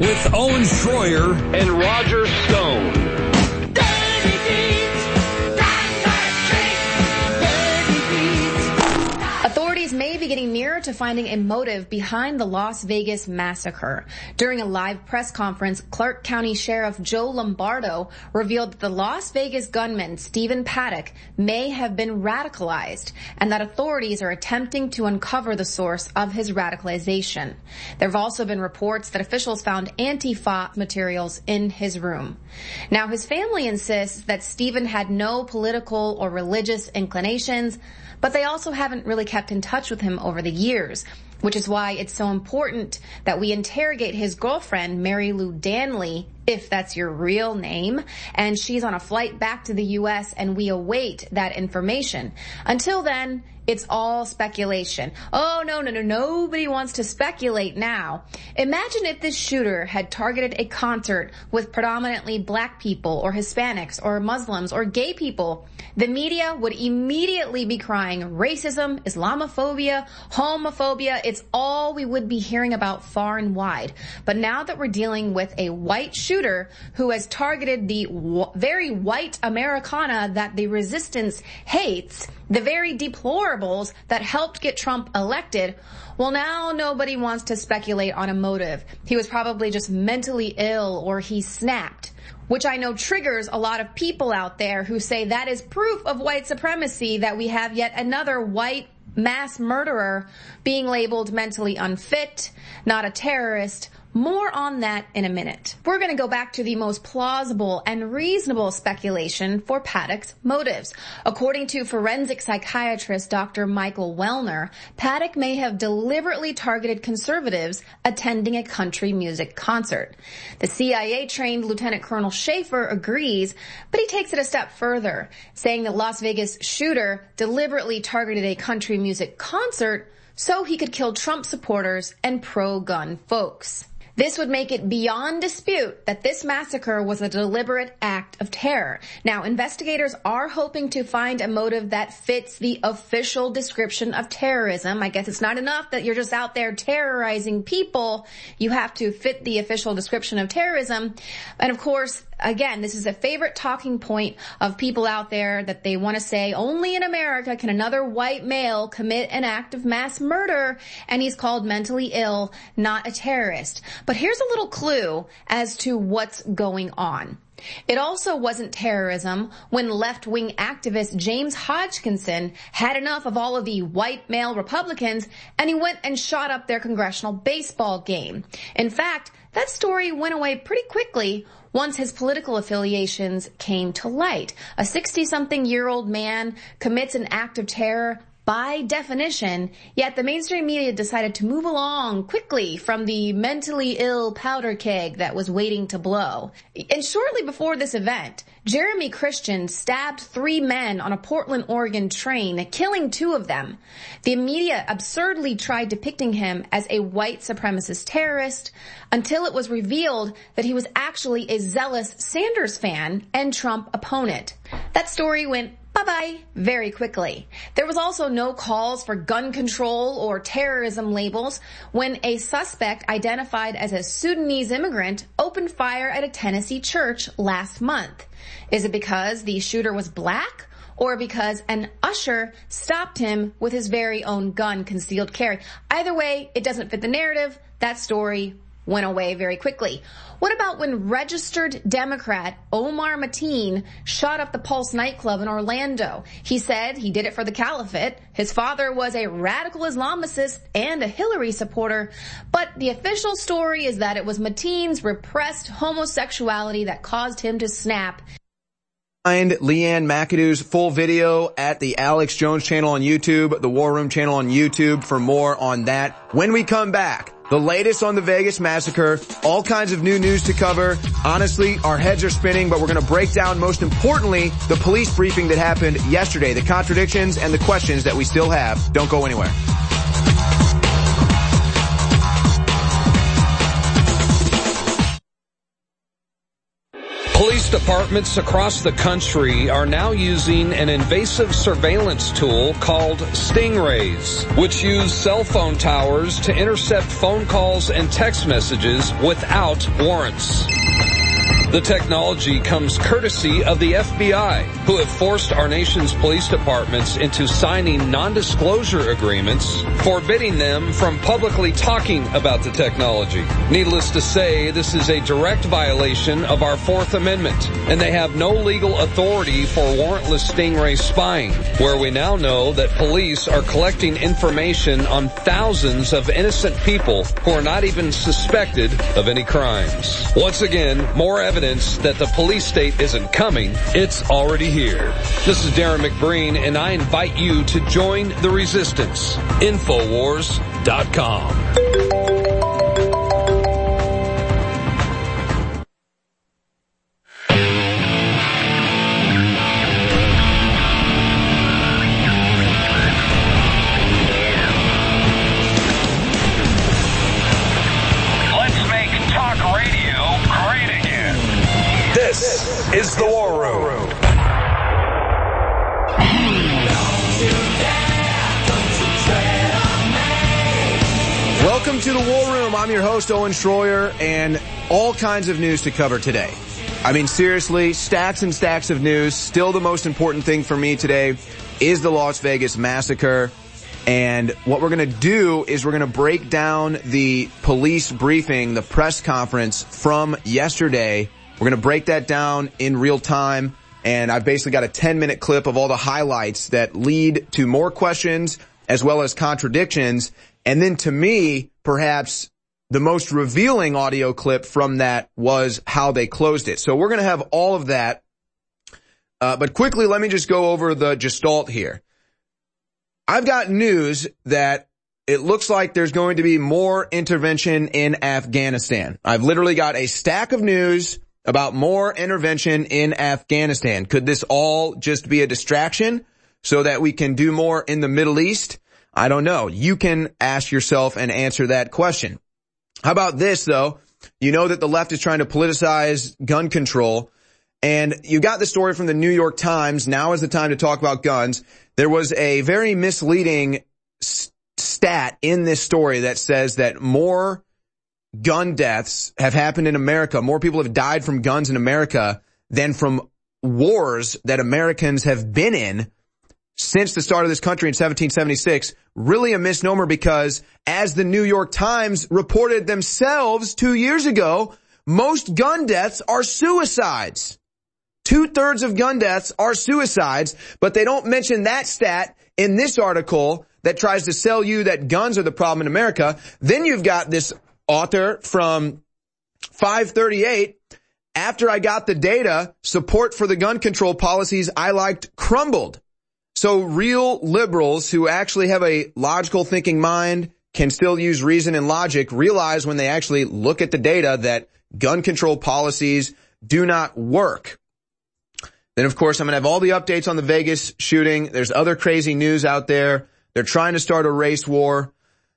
with Owen Schroyer and Roger Stone. Authorities may be getting nearer to finding a motive behind the Las Vegas massacre. During a live press conference, Clark County Sheriff Joe Lombardo revealed that the Las Vegas gunman Stephen Paddock may have been radicalized and that authorities are attempting to uncover the source of his radicalization. There have also been reports that officials found Antifa materials in his room. Now, his family insists that Stephen had no political or religious inclinations, but they also haven't really kept in touch with him over the years, which is why it's so important that we interrogate his girlfriend, Mary Lou Danley, if that's your real name, and she's on a flight back to the U.S., and we await that information. Until then, it's all speculation. Oh, no, nobody wants to speculate now. Imagine if this shooter had targeted a concert with predominantly black people or Hispanics or Muslims or gay people. The media would immediately be crying racism, Islamophobia, homophobia. It's all we would be hearing about far and wide. But now that we're dealing with a white shooter who has targeted the very white Americana that the resistance hates, the very deplorables that helped get Trump elected, well, now nobody wants to speculate on a motive. He was probably just mentally ill or he snapped, which I know triggers a lot of people out there who say that is proof of white supremacy, that we have yet another white mass murderer being labeled mentally unfit, not a terrorist. More on that in a minute. We're going to go back to the most plausible and reasonable speculation for Paddock's motives. According to forensic psychiatrist Dr. Michael Wellner, Paddock may have deliberately targeted conservatives attending a country music concert. The CIA-trained Lieutenant Colonel Schaefer agrees, but he takes it a step further, saying that Las Vegas shooter deliberately targeted a country music concert so he could kill Trump supporters and pro-gun folks. This would make it beyond dispute that this massacre was a deliberate act of terror. Now, investigators are hoping to find a motive that fits the official description of terrorism. I guess it's not enough that you're just out there terrorizing people. You have to fit the official description of terrorism. And of course, again, this is a favorite talking point of people out there, that they want to say only in America can another white male commit an act of mass murder, and he's called mentally ill, not a terrorist. But here's a little clue as to what's going on. It also wasn't terrorism when left-wing activist James Hodgkinson had enough of all of the white male Republicans, and he went and shot up their congressional baseball game. In fact, that story went away pretty quickly once his political affiliations came to light. A 60-something-year-old man commits an act of terror by definition, yet the mainstream media decided to move along quickly from the mentally ill powder keg that was waiting to blow. And shortly before this event, Jeremy Christian stabbed 3 men on a Portland, Oregon train, killing 2 of them. The media absurdly tried depicting him as a white supremacist terrorist until it was revealed that he was actually a zealous Sanders fan and Trump opponent. That story went bye-bye very quickly. There was also no calls for gun control or terrorism labels when a suspect identified as a Sudanese immigrant opened fire at a Tennessee church last month. Is it because the shooter was black, or because an usher stopped him with his very own gun concealed carry? Either way, it doesn't fit the narrative. That story went away very quickly. What about when registered Democrat Omar Mateen shot up the Pulse nightclub in Orlando? He said he did it for the caliphate. His father was a radical Islamicist and a Hillary supporter. But the official story is that it was Mateen's repressed homosexuality that caused him to snap. Find Leanne McAdoo's full video at the Alex Jones channel on YouTube, the War Room channel on YouTube for more on that. When we come back, the latest on the Vegas massacre, all kinds of new news to cover. Honestly, our heads are spinning, but we're going to break down, most importantly, the police briefing that happened yesterday, the contradictions and the questions that we still have. Don't go anywhere. Police departments across the country are now using an invasive surveillance tool called Stingrays, which use cell phone towers to intercept phone calls and text messages without warrants. The technology comes courtesy of the FBI, who have forced our nation's police departments into signing non-disclosure agreements, forbidding them from publicly talking about the technology. Needless to say, this is a direct violation of our Fourth Amendment, and they have no legal authority for warrantless Stingray spying, where we now know that police are collecting information on thousands of innocent people who are not even suspected of any crimes. Once again, more evidence that the police state isn't coming, it's already here. This is Darren McBreen, and I invite you to join the resistance. Infowars.com. Is the War Room. Welcome to the War Room. I'm your host, Owen Schroyer, and all kinds of news to cover today. I mean, seriously, stacks and stacks of news. Still the most important thing for me today is the Las Vegas massacre. And what we're going to do is we're going to break down the police briefing, the press conference from yesterday. We're going to break that down in real time, and I've basically got a 10-minute clip of all the highlights that lead to more questions as well as contradictions. And then to me, perhaps the most revealing audio clip from that was how they closed it. So we're going to have all of that. But quickly, let me just go over the gestalt here. I've got news that it looks like there's going to be more intervention in Afghanistan. I've literally got a stack of news about more intervention in Afghanistan. Could this all just be a distraction so that we can do more in the Middle East? I don't know. You can ask yourself and answer that question. How about this, though? You know that the left is trying to politicize gun control, and you got the story from the New York Times. Now is the time to talk about guns. There was a very misleading stat in this story that says that more gun deaths have happened in America. More people have died from guns in America than from wars that Americans have been in since the start of this country in 1776. Really a misnomer, because as the New York Times reported themselves 2 years ago, most gun deaths are suicides. 2/3 of gun deaths are suicides, but they don't mention that stat in this article that tries to sell you that guns are the problem in America. Then you've got this author from 538, after I got the data, support for the gun control policies I liked crumbled. So real liberals who actually have a logical thinking mind, can still use reason and logic, realize when they actually look at the data that gun control policies do not work. Then, of course, I'm going to have all the updates on the Vegas shooting. There's other crazy news out there. They're trying to start a race war.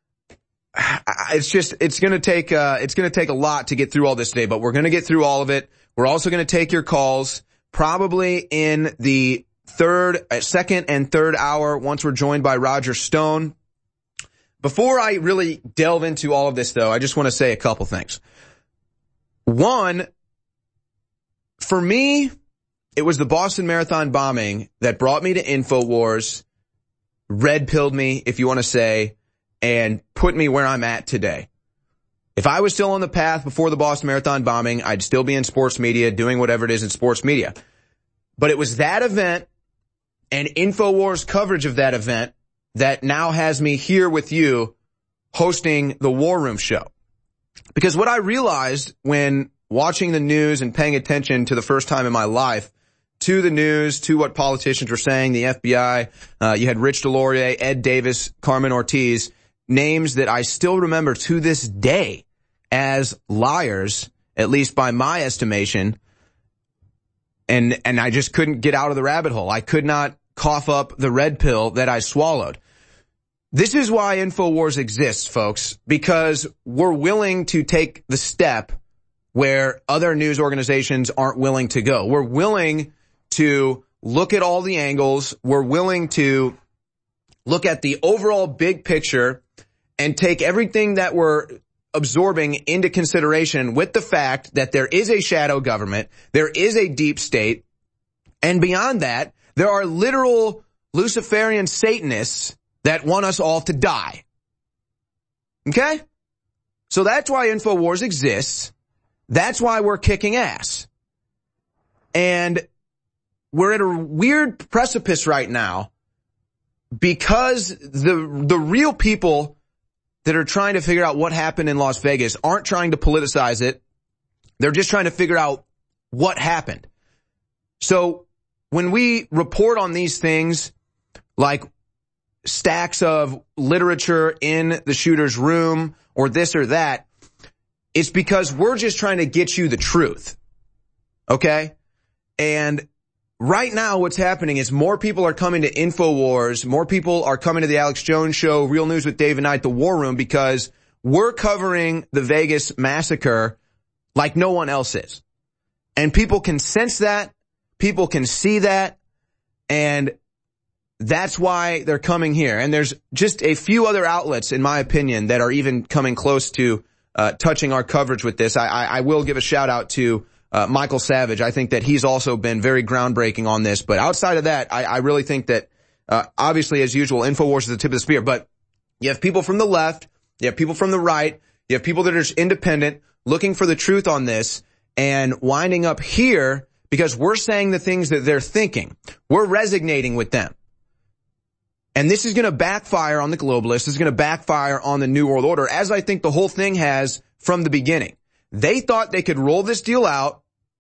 It's going to take a lot to get through all this today, but we're going to get through all of it. We're also going to take your calls probably in the second and third hour once we're joined by Roger Stone. Before I really delve into all of this, though, I just want to say a couple things. One, for me, it was the Boston Marathon bombing that brought me to InfoWars, red-pilled me, if you want to say, and put me where I'm at today. If I was still on the path before the Boston Marathon bombing, I'd still be in sports media doing whatever it is in sports media. But it was that event and InfoWars coverage of that event that now has me here with you hosting the War Room show. Because what I realized when watching the news and paying attention to the first time in my life to the news, to what politicians were saying, the FBI, you had Rich Delorier, Ed Davis, Carmen Ortiz, names that I still remember to this day as liars, at least by my estimation. And I just couldn't get out of the rabbit hole. I could not cough up the red pill that I swallowed. This is why InfoWars exists, folks, because we're willing to take the step where other news organizations aren't willing to go. We're willing to look at all the angles. We're willing to look at the overall big picture and take everything that we're absorbing into consideration with the fact that there is a shadow government, there is a deep state, and beyond that, there are literal Luciferian Satanists that want us all to die. Okay? So that's why InfoWars exists. That's why we're kicking ass. And we're at a weird precipice right now because the real people that are trying to figure out what happened in Las Vegas aren't trying to politicize it. They're just trying to figure out what happened. So when we report on these things, like stacks of literature in the shooter's room or this or that, it's because we're just trying to get you the truth. Okay? And right now what's happening is more people are coming to InfoWars, more people are coming to the Alex Jones Show, Real News with Dave and Night, The War Room, because we're covering the Vegas massacre like no one else is. And people can sense that, people can see that, and that's why they're coming here. And there's just a few other outlets, in my opinion, that are even coming close to touching our coverage with this. I will give a shout out to Michael Savage. I think that he's also been very groundbreaking on this. But outside of that, I really think that, obviously, as usual, InfoWars is the tip of the spear. But you have people from the left, you have people from the right, you have people that are just independent, looking for the truth on this, and winding up here because we're saying the things that they're thinking. We're resonating with them. And this is going to backfire on the globalists. This is going to backfire on the New World Order, as I think the whole thing has from the beginning. They thought they could roll this deal out,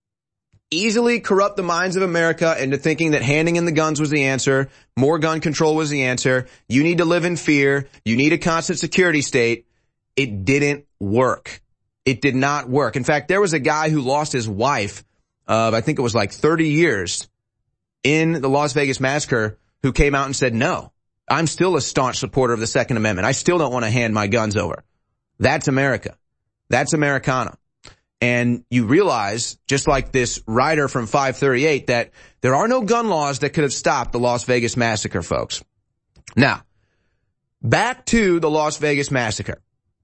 easily corrupt the minds of America into thinking that handing in the guns was the answer, more gun control was the answer, you need to live in fear, you need a constant security state. It didn't work. It did not work. In fact, there was a guy who lost his wife of, I think it was like 30 years in the Las Vegas massacre, who came out and said, no, I'm still a staunch supporter of the Second Amendment. I still don't want to hand my guns over. That's America. That's Americana. And you realize, just like this writer from 538, that there are no gun laws that could have stopped the Las Vegas massacre, folks. Now, back to the Las Vegas massacre.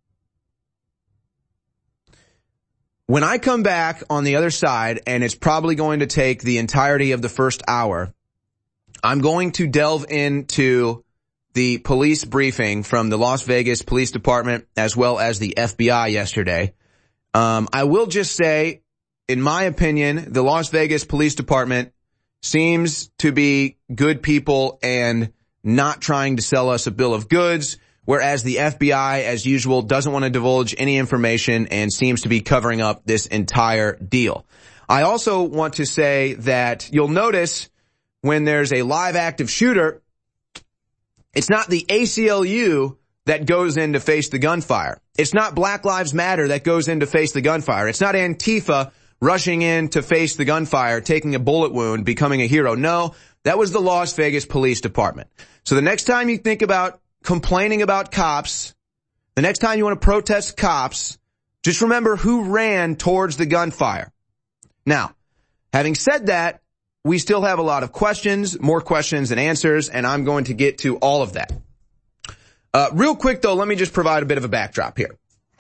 When I come back on the other side, and it's probably going to take the entirety of the first hour, I'm going to delve into the police briefing from the Las Vegas Police Department as well as the FBI yesterday. I will just say, in my opinion, the Las Vegas Police Department seems to be good people and not trying to sell us a bill of goods, whereas the FBI, as usual, doesn't want to divulge any information and seems to be covering up this entire deal. I also want to say that you'll notice when there's a live active shooter, it's not the ACLU that goes in to face the gunfire. It's not Black Lives Matter that goes in to face the gunfire. It's not Antifa rushing in to face the gunfire, taking a bullet wound, becoming a hero. No, that was the Las Vegas Police Department. So the next time you think about complaining about cops, the next time you want to protest cops, just remember who ran towards the gunfire. Now, having said that, we still have a lot of questions, more questions than answers, and I'm going to get to all of that. Real quick, though, let me just provide a bit of a backdrop here.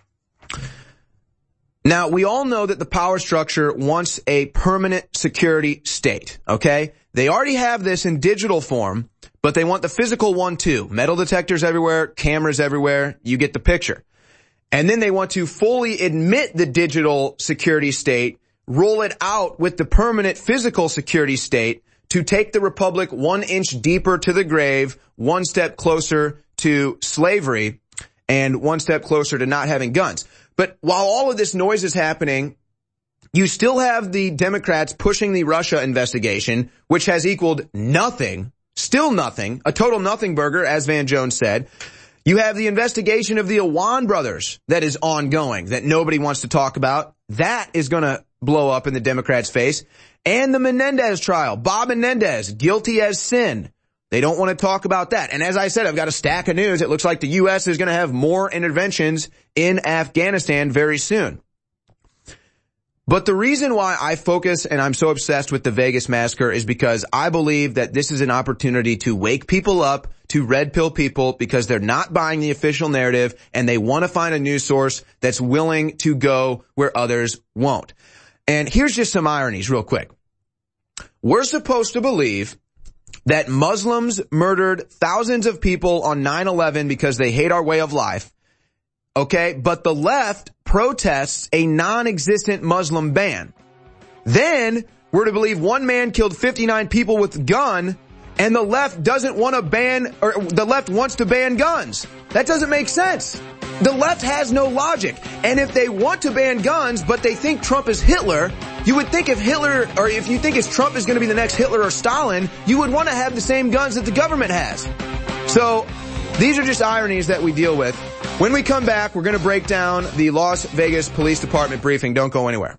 Now, we all know that the power structure wants a permanent security state, okay? They already have this in digital form, but they want the physical one too. Metal detectors everywhere, cameras everywhere, you get the picture. And then they want to fully admit the digital security state, roll it out with the permanent physical security state to take the republic 1 inch deeper to the grave, one step closer to slavery, and one step closer to not having guns. But while all of this noise is happening, you still have the Democrats pushing the Russia investigation, which has equaled nothing, still nothing, a total nothing burger, as Van Jones said. You have the investigation of the Awan brothers that is ongoing, that nobody wants to talk about. That is going to blow up in the Democrats' face. And the Menendez trial, Bob Menendez, guilty as sin. They don't want to talk about that. And as I said, I've got a stack of news. It looks like the U.S. is going to have more interventions in Afghanistan very soon. But the reason why I focus and I'm so obsessed with the Vegas massacre is because I believe that this is an opportunity to wake people up, to red pill people, because they're not buying the official narrative and they want to find a news source that's willing to go where others won't. And here's just some ironies real quick. We're supposed to believe that Muslims murdered thousands of people on 9/11 because they hate our way of life. Okay, but the left protests a non-existent Muslim ban. Then we're to believe one man killed 59 people with a gun, and the left doesn't want to ban, or the left wants to ban guns. That doesn't make sense. The left has no logic. And if they want to ban guns, but they think Trump is Hitler, you would think if you think Trump is going to be the next Hitler or Stalin, you would want to have the same guns that the government has. So these are just ironies that we deal with. When we come back, we're going to break down the Las Vegas Police Department briefing. Don't go anywhere.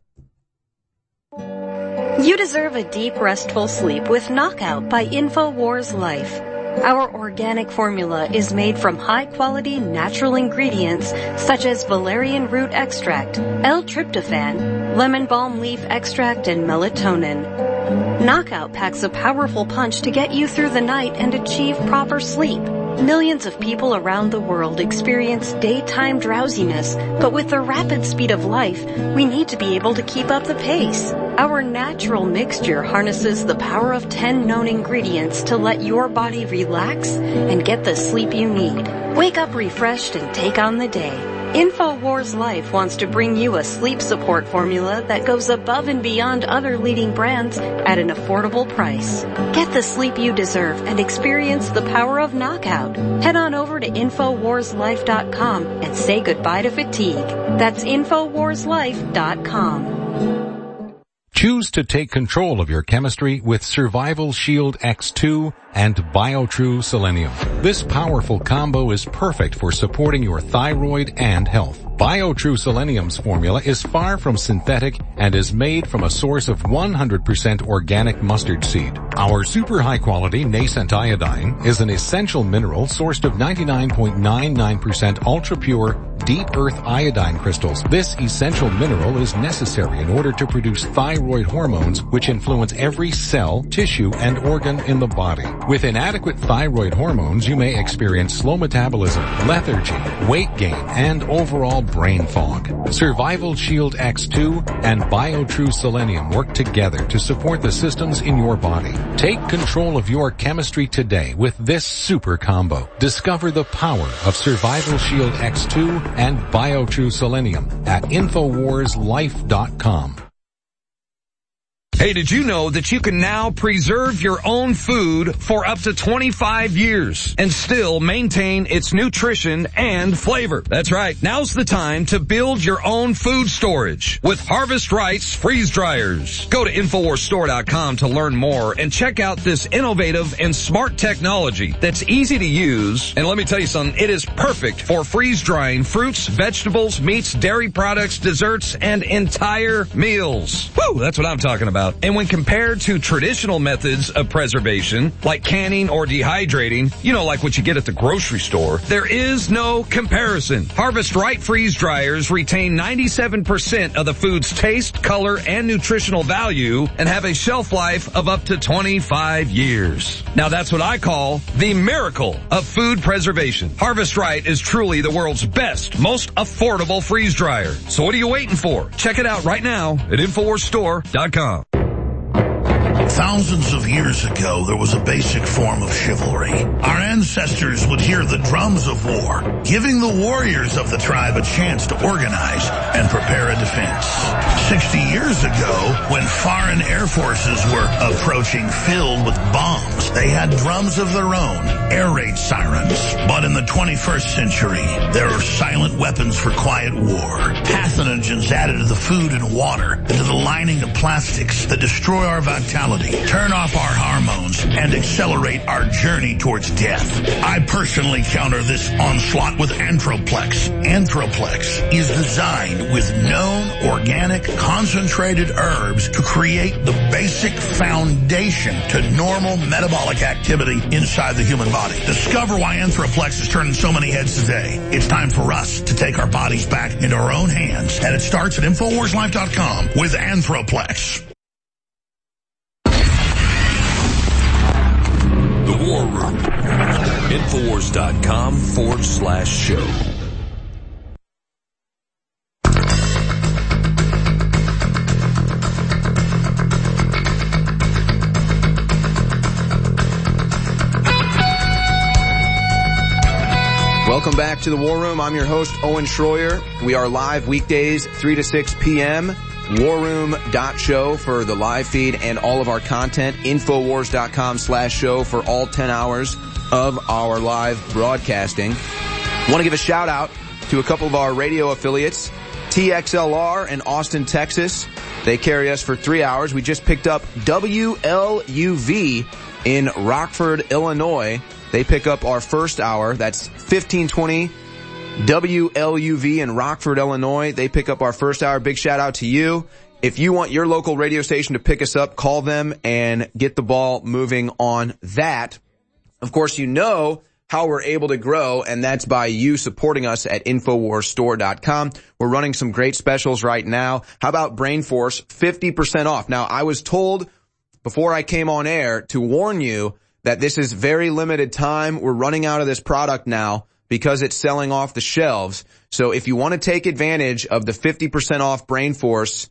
You deserve a deep, restful sleep with Knockout by InfoWars Life. Our organic formula is made from high-quality natural ingredients such as valerian root extract, L-tryptophan, lemon balm leaf extract, and melatonin. Knockout packs a powerful punch to get you through the night and achieve proper sleep. Millions of people around the world experience daytime drowsiness, but with the rapid speed of life, we need to be able to keep up the pace. Our natural mixture harnesses the power of 10 known ingredients to let your body relax and get the sleep you need. Wake up refreshed and take on the day. InfoWars Life wants to bring you a sleep support formula that goes above and beyond other leading brands at an affordable price. Get the sleep you deserve and experience the power of Knockout. Head on over to InfoWarsLife.com and say goodbye to fatigue. That's InfoWarsLife.com. Choose to take control of your chemistry with Survival Shield X2 and BioTrue Selenium. This powerful combo is perfect for supporting your thyroid and health. BioTrue Selenium's formula is far from synthetic and is made from a source of 100% organic mustard seed. Our super high quality nascent iodine is an essential mineral sourced of 99.99% ultra pure deep earth iodine crystals. This essential mineral is necessary in order to produce thyroid hormones which influence every cell, tissue, and organ in the body. With inadequate thyroid hormones, you may experience slow metabolism, lethargy, weight gain, and overall brain fog. Survival Shield X2 and BioTrue Selenium work together to support the systems in your body. Take control of your chemistry today with this super combo. Discover the power of Survival Shield X2 and BioTrue Selenium at InfoWarsLife.com. Hey, did you know that you can now preserve your own food for up to 25 years and still maintain its nutrition and flavor? That's right. Now's the time to build your own food storage with Harvest Right's freeze dryers. Go to InfoWarsStore.com to learn more and check out this innovative and smart technology that's easy to use. And let me tell you something, it is perfect for freeze drying fruits, vegetables, meats, dairy products, desserts, and entire meals. Woo, that's what I'm talking about. And when compared to traditional methods of preservation, like canning or dehydrating, you know, like what you get at the grocery store, there is no comparison. Harvest Right freeze dryers retain 97% of the food's taste, color, and nutritional value and have a shelf life of up to 25 years. Now that's what I call the miracle of food preservation. Harvest Right is truly the world's best, most affordable freeze dryer. So what are you waiting for? Check it out right now at InfoWarsStore.com. Thousands of years ago, there was a basic form of chivalry. Our ancestors would hear the drums of war, giving the warriors of the tribe a chance to organize and prepare a defense. 60 years ago, when foreign air forces were approaching filled with bombs, they had drums of their own, air raid sirens. But in the 21st century, there are silent weapons for quiet war. Pathogens added to the food and water, and to the lining of plastics that destroy our vitality reality, turn off our hormones, and accelerate our journey towards death. I personally counter this onslaught with Anthroplex. Anthroplex is designed with known organic concentrated herbs to create the basic foundation to normal metabolic activity inside the human body. Discover why Anthroplex is turning so many heads today. It's time for us to take our bodies back into our own hands, and it starts at InfoWarsLife.com with Anthroplex. The War Room. InfoWars.com/show. Welcome back to the War Room. I'm your host, Owen Schroyer. We are live weekdays, 3 to 6 p.m. warroom.show for the live feed and all of our content. Infowars.com/show for all 10 hours of our live broadcasting. I want to give a shout out to a couple of our radio affiliates, TXLR in Austin, Texas. They carry us for 3 hours. We just picked up WLUV in Rockford, Illinois. They pick up our first hour. That's 1520 WLUV in Rockford, Illinois. They pick up our first hour. Big shout out to you. If you want your local radio station to pick us up, call them and get the ball moving on that. Of course, you know how we're able to grow, and that's by you supporting us at InfoWarsStore.com. We're running some great specials right now. How about BrainForce, 50% off? Now, I was told before I came on air to warn you that this is very limited time. We're running out of this product now because it's selling off the shelves. So if you want to take advantage of the 50% off BrainForce,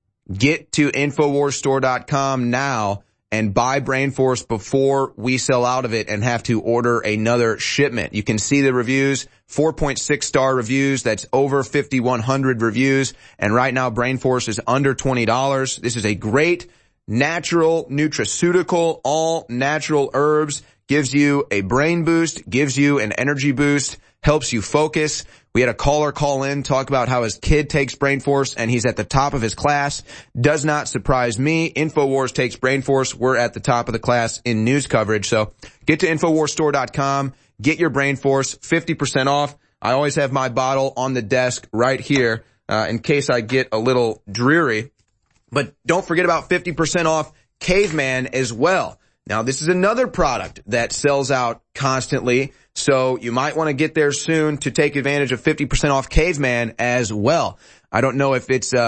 get to InfoWarsStore.com now and buy BrainForce before we sell out of it and have to order another shipment. You can see the reviews, 4.6 star reviews. That's over 5,100 reviews. And right now BrainForce is under $20. This is a great natural nutraceutical, all natural herbs, gives you a brain boost, gives you an energy boost, helps you focus. We had a caller call in, talk about how his kid takes BrainForce and he's at the top of his class. Does not surprise me. InfoWars takes BrainForce. We're at the top of the class in news coverage. So get to InfoWarsStore.com, get your BrainForce, 50% off. I always have my bottle on the desk right here, in case I get a little dreary. But don't forget about 50% off Caveman as well. Now, this is another product that sells out constantly, so you might want to get there soon to take advantage of 50% off Caveman as well. I don't know if it's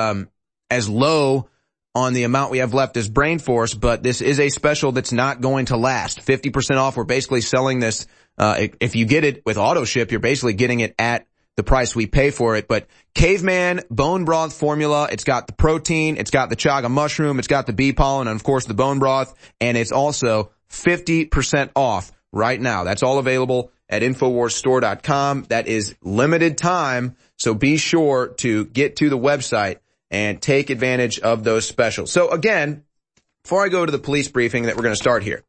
as low on the amount we have left as BrainForce, but this is a special that's not going to last. 50% off. We're basically selling this. If you get it with auto ship, you're basically getting it at the price we pay for it. But Caveman bone broth formula, it's got the protein, it's got the chaga mushroom, it's got the bee pollen, and of course the bone broth, and it's also 50% off right now. That's all available at InfoWarsStore.com. That is limited time, so be sure to get to the website and take advantage of those specials. So again, before I go to the police briefing that we're going to start here,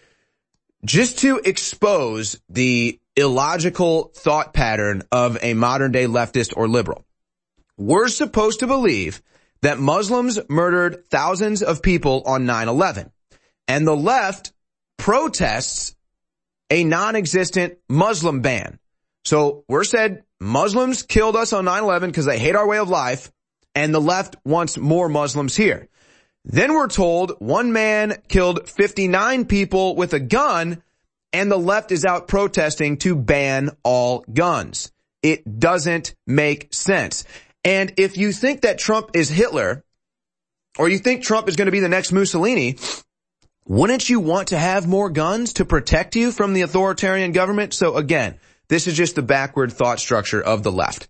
just to expose the illogical thought pattern of a modern-day leftist or liberal. We're supposed to believe that Muslims murdered thousands of people on 9/11, and the left protests a non-existent Muslim ban. So we're said Muslims killed us on 9/11 because they hate our way of life, and the left wants more Muslims here. Then we're told one man killed 59 people with a gun, and the left is out protesting to ban all guns. It doesn't make sense. And if you think that Trump is Hitler, or you think Trump is going to be the next Mussolini, wouldn't you want to have more guns to protect you from the authoritarian government? So again, this is just the backward thought structure of the left.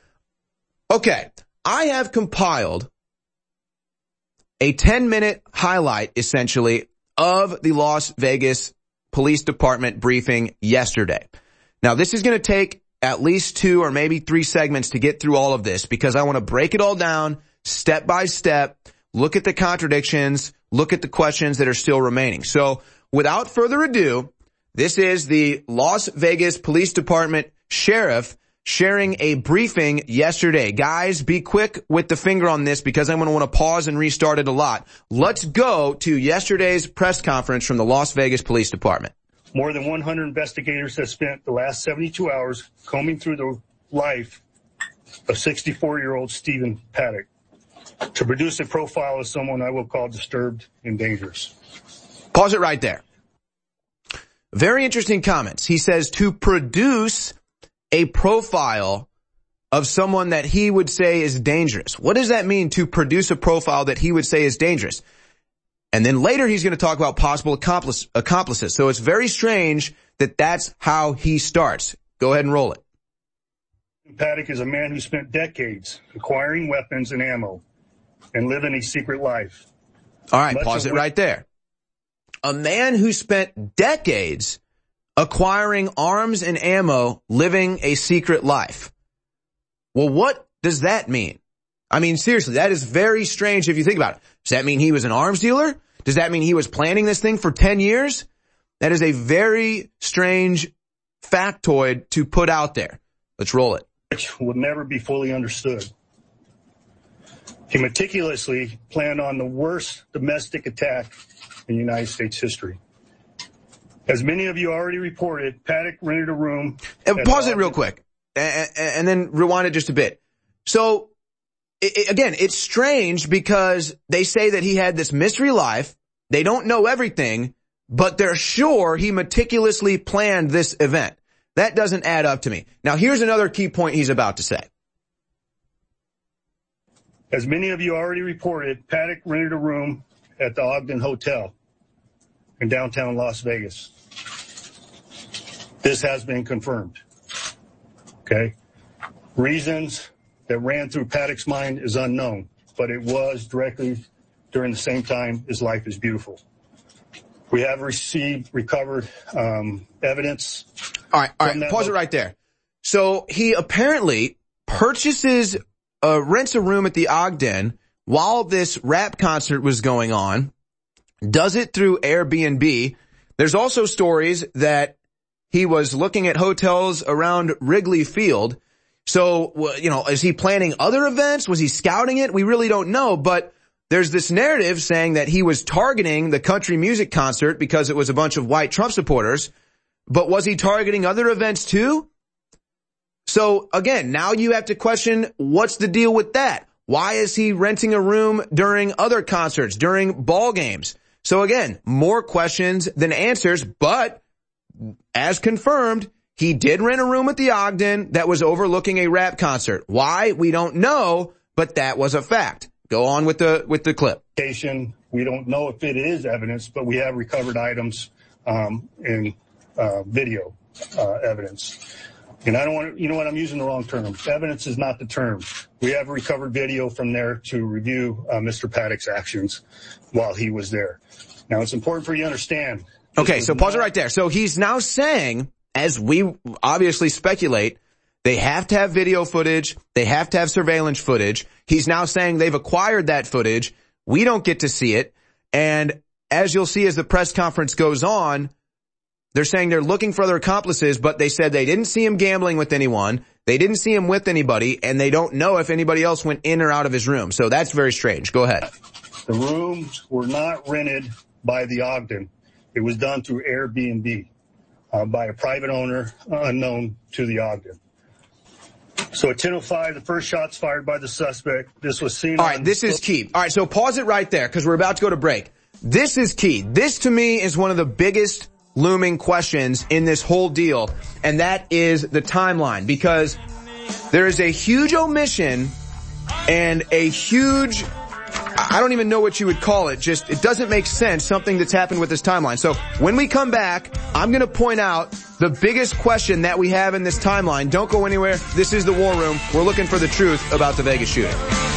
Okay, I have compiled a 10-minute highlight, essentially, of the Las Vegas Police Department briefing yesterday. Now, this is going to take at least 2 or maybe 3 segments to get through all of this, because I want to break it all down step by step, look at the contradictions, look at the questions that are still remaining. So, without further ado, this is the Las Vegas Police Department Sheriff sharing a briefing yesterday. Guys, be quick with the finger on this because I'm going to want to pause and restart it a lot. Let's go to yesterday's press conference from the Las Vegas Police Department. More than 100 investigators have spent the last 72 hours combing through the life of 64-year-old Stephen Paddock to produce a profile of someone I will call disturbed and dangerous. Pause it right there. Very interesting comments. He says to produce a profile of someone that he would say is dangerous. What does that mean, to produce a profile that he would say is dangerous? And then later he's going to talk about possible accomplices. So it's very strange that that's how he starts. Go ahead and roll it. Paddock is a man who spent decades acquiring weapons and ammo and living a secret life. All right, pause it right there. A man who spent decades acquiring arms and ammo, living a secret life. Well, what does that mean? I mean, seriously, that is very strange if you think about it. Does that mean he was an arms dealer? Does that mean he was planning this thing for 10 years? That is a very strange factoid to put out there. Let's roll it. Which will never be fully understood. He meticulously planned on the worst domestic attack in United States history. As many of you already reported, Paddock rented a room. Pause it real quick and then rewind it just a bit. So, again, it's strange because they say that he had this mystery life. They don't know everything, but they're sure he meticulously planned this event. That doesn't add up to me. Now, here's another key point he's about to say. As many of you already reported, Paddock rented a room at the Ogden Hotel in downtown Las Vegas. This has been confirmed. Okay? Reasons that ran through Paddock's mind is unknown, but it was directly during the same time as Life is Beautiful. We have recovered evidence. All right, pause it right there. So he apparently purchases, rents a room at the Ogden while this rap concert was going on, does it through Airbnb. There's also stories that he was looking at hotels around Wrigley Field. So, is he planning other events? Was he scouting it? We really don't know, but there's this narrative saying that he was targeting the country music concert because it was a bunch of white Trump supporters. But was he targeting other events too? So again, now you have to question, what's the deal with that? Why is he renting a room during other concerts, during ball games? So again, more questions than answers, but as confirmed, he did rent a room at the Ogden that was overlooking a rap concert. Why? We don't know, but that was a fact. Go on with the clip. We don't know if it is evidence, but we have recovered items in video evidence. And I don't want to, I'm using the wrong term. Evidence is not the term. We have recovered video from there to review Mr. Paddock's actions while he was there. Now, it's important for you to understand. Okay, so pause it right there. So he's now saying, as we obviously speculate, they have to have video footage. They have to have surveillance footage. He's now saying they've acquired that footage. We don't get to see it. And as you'll see as the press conference goes on, they're saying they're looking for other accomplices, but they said they didn't see him gambling with anyone. They didn't see him with anybody, and they don't know if anybody else went in or out of his room. So that's very strange. Go ahead. The rooms were not rented by the Ogden. It was done through Airbnb by a private owner unknown to the Ogden. So at 10:05, the first shots fired by the suspect. This was seen. All right, this is key. All right, so pause it right there because we're about to go to break. This is key. This to me is one of the biggest looming questions in this whole deal, and that is the timeline, because there is a huge omission and a huge, I don't even know what you would call it, just it doesn't make sense, something that's happened with this timeline. So when we come back, I'm going to point out the biggest question that we have in this timeline. Don't go anywhere. This is the War Room. We're looking for the truth about the Vegas shooting.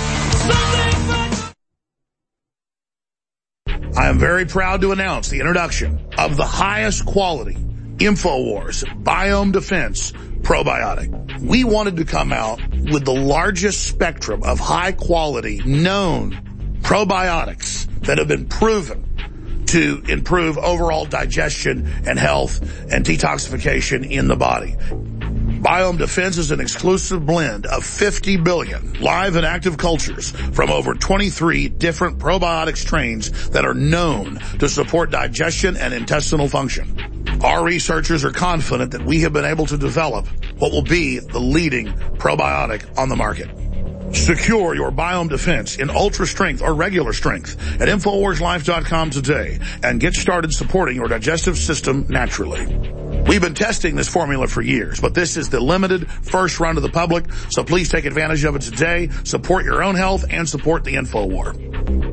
I am very proud to announce the introduction of the highest quality InfoWars Biome Defense Probiotic. We wanted to come out with the largest spectrum of high quality known probiotics that have been proven to improve overall digestion and health and detoxification in the body. Biome Defense is an exclusive blend of 50 billion live and active cultures from over 23 different probiotic strains that are known to support digestion and intestinal function. Our researchers are confident that we have been able to develop what will be the leading probiotic on the market. Secure your Biome Defense in ultra strength or regular strength at InfoWarsLife.com today and get started supporting your digestive system naturally. We've been testing this formula for years, but this is the limited first run to the public, so please take advantage of it today. Support your own health and support the InfoWar.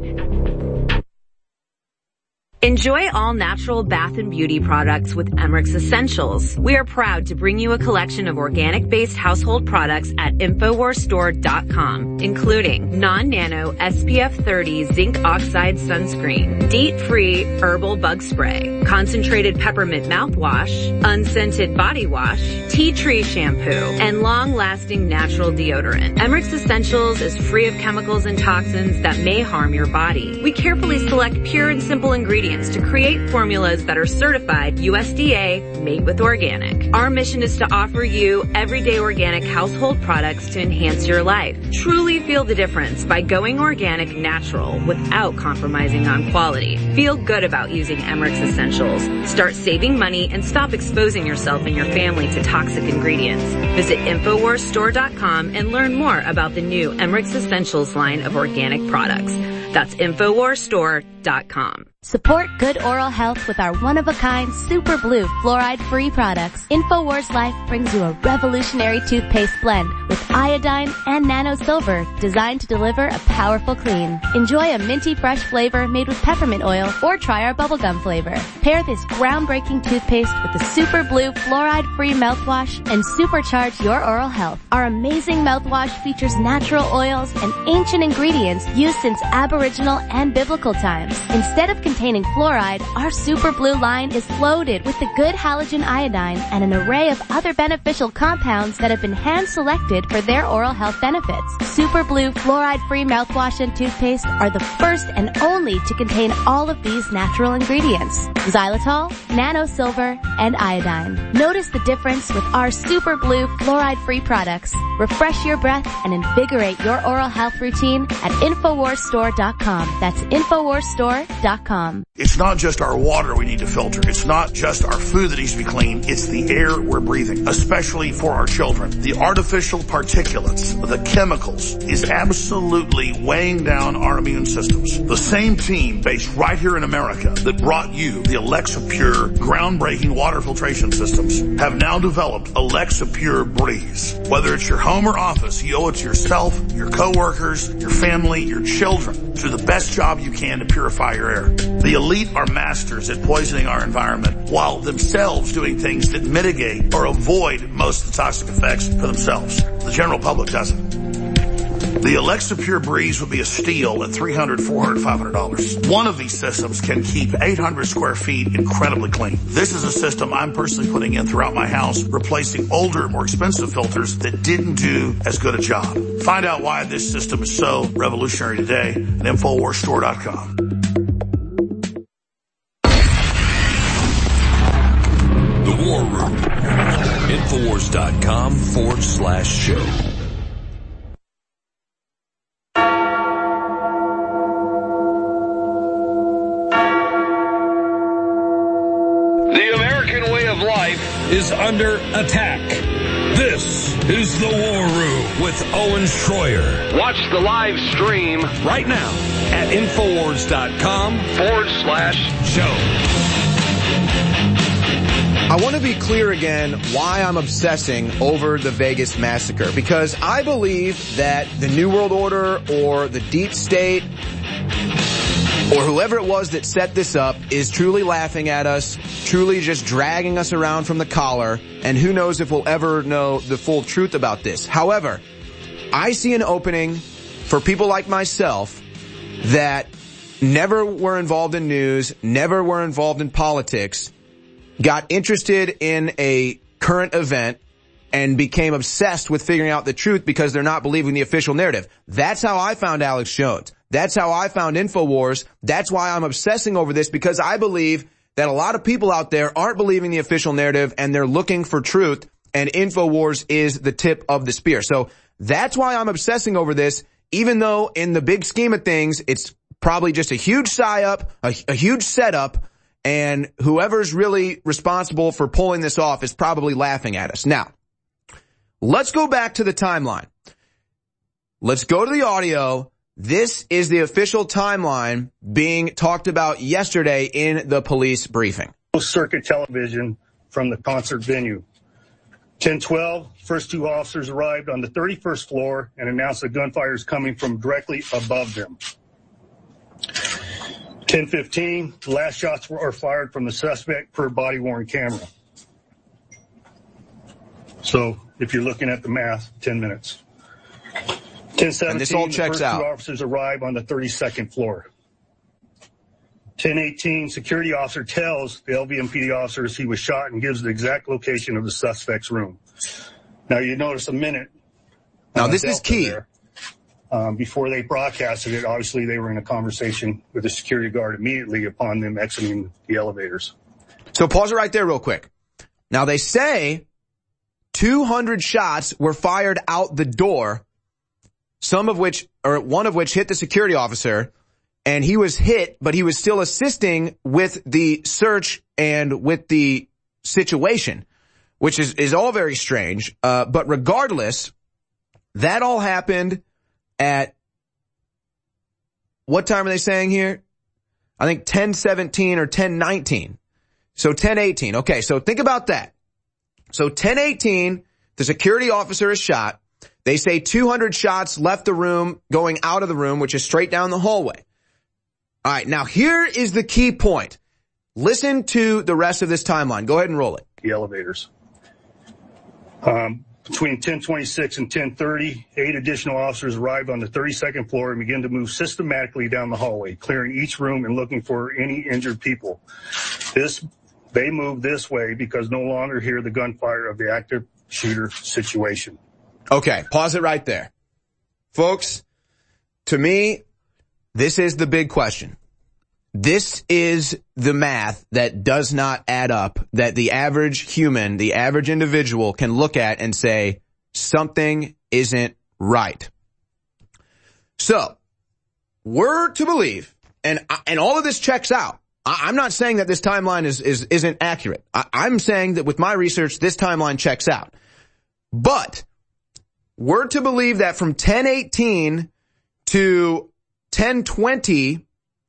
Enjoy all natural bath and beauty products with Emmerich's Essentials. We are proud to bring you a collection of organic-based household products at InfoWarsStore.com, including non-nano SPF 30 zinc oxide sunscreen, DEET-free herbal bug spray, concentrated peppermint mouthwash, unscented body wash, tea tree shampoo, and long-lasting natural deodorant. Emmerich's Essentials is free of chemicals and toxins that may harm your body. We carefully select pure and simple ingredients to create formulas that are certified USDA made with organic. Our mission is to offer you everyday organic household products to enhance your life. Truly feel the difference by going organic natural without compromising on quality. Feel good about using Emmerich's Essentials. Start saving money and stop exposing yourself and your family to toxic ingredients. Visit InfoWarsStore.com and learn more about the new Emmerich's Essentials line of organic products. That's InfoWarsStore.com. Support good oral health with our one-of-a-kind Super Blue fluoride-free products. InfoWars Life brings you a revolutionary toothpaste blend with iodine and nano silver designed to deliver a powerful clean. Enjoy a minty fresh flavor made with peppermint oil or try our bubblegum flavor. Pair this groundbreaking toothpaste with the Super Blue fluoride-free mouthwash and supercharge your oral health. Our amazing mouthwash features natural oils and ancient ingredients used since Aboriginal and biblical times. Instead of containing fluoride, our Super Blue line is loaded with the good halogen iodine and an array of other beneficial compounds that have been hand-selected for their oral health benefits. Super Blue fluoride-free mouthwash and toothpaste are the first and only to contain all of these natural ingredients: xylitol, nano silver, and iodine. Notice the difference with our Super Blue fluoride-free products. Refresh your breath and invigorate your oral health routine at InfoWarsStore.com. That's InfoWarsStore.com. It's not just our water we need to filter. It's not just our food that needs to be clean. It's the air we're breathing, especially for our children. The artificial particulates, the chemicals, is absolutely weighing down our immune systems. The same team based right here in America that brought you the Alexa Pure groundbreaking water filtration systems have now developed Alexa Pure Breeze. Whether it's your home or office, you owe it to yourself, your coworkers, your family, your children to do the best job you can to purify your air. The elite are masters at poisoning our environment while themselves doing things that mitigate or avoid most of the toxic effects for themselves. The general public doesn't. The Alexa Pure Breeze would be a steal at $300, $400, $500. One of these systems can keep 800 square feet incredibly clean. This is a system I'm personally putting in throughout my house, replacing older, more expensive filters that didn't do as good a job. Find out why this system is so revolutionary today at InfoWarsStore.com. The War Room. InfoWars.com/show. The American way of life is under attack. This is The War Room with Owen Schroyer. Watch the live stream right now at InfoWars.com/show. I want to be clear again why I'm obsessing over the Vegas massacre, because I believe that the New World Order or the Deep State or whoever it was that set this up is truly laughing at us, truly just dragging us around from the collar, and who knows if we'll ever know the full truth about this. However, I see an opening for people like myself that never were involved in news, never were involved in politics, got interested in a current event, and became obsessed with figuring out the truth because they're not believing the official narrative. That's how I found Alex Jones. That's how I found InfoWars. That's why I'm obsessing over this, because I believe that a lot of people out there aren't believing the official narrative and they're looking for truth. and InfoWars is the tip of the spear. So that's why I'm obsessing over this, even though in the big scheme of things, it's probably just a huge psyop, a huge setup, and whoever's really responsible for pulling this off is probably laughing at us. Now, let's go back to the timeline. Let's go to the audio. This is the official timeline being talked about yesterday in the police briefing. Circuit television from the concert venue. 10:12, first two officers arrived on the 31st floor and announced that gunfire is coming from directly above them. 10:15, the last shots were fired from the suspect per body-worn camera. So if you're looking at the math, 10 minutes. 10:17, and this all checks the first out. two officers arrive on the 32nd floor. 10:18, security officer tells the LVMPD officers he was shot and gives the exact location of the suspect's room. Now you notice a minute. Now this is key. There. Before they broadcasted it, obviously they were in a conversation with the security guard immediately upon them exiting the elevators. So pause it right there real quick. Now they say 200 shots were fired out the door, one of which hit the security officer, and he was hit, but he was still assisting with the search and with the situation, which is all very strange. But regardless, that all happened at, what time are they saying here? I think 10:17 or 10:19. So 10:18. Okay, so think about that. So 10:18, the security officer is shot. They say 200 shots left the room, going out of the room, which is straight down the hallway. All right, now here is the key point. Listen to the rest of this timeline. Go ahead and roll it. The elevators. Between 10:26 and 10:30, 8 additional officers arrived on the 32nd floor and began to move systematically down the hallway, clearing each room and looking for any injured people. They moved this way because no longer hear the gunfire of the active shooter situation. Okay, pause it right there. Folks, to me, this is the big question. This is the math that does not add up, that the average human, the average individual can look at and say, something isn't right. So, we're to believe, and all of this checks out. I'm not saying that this timeline isn't accurate. I'm saying that with my research, this timeline checks out. But we're to believe that from 10:18 to 10:20,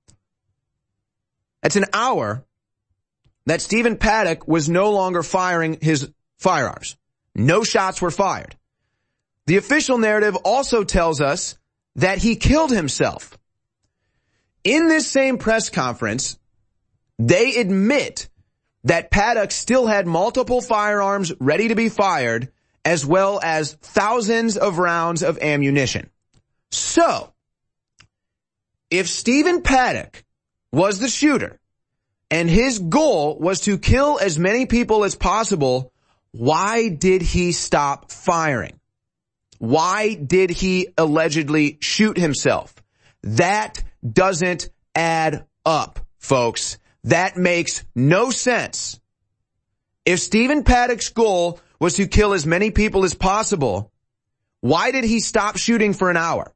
that's an hour, that Stephen Paddock was no longer firing his firearms. No shots were fired. The official narrative also tells us that he killed himself. In this same press conference, they admit that Paddock still had multiple firearms ready to be fired, as well as thousands of rounds of ammunition. So, if Stephen Paddock was the shooter, and his goal was to kill as many people as possible, why did he stop firing? Why did he allegedly shoot himself? That doesn't add up, folks. That makes no sense. If Stephen Paddock's goal was to kill as many people as possible, why did he stop shooting for an hour?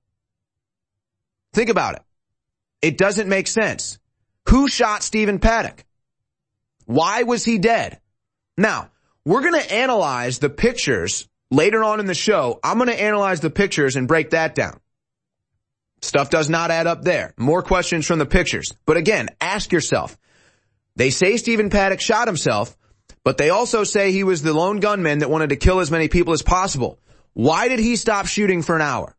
Think about it. It doesn't make sense. Who shot Stephen Paddock? Why was he dead? Now, we're going to analyze the pictures later on in the show. I'm going to analyze the pictures and break that down. Stuff does not add up there. More questions from the pictures. But again, ask yourself. They say Stephen Paddock shot himself, but they also say he was the lone gunman that wanted to kill as many people as possible. Why did he stop shooting for an hour?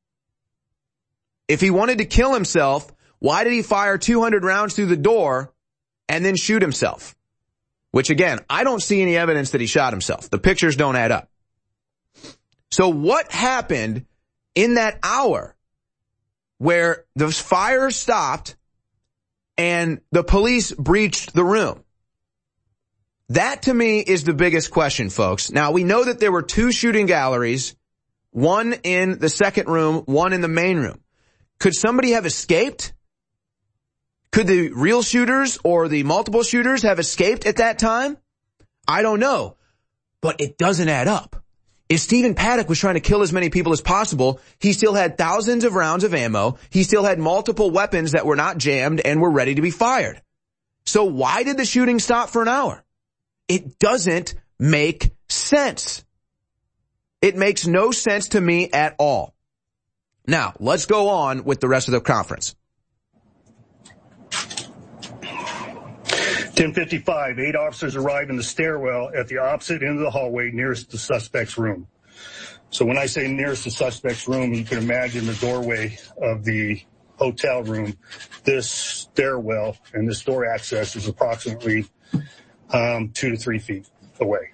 If he wanted to kill himself, why did he fire 200 rounds through the door and then shoot himself? Which again, I don't see any evidence that he shot himself. The pictures don't add up. So what happened in that hour where the fire stopped and the police breached the room? That to me is the biggest question, folks. Now we know that there were 2 shooting galleries, one in the second room, one in the main room. Could somebody have escaped? Could the real shooters or the multiple shooters have escaped at that time? I don't know. but it doesn't add up. If Stephen Paddock was trying to kill as many people as possible, he still had thousands of rounds of ammo. He still had multiple weapons that were not jammed and were ready to be fired. So why did the shooting stop for an hour? It doesn't make sense. It makes no sense to me at all. Now, let's go on with the rest of the conference. 10:55, 8 officers arrived in the stairwell at the opposite end of the hallway nearest the suspect's room. So when I say nearest the suspect's room, you can imagine the doorway of the hotel room. This stairwell and this door access is approximately 2 to 3 feet away.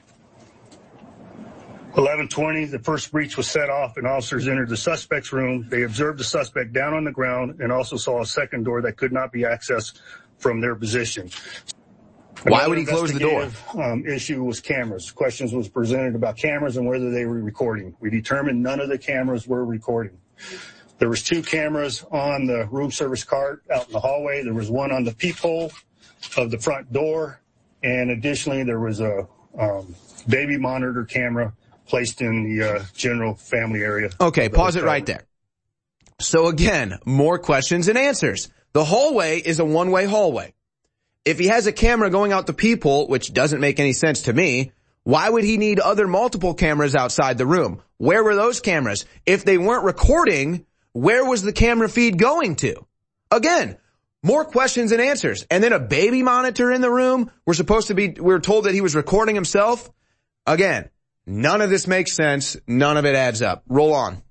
11:20, the first breach was set off and officers entered the suspect's room. They observed the suspect down on the ground and also saw a second door that could not be accessed from their position. Why would he close the door? Issue was cameras. Questions was presented about cameras and whether they were recording. We determined none of the cameras were recording. There was 2 cameras on the room service cart out in the hallway. There was one on the peephole of the front door. And additionally, there was a baby monitor camera placed in the general family area. Okay, pause it right there. So again, more questions and answers. The hallway is a one-way hallway. If he has a camera going out the peephole, which doesn't make any sense to me, why would he need other multiple cameras outside the room? Where were those cameras? If they weren't recording, where was the camera feed going to? Again, more questions and answers. And then a baby monitor in the room. We're told that he was recording himself. Again, none of this makes sense. None of it adds up. Roll on.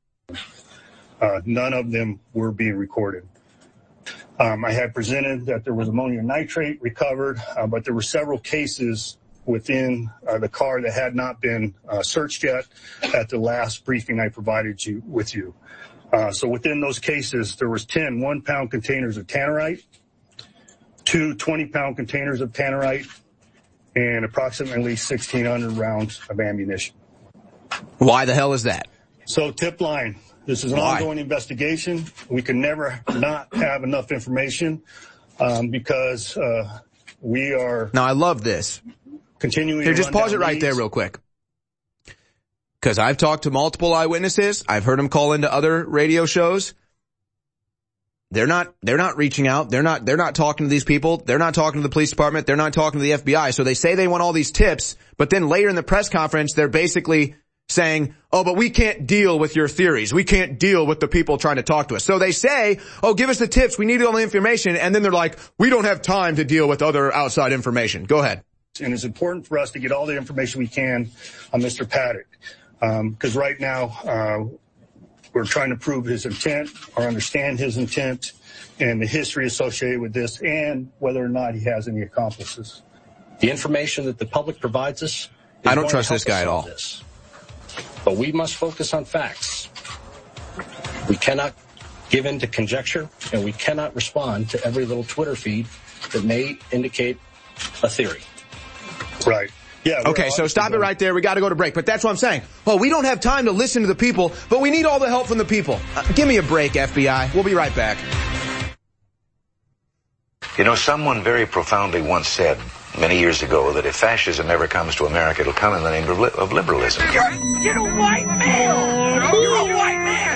None of them were being recorded. I had presented that there was ammonium nitrate recovered, but there were several cases within the car that had not been searched yet at the last briefing I provided you with you. So within those cases, there was 10 1-pound containers of tannerite, 2 20-pound containers of tannerite, and approximately 1,600 rounds of ammunition. Why the hell is that? So tip line. This is an ongoing investigation. We can never not have enough information because we are... Now, I love this. Continuing. Here, just pause it right there real quick. Because I've talked to multiple eyewitnesses. I've heard them call into other radio shows. They're not reaching out. They're not talking to these people. They're not talking to the police department. They're not talking to the FBI. So they say they want all these tips, but then later in the press conference, they're basically saying, oh, but we can't deal with your theories. We can't deal with the people trying to talk to us. So they say, oh, give us the tips. We need all the information. And then they're like, we don't have time to deal with other outside information. Go ahead. And it's important for us to get all the information we can on Mr. Paddock. Because right now, we're trying to prove his intent or understand his intent and the history associated with this and whether or not he has any accomplices. The information that the public provides us, I don't trust this guy at all. But we must focus on facts. We cannot give in to conjecture, and we cannot respond to every little Twitter feed that may indicate a theory. Right. Yeah. Okay, so stop it right there. We got to go to break. But that's what I'm saying. Oh, we don't have time to listen to the people, but we need all the help from the people. Give me a break, FBI. We'll be right back. You know, someone very profoundly once said many years ago that if fascism ever comes to America, it'll come in the name of liberalism. You're a white male! You're a white man!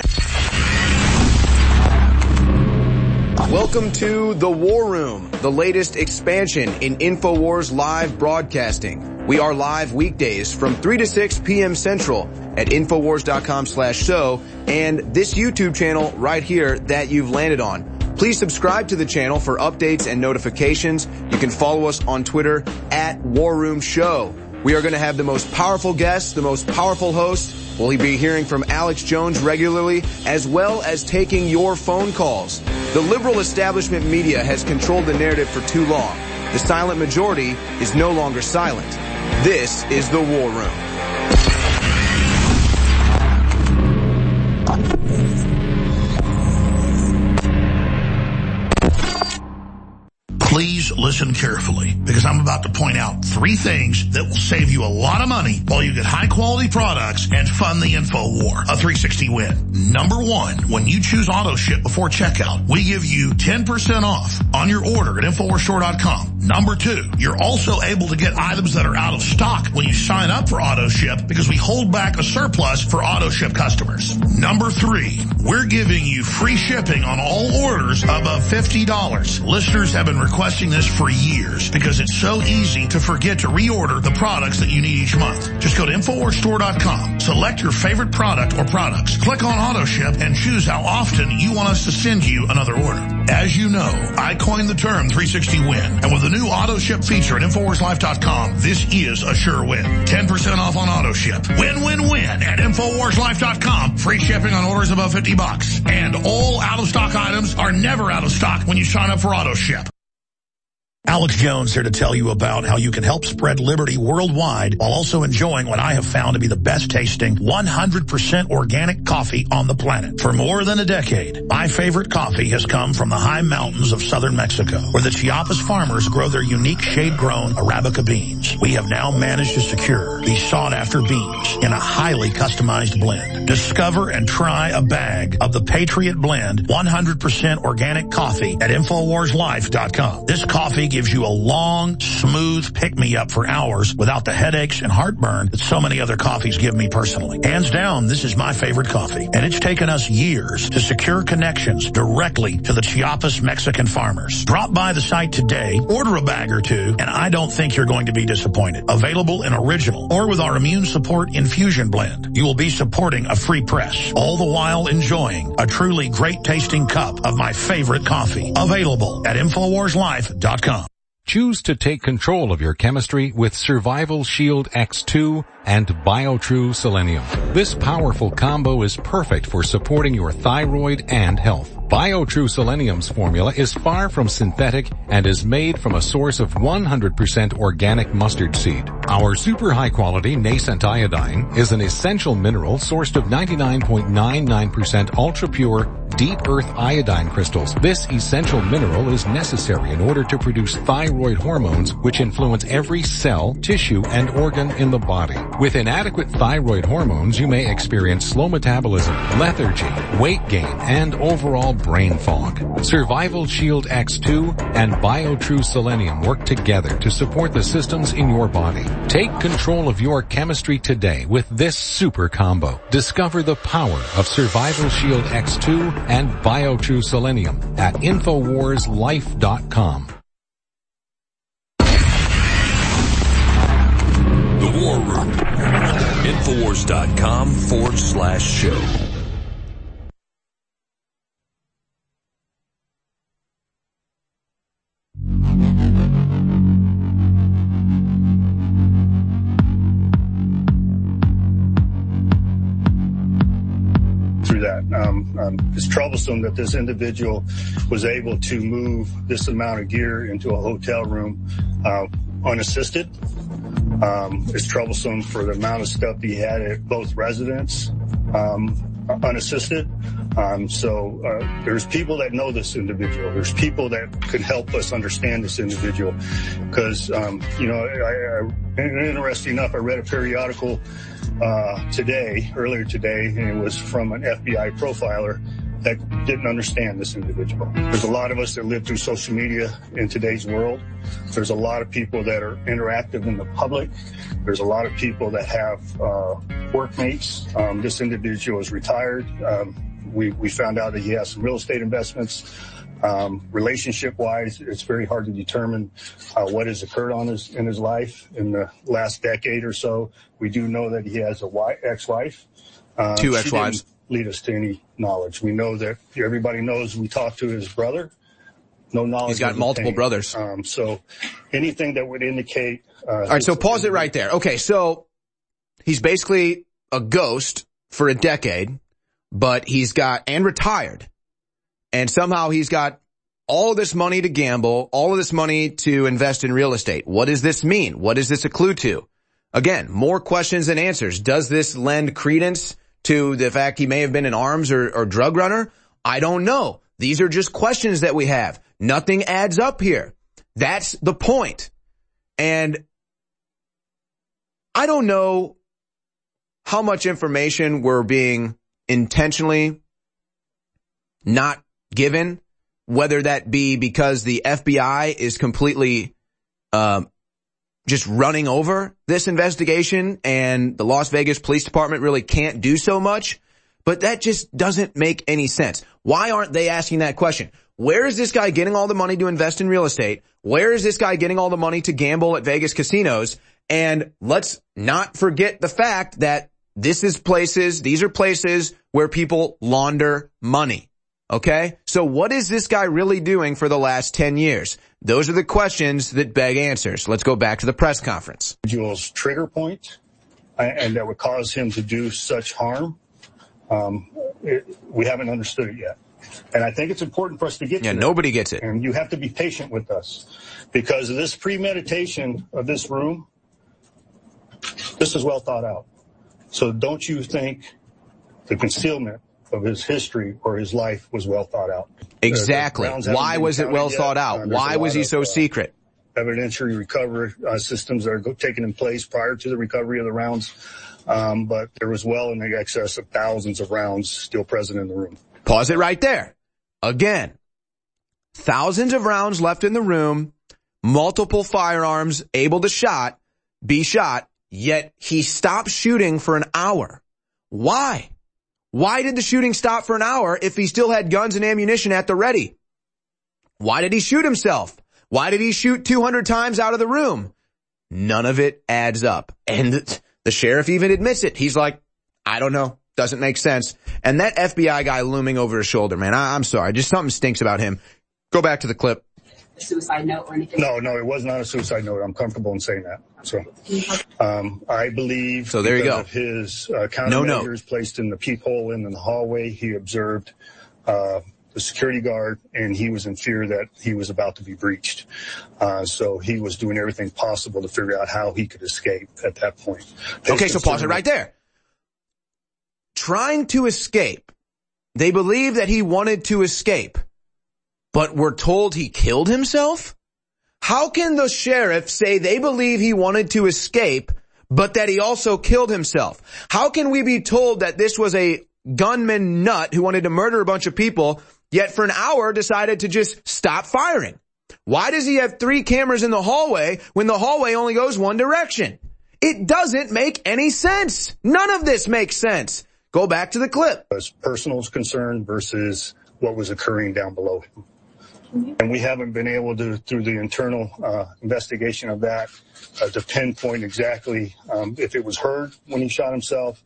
Welcome to The War Room, the latest expansion in InfoWars live broadcasting. We are live weekdays from 3 to 6 p.m. Central at Infowars.com/show and this YouTube channel right here that you've landed on. Please subscribe to the channel for updates and notifications. You can follow us on Twitter at War Room Show. We are going to have the most powerful guests, the most powerful hosts. We'll be hearing from Alex Jones regularly, as well as taking your phone calls. The liberal establishment media has controlled the narrative for too long. The silent majority is no longer silent. This is The War Room. Please listen carefully, because I'm about to point out 3 things that will save you a lot of money while you get high-quality products and fund the info war. A 360 win. Number 1, when you choose auto ship before checkout, we give you 10% off on your order at InfoWarsStore.com. Number 2, you're also able to get items that are out of stock when you sign up for AutoShip because we hold back a surplus for AutoShip customers. Number 3, we're giving you free shipping on all orders above $50. Listeners have been requesting this for years because it's so easy to forget to reorder the products that you need each month. Just go to InfoWarsStore.com, select your favorite product or products, click on AutoShip, and choose how often you want us to send you another order. As you know, I coined the term 360 win, and with the new AutoShip feature at InfoWarsLife.com, this is a sure win. 10% off on AutoShip. Win, win, win at InfoWarsLife.com. Free shipping on orders above $50. And all out-of-stock items are never out of stock when you sign up for AutoShip. Alex Jones here to tell you about how you can help spread liberty worldwide while also enjoying what I have found to be the best tasting 100% organic coffee on the planet. For more than a decade, my favorite coffee has come from the high mountains of southern Mexico, where the Chiapas farmers grow their unique shade-grown Arabica beans. We have now managed to secure these sought-after beans in a highly customized blend. Discover and try a bag of the Patriot Blend 100% organic coffee at InfoWarsLife.com. This coffee gives you a long, smooth pick-me-up for hours without the headaches and heartburn that so many other coffees give me personally. Hands down, this is my favorite coffee, and it's taken us years to secure connections directly to the Chiapas Mexican farmers. Drop by the site today, order a bag or two, and I don't think you're going to be disappointed. Available in original or with our immune support infusion blend. You will be supporting a free press, all the while enjoying a truly great-tasting cup of my favorite coffee. Available at InfoWarsLife.com. Choose to take control of your chemistry with Survival Shield X2 and BioTrue Selenium. This powerful combo is perfect for supporting your thyroid and health. BioTrue Selenium's formula is far from synthetic and is made from a source of 100% organic mustard seed. Our super high quality nascent iodine is an essential mineral sourced of 99.99% ultra pure deep earth iodine crystals. This essential mineral is necessary in order to produce thyroid hormones, which influence every cell, tissue, and organ in the body. With inadequate thyroid hormones, you may experience slow metabolism, lethargy, weight gain, and overall brain fog. Survival Shield X2 and BioTrue Selenium work together to support the systems in your body. Take control of your chemistry today with this super combo. Discover the power of Survival Shield X2 and BioTrue Selenium at InfoWarsLife.com. The War Room. Infowars.com/show. Through that. It's troublesome that this individual was able to move this amount of gear into a hotel room unassisted. It's troublesome for the amount of stuff he had at both residents unassisted. There's people that know this individual. There's people that could help us understand this individual. Because, interesting enough, I read a periodical earlier today, and it was from an FBI profiler that didn't understand this individual. There's a lot of us that live through social media in today's world. There's a lot of people that are interactive in the public. There's a lot of people that have workmates. This individual is retired. We found out that he has some real estate investments. Relationship-wise, it's very hard to determine what has occurred in his life in the last decade or so. We do know that he has a ex-wife. Two ex-wives. She didn't lead us to any knowledge. We know that everybody knows we talked to his brother. No knowledge. He's got multiple brothers. So anything that would indicate... All right, so pause it right there. Okay, so he's basically a ghost for a decade, but and retired. And somehow he's got all of this money to gamble, all of this money to invest in real estate. What does this mean? What is this a clue to? Again, more questions than answers. Does this lend credence to the fact he may have been an arms or drug runner? I don't know. These are just questions that we have. Nothing adds up here. That's the point. And I don't know how much information we're being intentionally not given, whether that be because the FBI is completely just running over this investigation, and the Las Vegas Police Department really can't do so much. But that just doesn't make any sense. Why aren't they asking that question? Where is this guy getting all the money to invest in real estate? Where is this guy getting all the money to gamble at Vegas casinos? And let's not forget the fact that these are places where people launder money. Okay? So what is this guy really doing for the last 10 years? Those are the questions that beg answers. Let's go back to the press conference. Individual's trigger point, and that would cause him to do such harm. We haven't understood it yet. And I think it's important for us to get to that. Nobody gets it. And you have to be patient with us because of this premeditation of this room. This is well thought out. So don't you think the concealment of his history or his life was well thought out? Exactly. Why was it well thought out? Why was he so secret? Evidentiary recovery systems that are taken in place prior to the recovery of the rounds. But there was well in the excess of thousands of rounds still present in the room. Pause it right there. Again, thousands of rounds left in the room, multiple firearms able to be shot, yet he stopped shooting for an hour. Why? Why did the shooting stop for an hour if he still had guns and ammunition at the ready? Why did he shoot himself? Why did he shoot 200 times out of the room? None of it adds up. And the sheriff even admits it. He's like, I don't know. Doesn't make sense. And that FBI guy looming over his shoulder, man, I'm sorry. Just something stinks about him. Go back to the clip. A suicide note or anything? No, it was not a suicide note. I'm comfortable in saying that. So, I believe so there you go. Of his countermeasures placed in the peephole in the hallway, he observed the security guard, and he was in fear that he was about to be breached. So he was doing everything possible to figure out how he could escape at that point. Okay, so pause it right there. Trying to escape. They believe that he wanted to escape, but we're told he killed himself? How can the sheriff say they believe he wanted to escape, but that he also killed himself? How can we be told that this was a gunman nut who wanted to murder a bunch of people, yet for an hour decided to just stop firing? Why does he have 3 cameras in the hallway when the hallway only goes one direction? It doesn't make any sense. None of this makes sense. Go back to the clip. As personal concern versus what was occurring down below him. And we haven't been able to, through the internal investigation of that, to pinpoint exactly if it was heard when he shot himself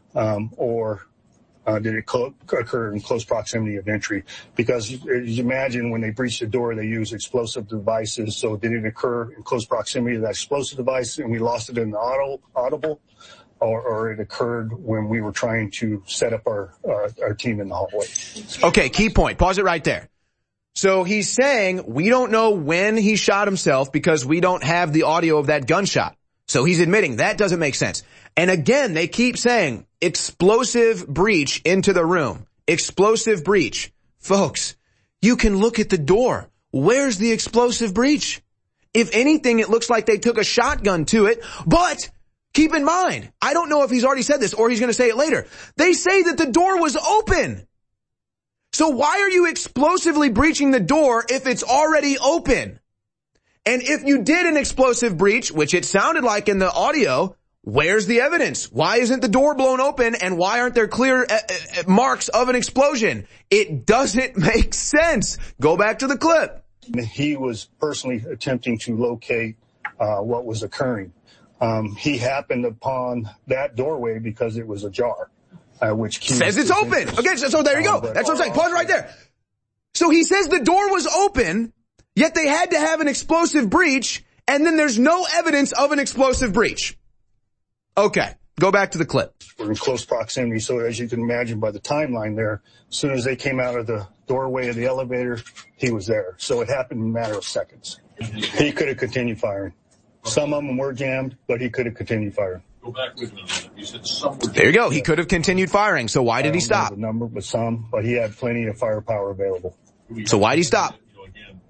or did it occur in close proximity of entry. Because as you imagine, when they breached the door, they use explosive devices. So did it occur in close proximity to that explosive device and we lost it in the audible? Or it occurred when we were trying to set up our team in the hallway. Okay, key point. Pause it right there. So he's saying we don't know when he shot himself because we don't have the audio of that gunshot. So he's admitting that doesn't make sense. And again, they keep saying explosive breach into the room. Explosive breach. Folks, you can look at the door. Where's the explosive breach? If anything, it looks like they took a shotgun to it, but keep in mind, I don't know if he's already said this or he's going to say it later. They say that the door was open. So why are you explosively breaching the door if it's already open? And if you did an explosive breach, which it sounded like in the audio, where's the evidence? Why isn't the door blown open and why aren't there clear marks of an explosion? It doesn't make sense. Go back to the clip. He was personally attempting to locate what was occurring. He happened upon that doorway because it was ajar, which says it's open. Okay, so there you go. That's what I'm saying. Pause right there. So he says the door was open, yet they had to have an explosive breach, and then there's no evidence of an explosive breach. Okay, go back to the clip. We're in close proximity, so as you can imagine by the timeline there, as soon as they came out of the doorway of the elevator, he was there. So it happened in a matter of seconds. He could have continued firing. Some of them were jammed, but he could have continued firing. Go back with me. You said some were. There you go. He could have continued firing. So why did he stop? The number, but he had plenty of firepower available. So why did he stop?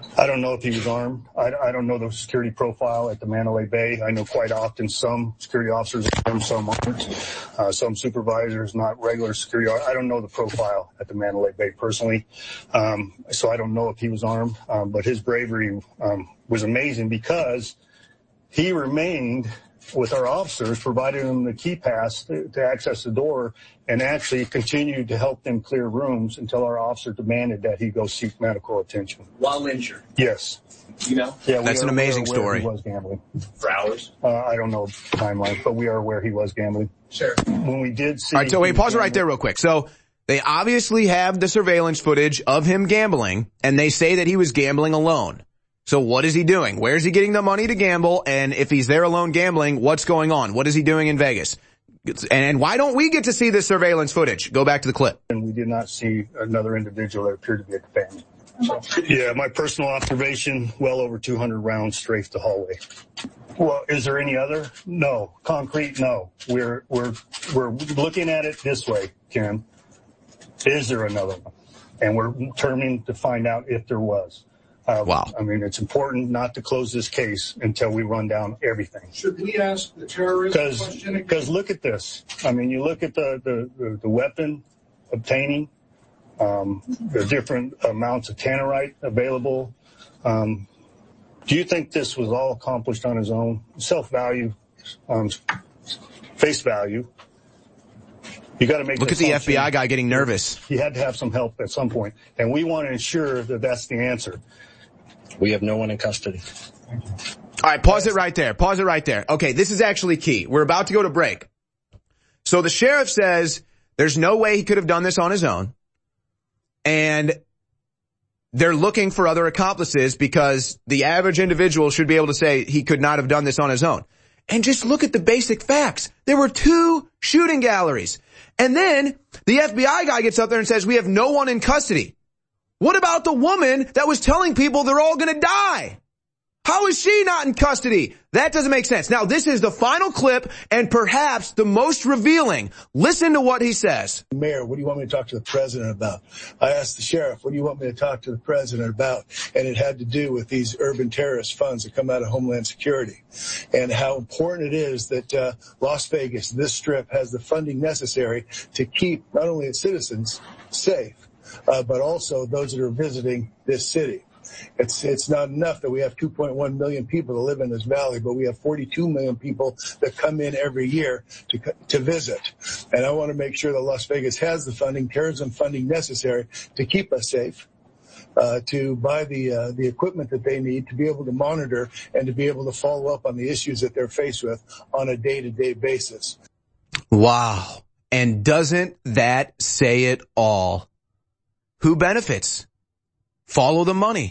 I don't know if he was armed. I don't know the security profile at the Mandalay Bay. I know quite often some security officers are armed, some aren't. Some supervisors, not regular security. I don't know the profile at the Mandalay Bay personally. So I don't know if he was armed. But his bravery was amazing because he remained with our officers, provided them the key pass to access the door, and actually continued to help them clear rooms until our officer demanded that he go seek medical attention. While injured? Yes. You know? Yeah, that's an amazing story. He was gambling. For hours? I don't know the timeline, but we are aware he was gambling. Sure. When we did see... All right, so wait, pause it right there real quick. So they obviously have the surveillance footage of him gambling, and they say that he was gambling alone. So what is he doing? Where is he getting the money to gamble? And if he's there alone gambling, what's going on? What is he doing in Vegas? And why don't we get to see this surveillance footage? Go back to the clip. And we did not see another individual that appeared to be a family. So, yeah, my personal observation, well over 200 rounds strafed the hallway. Well, is there any other? No. Concrete? No. We're looking at it this way, Ken. Is there another one? And we're determined to find out if there was. Wow. I mean, it's important not to close this case until we run down everything. Should we ask the terrorist question again? Because look at this. I mean, you look at the weapon obtaining, the different amounts of tannerite available. Do you think this was all accomplished on his own? Self-value, face value. You got to make. Look at the FBI guy getting nervous. He had to have some help at some point, and we want to ensure that that's the answer. We have no one in custody. All right, pause it right there. Pause it right there. Okay, this is actually key. We're about to go to break. So the sheriff says there's no way he could have done this on his own. And they're looking for other accomplices because the average individual should be able to say he could not have done this on his own. And just look at the basic facts. There were 2 shooting galleries. And then the FBI guy gets up there and says, we have no one in custody. What about the woman that was telling people they're all going to die? How is she not in custody? That doesn't make sense. Now, this is the final clip and perhaps the most revealing. Listen to what he says. Mayor, what do you want me to talk to the president about? I asked the sheriff, what do you want me to talk to the president about? And it had to do with these urban terrorist funds that come out of Homeland Security and how important it is that Las Vegas, this strip, has the funding necessary to keep not only its citizens safe, but also those that are visiting this city. It's not enough that we have 2.1 million people that live in this valley, but we have 42 million people that come in every year to visit. And I want to make sure that Las Vegas has the funding, terrorism funding necessary to keep us safe, to buy the equipment that they need to be able to monitor and to be able to follow up on the issues that they're faced with on a day-to-day basis. Wow. And doesn't that say it all? Who benefits? Follow the money.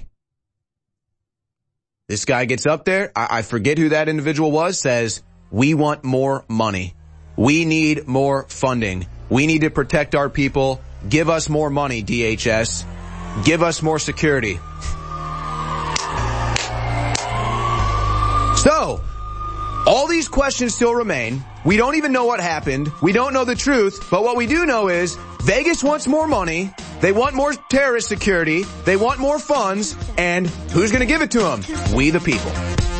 This guy gets up there, I forget who that individual was, says, we want more money. We need more funding. We need to protect our people. Give us more money, DHS. Give us more security. So, all these questions still remain. We don't even know what happened. We don't know the truth. But what we do know is Vegas wants more money. They want more terrorist security. They want more funds. And who's going to give it to them? We the people.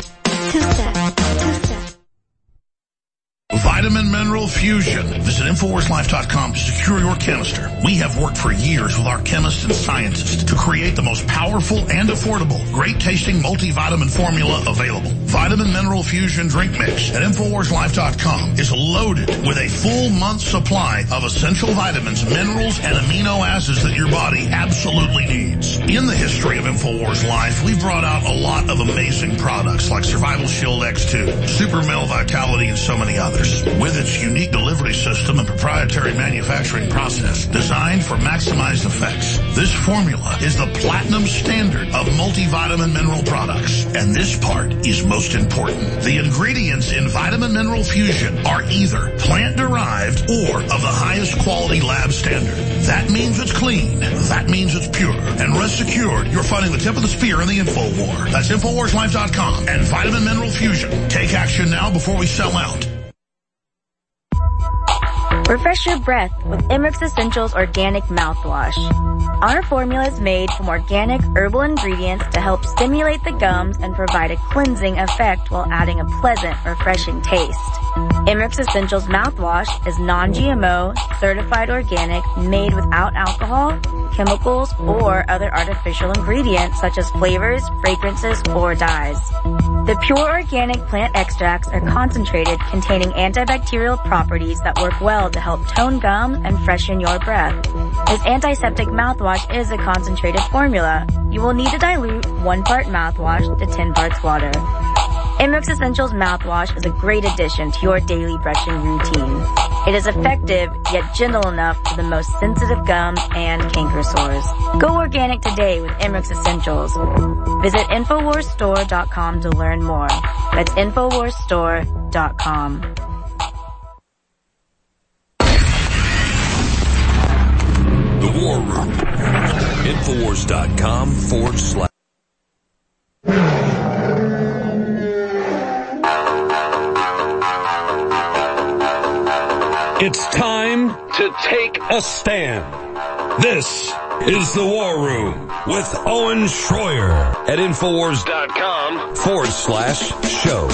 Vitamin Mineral Fusion. Visit InfoWarsLife.com to secure your canister. We have worked for years with our chemists and scientists to create the most powerful and affordable, great-tasting multivitamin formula available. Vitamin Mineral Fusion Drink Mix at InfoWarsLife.com is loaded with a full month's supply of essential vitamins, minerals, and amino acids that your body absolutely needs. In the history of InfoWars Life, we've brought out a lot of amazing products like Survival Shield X2, Super Male Vitality, and so many others. With its unique delivery system and proprietary manufacturing process designed for maximized effects, this formula is the platinum standard of multivitamin mineral products. And this part is most important. The ingredients in Vitamin Mineral Fusion are either plant-derived or of the highest quality lab standard. That means it's clean. That means it's pure. And rest assured, you're fighting the tip of the spear in the info war. That's InfoWarsLife.com and Vitamin Mineral Fusion. Take action now before we sell out. Refresh your breath with Emmerich Essentials Organic Mouthwash. Our formula is made from organic herbal ingredients to help stimulate the gums and provide a cleansing effect while adding a pleasant, refreshing taste. Emmerich Essentials Mouthwash is non-GMO, certified organic, made without alcohol, chemicals, or other artificial ingredients such as flavors, fragrances, or dyes. The pure organic plant extracts are concentrated, containing antibacterial properties that work well to help tone gums and freshen your breath. This antiseptic mouthwash is a concentrated formula. You will need to dilute 1 part mouthwash to 10 parts water. Emmerich Essentials Mouthwash is a great addition to your daily brushing routine. It is effective, yet gentle enough for the most sensitive gums and canker sores. Go organic today with Emmerich Essentials. Visit InfoWarsStore.com to learn more. That's InfoWarsStore.com. The War Room. Infowars.com/. It's time to take a stand. This is the War Room with Owen Schroyer at Infowars.com/show.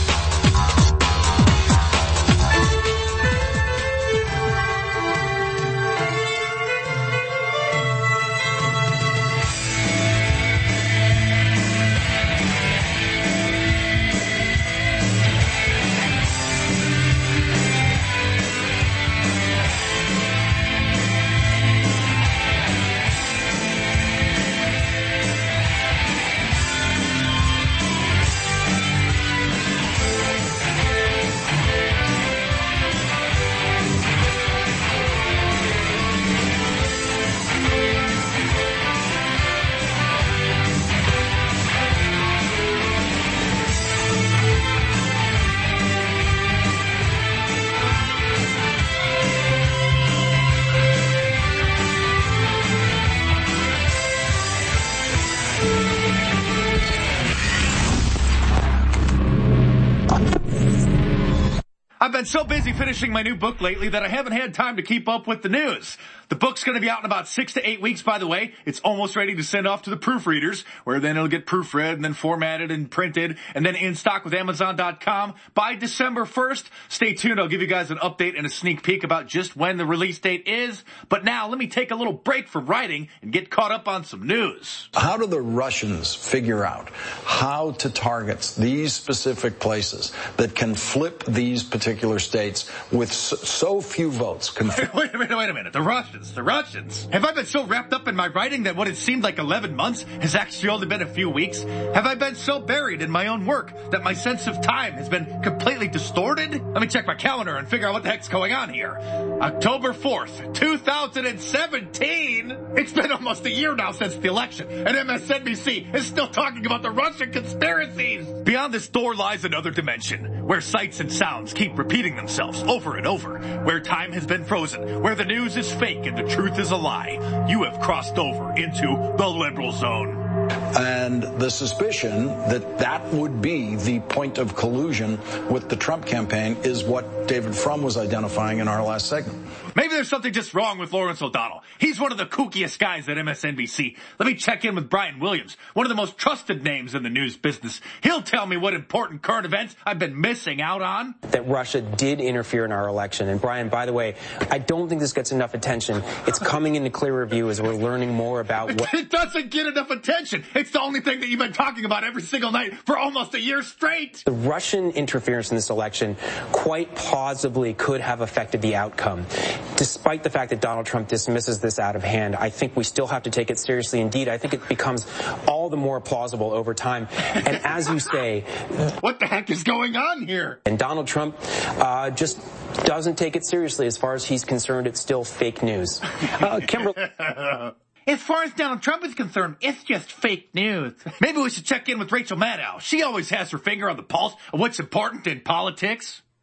I've been so busy finishing my new book lately that I haven't had time to keep up with the news. The book's going to be out in about 6 to 8 weeks, by the way. It's almost ready to send off to the proofreaders, where then it'll get proofread and then formatted and printed and then in stock with Amazon.com by December 1st. Stay tuned. I'll give you guys an update and a sneak peek about just when the release date is. But now let me take a little break from writing and get caught up on some news. How do the Russians figure out how to target these specific places that can flip these particular states with so few votes? Wait a minute. The Russians. Have I been so wrapped up in my writing that what it seemed like 11 months has actually only been a few weeks? Have I been so buried in my own work that my sense of time has been completely distorted? Let me check my calendar and figure out what the heck's going on here. October 4th, 2017? It's been almost a year now since the election, and MSNBC is still talking about the Russian conspiracies. Beyond this door lies another dimension, where sights and sounds keep repeating themselves over and over, where time has been frozen, where the news is fake and the truth is a lie. You have crossed over into the liberal zone. And the suspicion that that would be the point of collusion with the Trump campaign is what David Frum was identifying in our last segment. Maybe there's something just wrong with Lawrence O'Donnell. He's one of the kookiest guys at MSNBC. Let me check in with Brian Williams, one of the most trusted names in the news business. He'll tell me what important current events I've been missing out on. That Russia did interfere in our election. And Brian, by the way, I don't think this gets enough attention. It's coming into clear review as we're learning more about what... It doesn't get enough attention. It's the only thing that you've been talking about every single night for almost a year straight. The Russian interference in this election quite plausibly could have affected the outcome. Despite the fact that Donald Trump dismisses this out of hand, I think we still have to take it seriously. Indeed, I think it becomes all the more plausible over time. And as you say... What the heck is going on here? And Donald Trump just doesn't take it seriously. As far as he's concerned, it's still fake news. Kimberly... As far as Donald Trump is concerned, it's just fake news. Maybe we should check in with Rachel Maddow. She always has her finger on the pulse of what's important in politics.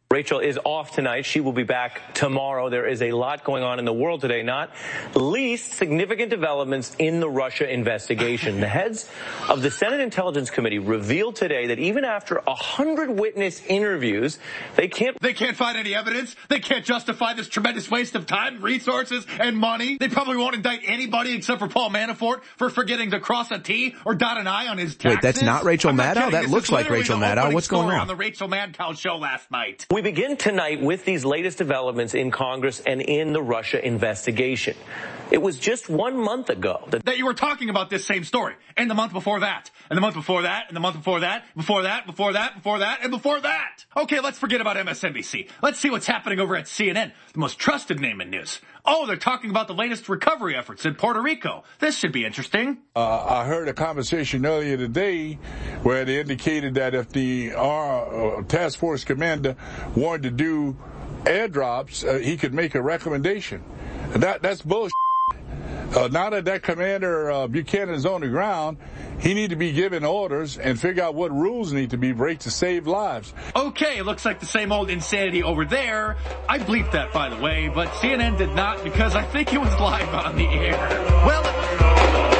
Rachel is off tonight. She will be back tomorrow. There is a lot going on in the world today, not least significant developments in the Russia investigation. The heads of the Senate Intelligence Committee revealed today that even after 100 witness interviews, they can't find any evidence. They can't justify this tremendous waste of time, resources, and money. They probably won't indict anybody except for Paul Manafort for forgetting to cross a T or dot an I on his taxes. Wait, that's not Rachel Maddow? That looks like Rachel Maddow. What's going on? On the Rachel Maddow show last night. We begin tonight with these latest developments in Congress and in the Russia investigation. It was just 1 month ago that you were talking about this same story, and the month before that, and the month before that, and the month before that, before that, before that, before that, and before that. Okay, let's forget about MSNBC. Let's see what's happening over at CNN, the most trusted name in news. Oh, they're talking about the latest recovery efforts in Puerto Rico. This should be interesting. I heard a conversation earlier today where they indicated that if our task force commander wanted to do airdrops, he could make a recommendation. That's bullshit. Now that commander Buchanan is on the ground, he need to be given orders and figure out what rules need to be break to save lives. Okay, it looks like the same old insanity over there. I bleeped that, by the way, but CNN did not because I think it was live on the air. Well,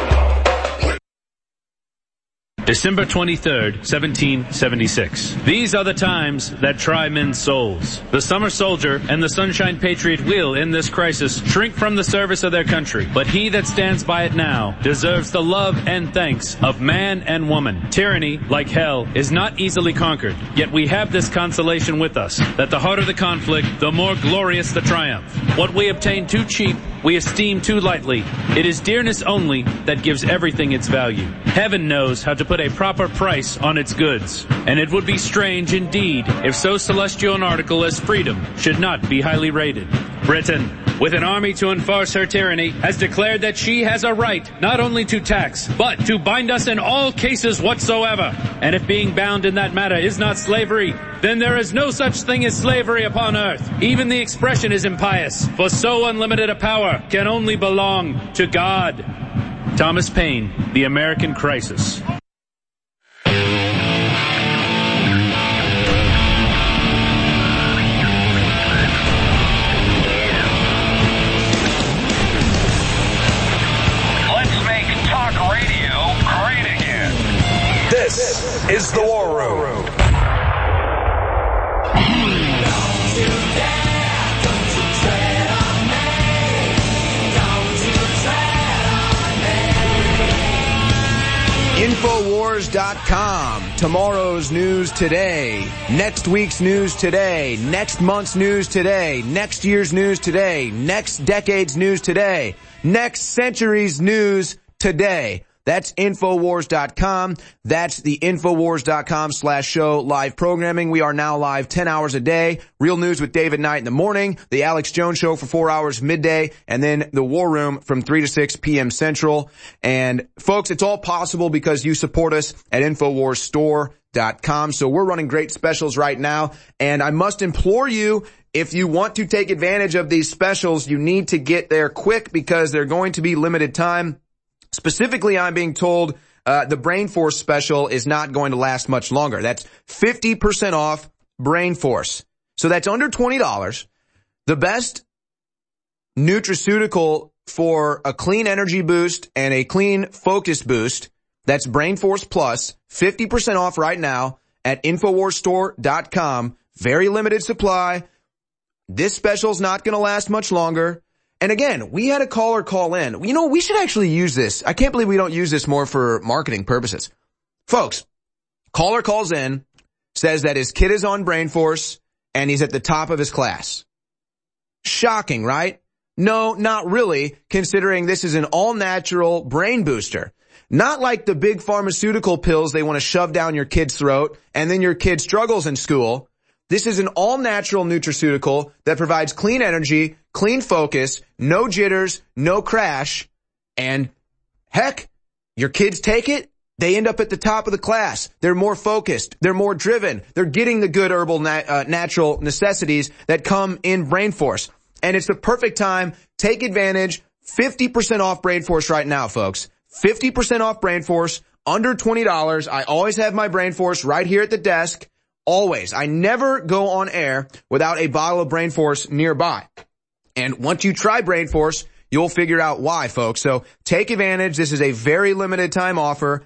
December 23rd, 1776. These are the times that try men's souls. The summer soldier and the sunshine patriot will, in this crisis, shrink from the service of their country. But he that stands by it now deserves the love and thanks of man and woman. Tyranny, like hell, is not easily conquered. Yet we have this consolation with us, that the harder the conflict, the more glorious the triumph. What we obtain too cheap, we esteem too lightly. It is dearness only that gives everything its value. Heaven knows how to put a proper price on its goods. And it would be strange indeed if so celestial an article as freedom should not be highly rated. Britain, with an army to enforce her tyranny, has declared that she has a right not only to tax, but to bind us in all cases whatsoever. And if being bound in that matter is not slavery, then there is no such thing as slavery upon earth. Even the expression is impious, for so unlimited a power can only belong to God. Thomas Paine, The American Crisis. This is the War Room. Infowars.com. Tomorrow's news today. Next week's news today. Next month's news today. Next year's news today. Next decade's news today. Next century's news today. That's Infowars.com. That's the Infowars.com/show live programming. We are now live 10 hours a day. Real News with David Knight in the morning. The Alex Jones Show for 4 hours midday. And then the War Room from 3 to 6 p.m. Central. And folks, it's all possible because you support us at InfoWarsStore.com. So we're running great specials right now. And I must implore you, if you want to take advantage of these specials, you need to get there quick because they're going to be limited time. Specifically, I'm being told the Brain Force special is not going to last much longer. That's 50% off Brain Force. So that's under $20. The best nutraceutical for a clean energy boost and a clean focus boost. That's Brain Force Plus, 50% off right now at InfoWarsStore.com. Very limited supply. This special's not going to last much longer. And again, we had a caller call in. You know, we should actually use this. I can't believe we don't use this more for marketing purposes. Folks, caller calls in, says that his kid is on Brain Force, and he's at the top of his class. Shocking, right? No, not really, considering this is an all-natural brain booster. Not like the big pharmaceutical pills they want to shove down your kid's throat, and then your kid struggles in school. This is an all-natural nutraceutical that provides clean energy, clean focus, no jitters, no crash, and heck, your kids take it, they end up at the top of the class. They're more focused. They're more driven. They're getting the good herbal natural necessities that come in Brain Force. And it's the perfect time. Take advantage. 50% off Brain Force right now, folks. 50% off Brain Force, under $20. I always have my Brain Force right here at the desk. always. I never go on air without a bottle of Brain Force nearby. And once you try Brain Force, you'll figure out why, folks. So take advantage. This is a very limited time offer,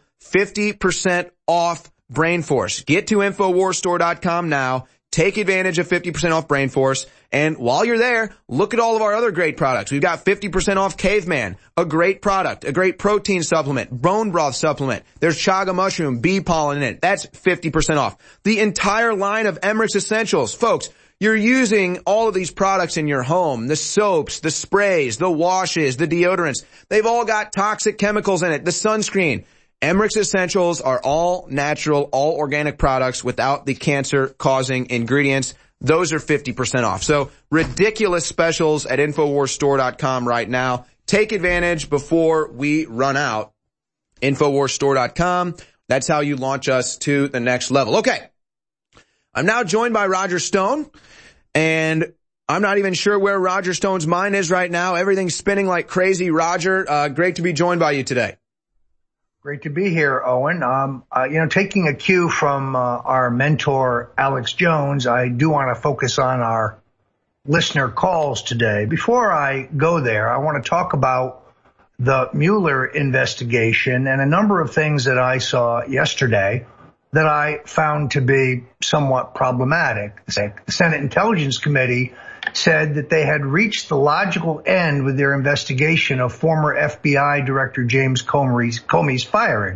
50% off Brain Force. Get to InfoWarsStore.com now. Take advantage of 50% off Brain Force. And while you're there, look at all of our other great products. We've got 50% off Caveman, a great product, a great protein supplement, bone broth supplement. There's chaga mushroom, bee pollen in it. That's 50% off. The entire line of Emmerich Essentials. Folks, you're using all of these products in your home. The soaps, the sprays, the washes, the deodorants. They've all got toxic chemicals in it. The sunscreen. Emmerich Essentials are all natural, all organic products without the cancer-causing ingredients. Those are 50% off. So ridiculous specials at InfoWarsStore.com right now. Take advantage before we run out. InfoWarsStore.com. That's how you launch us to the next level. Okay. I'm now joined by Roger Stone, and I'm not even sure where Roger Stone's mind is right now. Everything's spinning like crazy. Roger, great to be joined by you today. Great to be here, Owen. Taking a cue from our mentor, Alex Jones, I do want to focus on our listener calls today. Before I go there, I want to talk about the Mueller investigation and a number of things that I saw yesterday that I found to be somewhat problematic. The Senate Intelligence Committee said that they had reached the logical end with their investigation of former FBI Director James Comey's firing.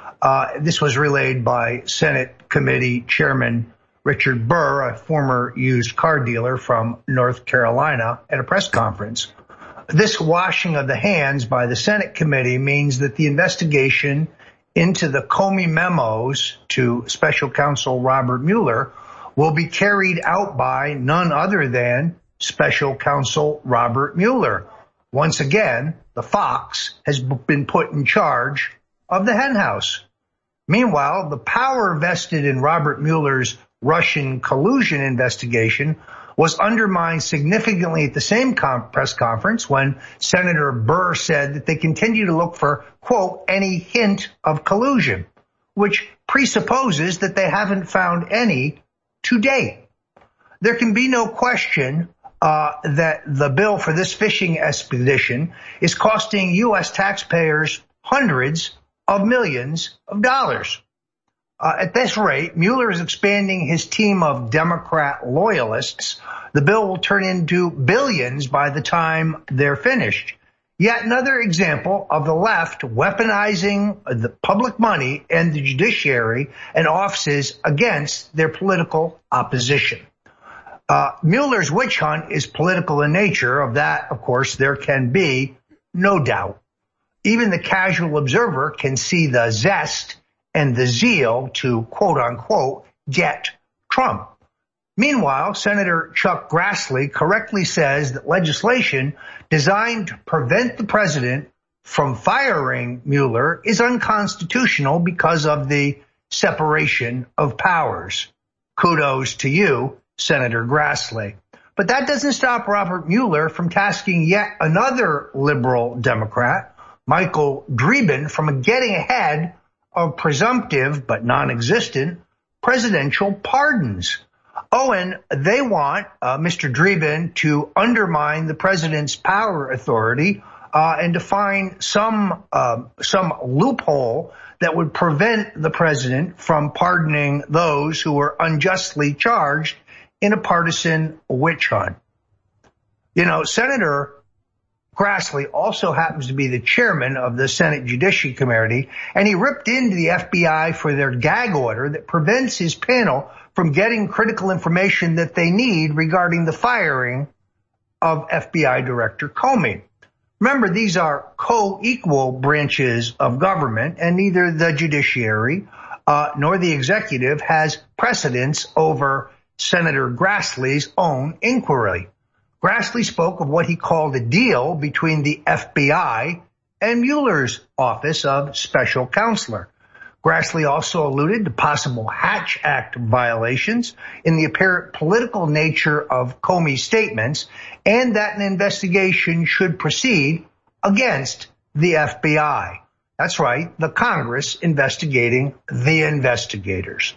This was relayed by Senate Committee Chairman Richard Burr, a former used car dealer from North Carolina, at a press conference. This washing of the hands by the Senate committee means that the investigation into the Comey memos to Special Counsel Robert Mueller will be carried out by none other than Special Counsel Robert Mueller. Once again, the fox has been put in charge of the henhouse. Meanwhile, the power vested in Robert Mueller's Russian collusion investigation was undermined significantly at the same press conference when Senator Burr said that they continue to look for, quote, any hint of collusion, which presupposes that they haven't found any to date. There can be no question that the bill for this fishing expedition is costing U.S. taxpayers hundreds of millions of dollars. At this rate, Mueller is expanding his team of Democrat loyalists. The bill will turn into billions by the time they're finished. Yet another example of the left weaponizing the public money and the judiciary and offices against their political opposition. Mueller's witch hunt is political in nature. Of that, of course, there can be no doubt. Even the casual observer can see the zest and the zeal to, quote unquote, get Trump. Meanwhile, Senator Chuck Grassley correctly says that legislation designed to prevent the president from firing Mueller is unconstitutional because of the separation of powers. Kudos to you, Senator Grassley. But that doesn't stop Robert Mueller from tasking yet another liberal Democrat, Michael Dreeben, from getting ahead of presumptive but non-existent presidential pardons. Owen, they want Mr. Dreeben to undermine the president's power authority and to find some loophole that would prevent the president from pardoning those who were unjustly charged in a partisan witch hunt. You know, Senator Grassley also happens to be the chairman of the Senate Judiciary Committee, and he ripped into the FBI for their gag order that prevents his panel from getting critical information that they need regarding the firing of FBI Director Comey. Remember, these are co-equal branches of government, and neither the judiciary nor the executive has precedence over Senator Grassley's own inquiry. Grassley spoke of what he called a deal between the FBI and Mueller's Office of Special Counselor. Grassley also alluded to possible Hatch Act violations in the apparent political nature of Comey's statements and that an investigation should proceed against the FBI. That's right, the Congress investigating the investigators.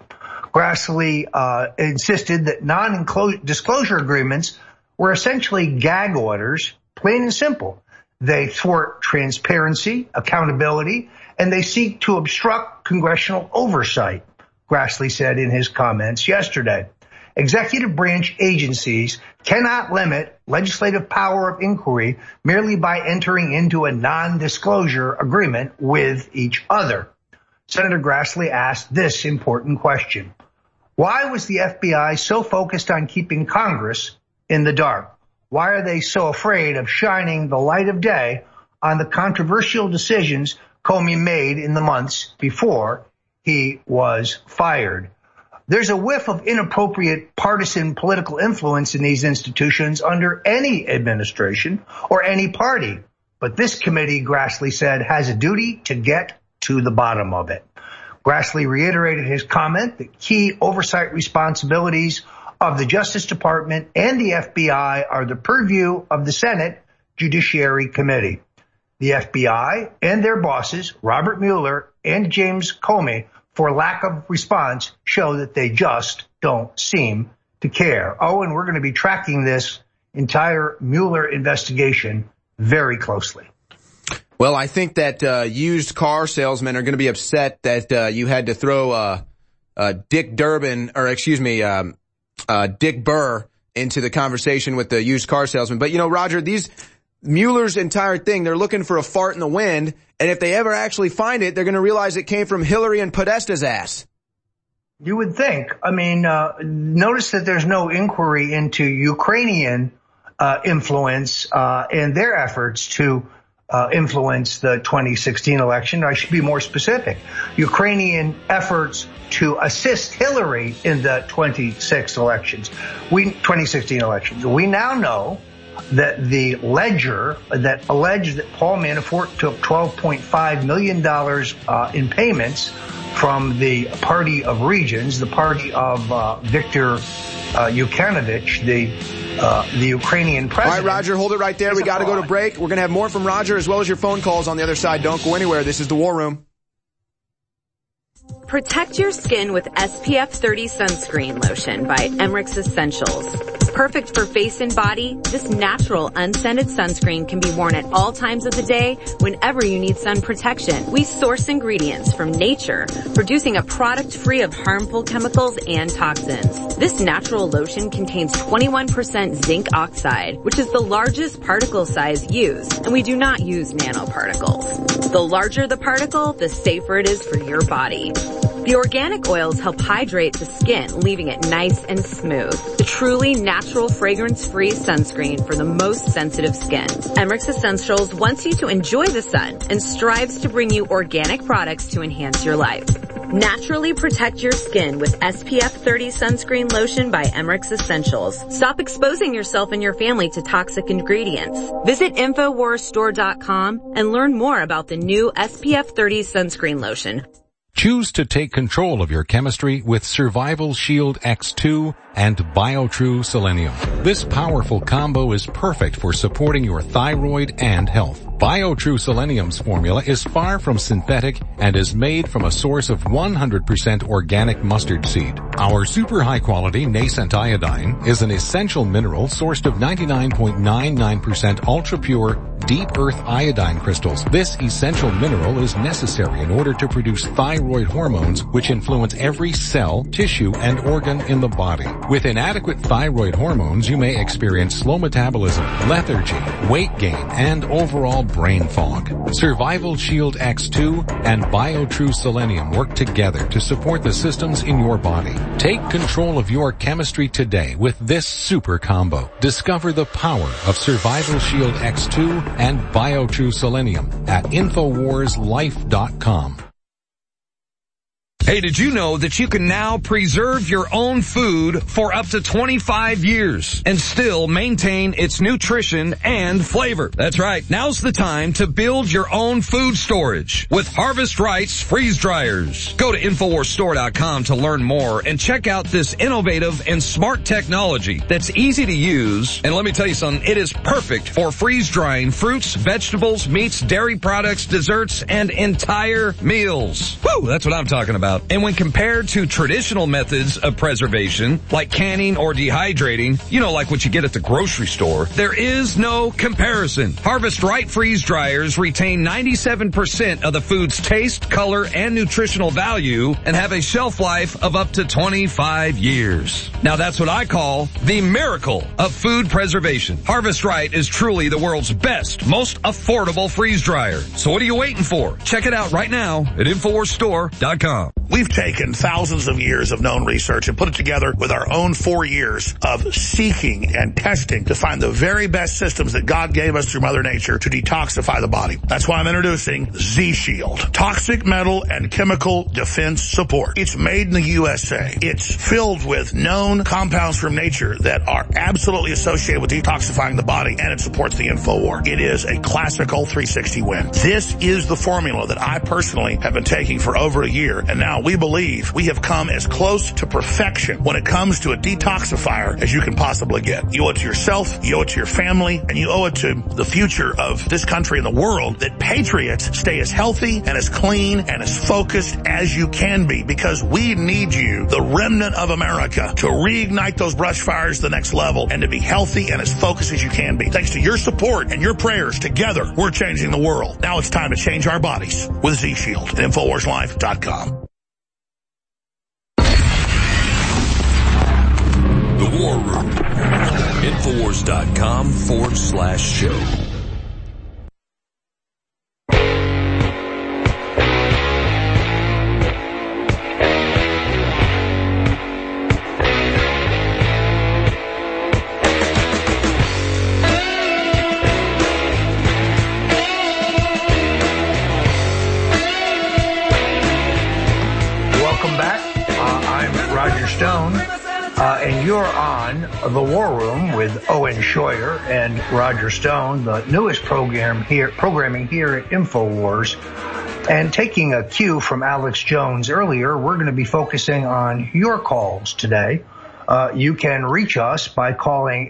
Grassley insisted that non-disclosure agreements were essentially gag orders, plain and simple. They thwart transparency, accountability, and they seek to obstruct congressional oversight, Grassley said in his comments yesterday. Executive branch agencies cannot limit legislative power of inquiry merely by entering into a non-disclosure agreement with each other. Senator Grassley asked this important question. Why was the FBI so focused on keeping Congress in the dark? Why are they so afraid of shining the light of day on the controversial decisions Comey made in the months before he was fired? There's a whiff of inappropriate partisan political influence in these institutions under any administration or any party. But this committee, Grassley said, has a duty to get to the bottom of it. Grassley reiterated his comment that key oversight responsibilities of the Justice Department and the FBI are the purview of the Senate Judiciary Committee. The FBI and their bosses, Robert Mueller and James Comey, for lack of response, show that they just don't seem to care. Oh, and we're going to be tracking this entire Mueller investigation very closely. Well, I think that used car salesmen are going to be upset that you had to throw Dick Burr into the conversation with the used car salesman. But, you know, Roger, Mueller's entire thing, they're looking for a fart in the wind, and if they ever actually find it, they're going to realize it came from Hillary and Podesta's ass. You would think. I mean, notice that there's no inquiry into Ukrainian influence and their efforts to influence the 2016 election. I should be more specific. Ukrainian efforts to assist Hillary in the 2016 elections. We now know that the ledger that alleged that Paul Manafort took $12.5 million in payments from the Party of Regions, the party of Viktor Yanukovych, the Ukrainian president. All right, Roger, hold it right there. We got to go to break. We're going to have more from Roger as well as your phone calls on the other side. Don't go anywhere. This is the War Room. Protect your skin with SPF 30 sunscreen lotion by Emmerich Essentials. Perfect for face and body, this natural unscented sunscreen can be worn at all times of the day whenever you need sun protection. We source ingredients from nature, producing a product free of harmful chemicals and toxins. This natural lotion contains 21% zinc oxide, which is the largest particle size used, and we do not use nanoparticles. The larger the particle, the safer it is for your body. The organic oils help hydrate the skin, leaving it nice and smooth. The truly natural fragrance-free sunscreen for the most sensitive skin. Emmerich Essentials wants you to enjoy the sun and strives to bring you organic products to enhance your life. Naturally protect your skin with SPF 30 sunscreen lotion by Emmerich Essentials. Stop exposing yourself and your family to toxic ingredients. Visit InfoWarsStore.com and learn more about the new SPF 30 sunscreen lotion. Choose to take control of your chemistry with Survival Shield X2 and BioTrue Selenium. This powerful combo is perfect for supporting your thyroid and health. BioTrue Selenium's formula is far from synthetic and is made from a source of 100% organic mustard seed. Our super high quality nascent iodine is an essential mineral sourced of 99.99% ultra pure deep earth iodine crystals. This essential mineral is necessary in order to produce thyroid hormones which influence every cell, tissue, and organ in the body. With inadequate thyroid hormones, you may experience slow metabolism, lethargy, weight gain, and overall brain fog. Survival Shield X2 and BioTrue Selenium work together to support the systems in your body. Take control of your chemistry today with this super combo. Discover the power of Survival Shield X2 and BioTrue Selenium at InfoWarsLife.com. Hey, did you know that you can now preserve your own food for up to 25 years and still maintain its nutrition and flavor? That's right. Now's the time to build your own food storage with Harvest Rights freeze dryers. Go to InfoWarsStore.com to learn more and check out this innovative and smart technology that's easy to use. And let me tell you something, it is perfect for freeze drying fruits, vegetables, meats, dairy products, desserts, and entire meals. Woo, that's what I'm talking about. about. And when compared to traditional methods of preservation, like canning or dehydrating, like what you get at the grocery store, there is no comparison. Harvest Right freeze dryers retain 97% of the food's taste, color, and nutritional value and have a shelf life of up to 25 years. Now that's what I call the miracle of food preservation. Harvest Right is truly the world's best, most affordable freeze dryer. So what are you waiting for? Check it out right now at InfoWarsStore.com. We've taken thousands of years of known research and put it together with our own 4 years of seeking and testing to find the very best systems that God gave us through Mother Nature to detoxify the body. That's why I'm introducing Z-Shield. Toxic metal and chemical defense support. It's made in the USA. It's filled with known compounds from nature that are absolutely associated with detoxifying the body, and it supports the InfoWar. It is a classical 360 win. This is the formula that I personally have been taking for over a year, and now we believe we have come as close to perfection when it comes to a detoxifier as you can possibly get. You owe it to yourself, you owe it to your family, and you owe it to the future of this country and the world that patriots stay as healthy and as clean and as focused as you can be, because we need you, the remnant of America, to reignite those brush fires to the next level and to be healthy and as focused as you can be. Thanks to your support and your prayers, together we're changing the world. Now it's time to change our bodies with Z-Shield at InfoWarsLife.com. The War Room. Infowars.com/show. Welcome back. I'm Roger Stone. And you're on The War Room with Owen Schroyer and Roger Stone, the newest programming here at InfoWars. And taking a cue from Alex Jones earlier, we're going to be focusing on your calls today. You can reach us by calling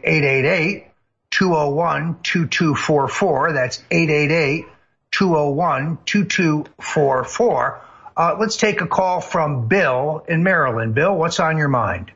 888-201-2244. That's 888-201-2244. Let's take a call from Bill in Maryland. Bill, what's on your mind?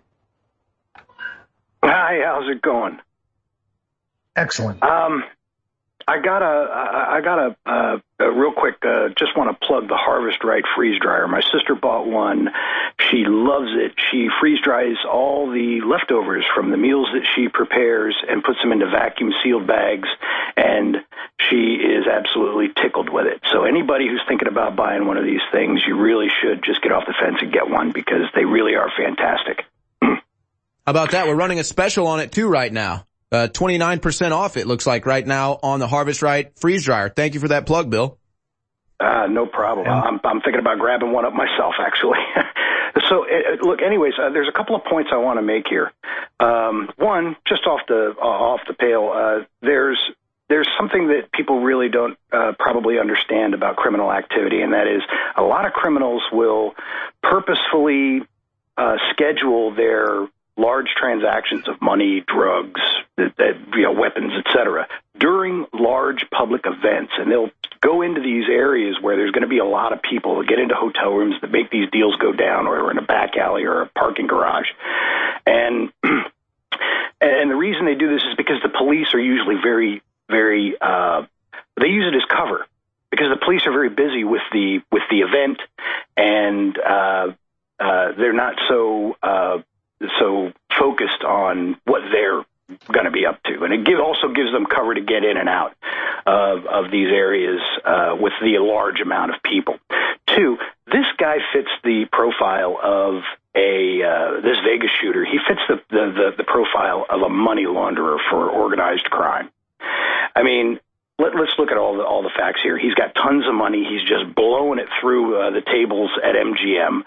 Hi, how's it going? Excellent. I got a real quick, just want to plug the Harvest Right freeze dryer. My sister bought one. She loves it. She freeze dries all the leftovers from the meals that she prepares and puts them into vacuum sealed bags, and she is absolutely tickled with it. So anybody who's thinking about buying one of these things, you really should just get off the fence and get one, because they really are fantastic. How about that? We're running a special on it too right now. 29% off it looks like right now on the Harvest Right freeze dryer. Thank you for that plug, Bill. No problem. I'm thinking about grabbing one up myself, actually. So, look, anyways, there's a couple of points I want to make here. One, just off the pale, there's something that people really don't probably understand about criminal activity, and that is a lot of criminals will purposefully schedule their large transactions of money, drugs, weapons, etc., during large public events, and they'll go into these areas where there's going to be a lot of people, get into hotel rooms that make these deals go down, or in a back alley or a parking garage, and the reason they do this is because the police are usually very they use it as cover, because the police are very busy with the event, and they're not so focused on what they're going to be up to. And it also gives them cover to get in and out of these areas with the large amount of people. Two, this guy fits the profile of this Vegas shooter. He fits the profile of a money launderer for organized crime. I mean, let's look at all the facts here. He's got tons of money. He's just blowing it through the tables at MGM.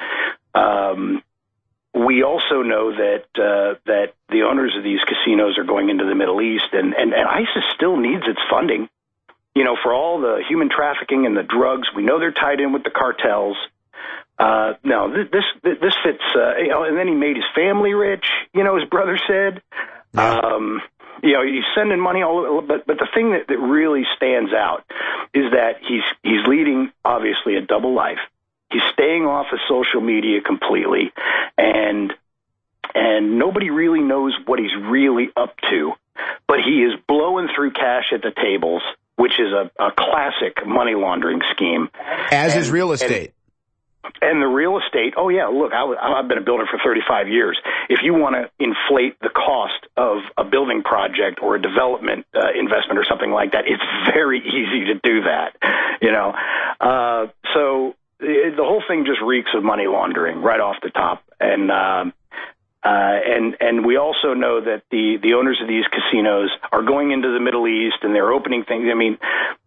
We also know that the owners of these casinos are going into the Middle East, and ISIS still needs its funding, for all the human trafficking and the drugs. We know they're tied in with the cartels. No, this fits, and then he made his family rich, his brother said. He's sending money all over, but the thing that really stands out is that he's leading, obviously, a double life. He's staying off of social media completely, and nobody really knows what he's really up to. But he is blowing through cash at the tables, which is a classic money laundering scheme. As is real estate. And the real estate, oh yeah, look, I've been a builder for 35 years. If you want to inflate the cost of a building project or a development investment or something like that, it's very easy to do that, you know. So the whole thing just reeks of money laundering right off the top. And we also know that the owners of these casinos are going into the Middle East and they're opening things. I mean,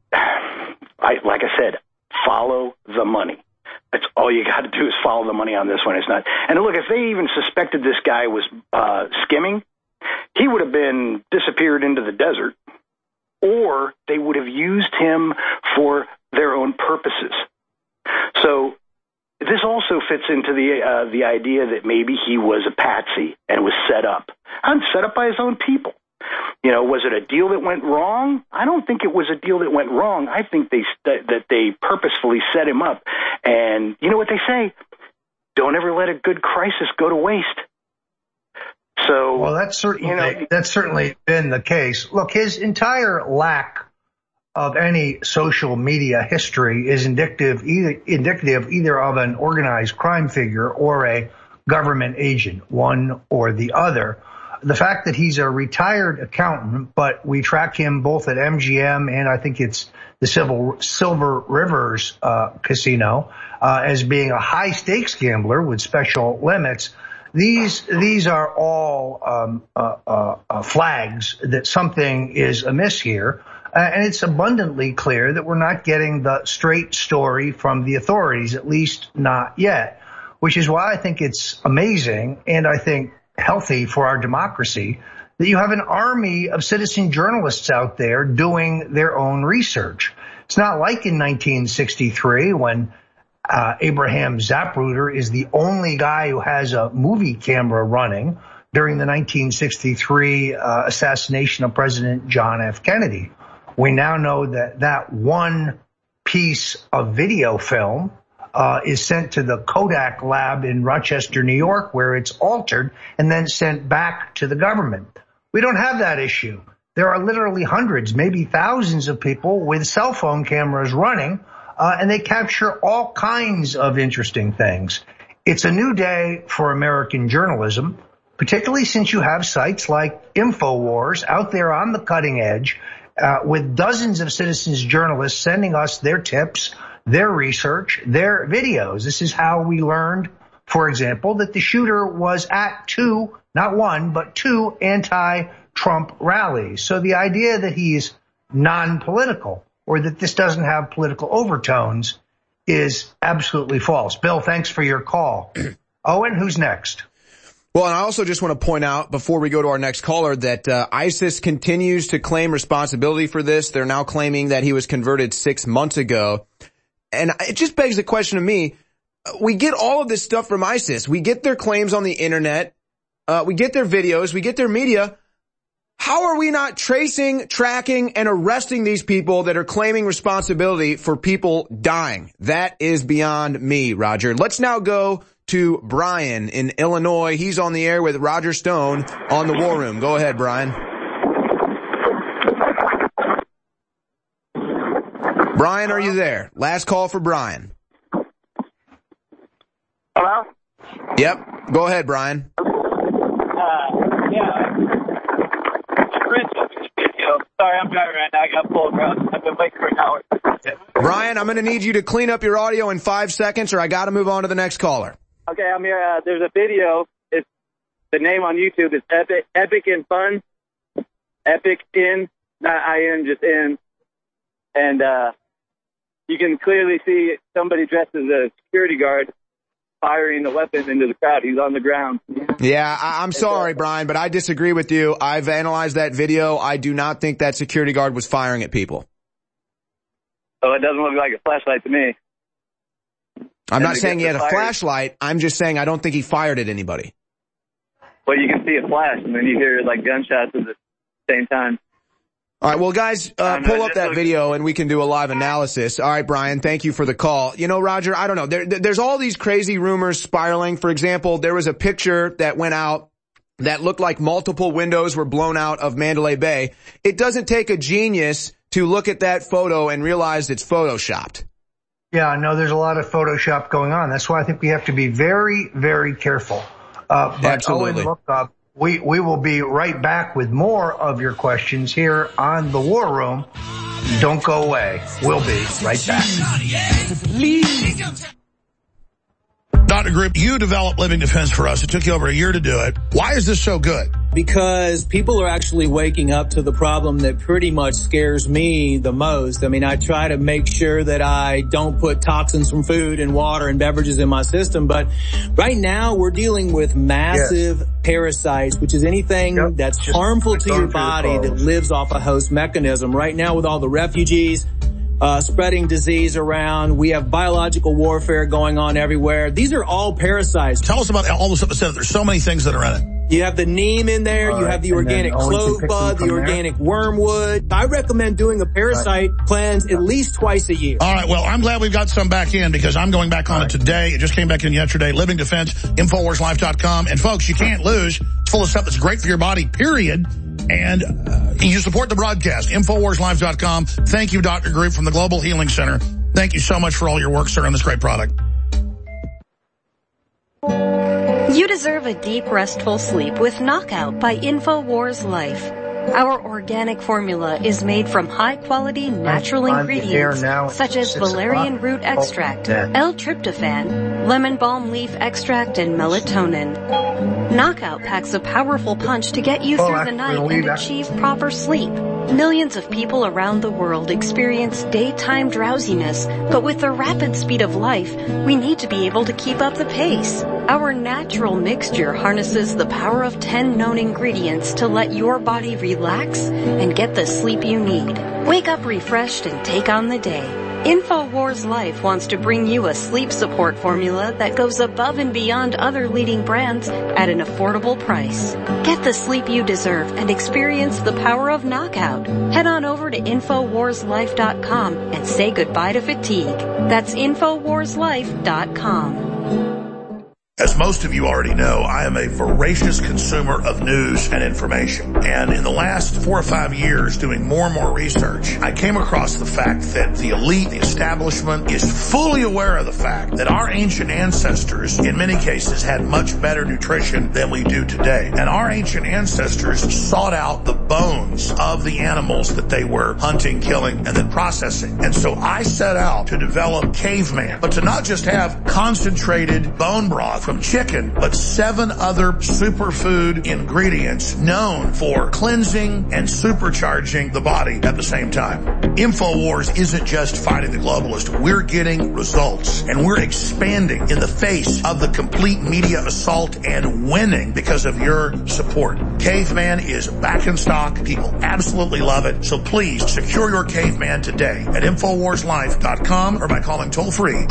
like I said, follow the money. That's all you got to do is follow the money on this one. It's not. And look, if they even suspected this guy was skimming, he would have been disappeared into the desert, or they would have used him for their own purposes. So this also fits into the idea that maybe he was a patsy and was set up. Set up by his own people. You know, was it a deal that went wrong? I don't think it was a deal that went wrong. I think that they purposefully set him up. And you know what they say? Don't ever let a good crisis go to waste. So, well, that's certainly been the case. Look, his entire lack of any social media history is indicative either of an organized crime figure or a government agent, one or the other. The fact that he's a retired accountant, but we track him both at MGM and I think it's the Silver Rivers casino as being a high stakes gambler with special limits. These are all flags that something is amiss here. And it's abundantly clear that we're not getting the straight story from the authorities, at least not yet, which is why I think it's amazing and I think healthy for our democracy that you have an army of citizen journalists out there doing their own research. It's not like in 1963 when Abraham Zapruder is the only guy who has a movie camera running during the 1963 assassination of President John F. Kennedy. We now know that one piece of video film is sent to the Kodak lab in Rochester, New York, where it's altered and then sent back to the government. We don't have that issue. There are literally hundreds, maybe thousands of people with cell phone cameras running, and they capture all kinds of interesting things. It's a new day for American journalism, particularly since you have sites like InfoWars out there on the cutting edge, with dozens of citizens journalists sending us their tips, their research, their videos. This is how we learned, for example, that the shooter was at two, not one, but two anti-Trump rallies. So the idea that he's non-political or that this doesn't have political overtones is absolutely false. Bill, thanks for your call. Owen, who's next? Well, and I also just want to point out before we go to our next caller that ISIS continues to claim responsibility for this. They're now claiming that he was converted 6 months ago. And it just begs the question to me, we get all of this stuff from ISIS. We get their claims on the internet. We get their videos. We get their media. How are we not tracing, tracking, and arresting these people that are claiming responsibility for people dying? That is beyond me, Roger. Let's now go to Brian in Illinois. He's on the air with Roger Stone on the War Room. Go ahead, Brian. Brian, are you there? Last call for Brian. Hello? Yep. Go ahead, Brian. Sorry, I'm driving right now. I got pulled around. I've been waiting for an hour. Brian, I'm going to need you to clean up your audio in 5 seconds or I got to move on to the next caller. Okay, I'm here. There's a video. It's the name on YouTube is Epic in Fun. Epic in, not I-N, just in. And you can clearly see somebody dressed as a security guard firing the weapon into the crowd. He's on the ground. Yeah, I'm sorry, Brian, but I disagree with you. I've analyzed that video. I do not think that security guard was firing at people. Oh, it doesn't look like a flashlight to me. I'm not saying he had a flashlight. I'm just saying I don't think he fired at anybody. Well, you can see a flash, and then you hear like gunshots at the same time. All right, well, guys, pull up that video and we can do a live analysis. All right, Brian, thank you for the call. You know, Roger, I don't know. There's all these crazy rumors spiraling. For example, there was a picture that went out that looked like multiple windows were blown out of Mandalay Bay. It doesn't take a genius to look at that photo and realize it's photoshopped. Yeah, no, there's a lot of Photoshop going on. That's why I think we have to be very, very careful. But Absolutely. Owen, look, we will be right back with more of your questions here on The War Room. Don't go away. We'll be right back. Dr. Group, you developed Living Defense for us. It took you over a year to do it. Why is this so good? Because people are actually waking up to the problem that pretty much scares me the most. I mean, I try to make sure that I don't put toxins from food and water and beverages in my system, but right now we're dealing with massive parasites, which is anything that's harmful to your body that lives off a host mechanism. Right now with all the refugees, spreading disease around. We have biological warfare going on everywhere. These are all parasites. Tell us about all the stuff that said there's so many things that are in it. You have the neem in there. You have the organic clove bud, the organic wormwood. I recommend doing a parasite cleanse at least twice a year. All right. Well, I'm glad we've got some back in because I'm going back on it today. It just came back in yesterday. Living Defense, InfoWarsLife.com. And folks, you can't lose. It's full of stuff that's great for your body, period. And you support the broadcast, InfoWarsLife.com. Thank you, Dr. Group from the Global Healing Center. Thank you so much for all your work, sir, on this great product. You deserve a deep, restful sleep with Knockout by InfoWars Life. Our organic formula is made from high-quality natural ingredients such as valerian root extract, L-tryptophan, lemon balm leaf extract, and melatonin. Knockout packs a powerful punch to get you through the night and achieve proper sleep. Millions of people around the world experience daytime drowsiness, but with the rapid speed of life, we need to be able to keep up the pace. Our natural mixture harnesses the power of 10 known ingredients to let your body relax and get the sleep you need. Wake up refreshed and take on the day. InfoWars Life wants to bring you a sleep support formula that goes above and beyond other leading brands at an affordable price. Get the sleep you deserve and experience the power of Knockout. Head on over to InfoWarsLife.com and say goodbye to fatigue. That's InfoWarsLife.com. As most of you already know, I am a voracious consumer of news and information. And in the last 4 or 5 years, doing more and more research, I came across the fact that the elite, the establishment, is fully aware of the fact that our ancient ancestors, in many cases, had much better nutrition than we do today. And our ancient ancestors sought out the bones of the animals that they were hunting, killing, and then processing. And so I set out to develop Caveman, but to not just have concentrated bone broth from chicken, but 7 other superfood ingredients known for cleansing and supercharging the body at the same time. InfoWars isn't just fighting the globalist. We're getting results, and we're expanding in the face of the complete media assault and winning because of your support. Caveman is back in stock. People absolutely love it. So please secure your Caveman today at InfoWarsLife.com or by calling toll-free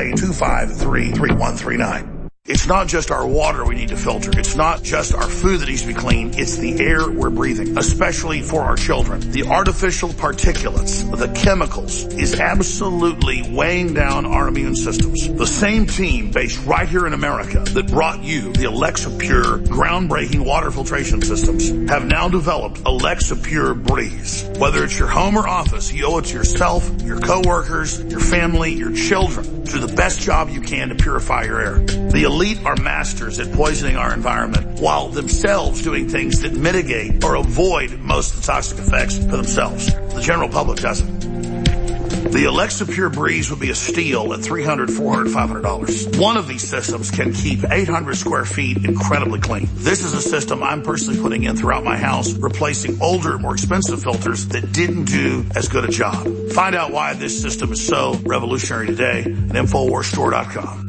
888-253-3139. It's not just our water we need to filter. It's not just our food that needs to be clean. It's the air we're breathing, especially for our children. The artificial particulates, the chemicals, is absolutely weighing down our immune systems. The same team based right here in America that brought you the Alexa Pure groundbreaking water filtration systems have now developed Alexa Pure Breeze. Whether it's your home or office, you owe it to yourself, your coworkers, your family, your children to do the best job you can to purify your air. The elite are masters at poisoning our environment while themselves doing things that mitigate or avoid most of the toxic effects for themselves. The general public doesn't. The Alexa Pure Breeze would be a steal at $300, $400, $500. One of these systems can keep 800 square feet incredibly clean. This is a system I'm personally putting in throughout my house, replacing older, more expensive filters that didn't do as good a job. Find out why this system is so revolutionary today at InfoWarsStore.com.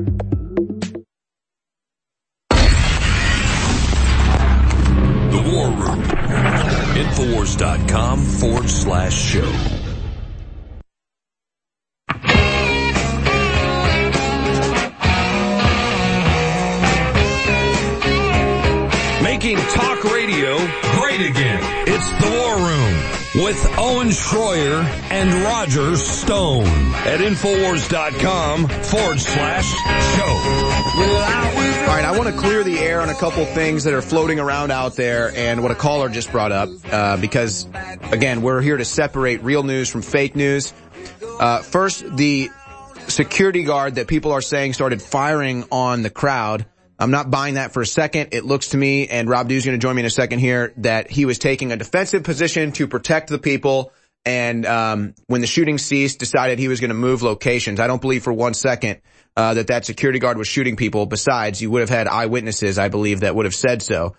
War Room. Infowars.com/show. making talk radio great again. It's The War Room with Owen Schroyer and Roger Stone at Infowars.com/show. All right, I want to clear the air on a couple things that are floating around out there and what a caller just brought up, because, again, we're here to separate real news from fake news. First, the security guard that people are saying started firing on the crowd. I'm not buying that for a second. It looks to me, and Rob Dew's going to join me in a second here, that he was taking a defensive position to protect the people, and when the shooting ceased, decided he was going to move locations. I don't believe for 1 second that security guard was shooting people. Besides, you would have had eyewitnesses, I believe, that would have said so.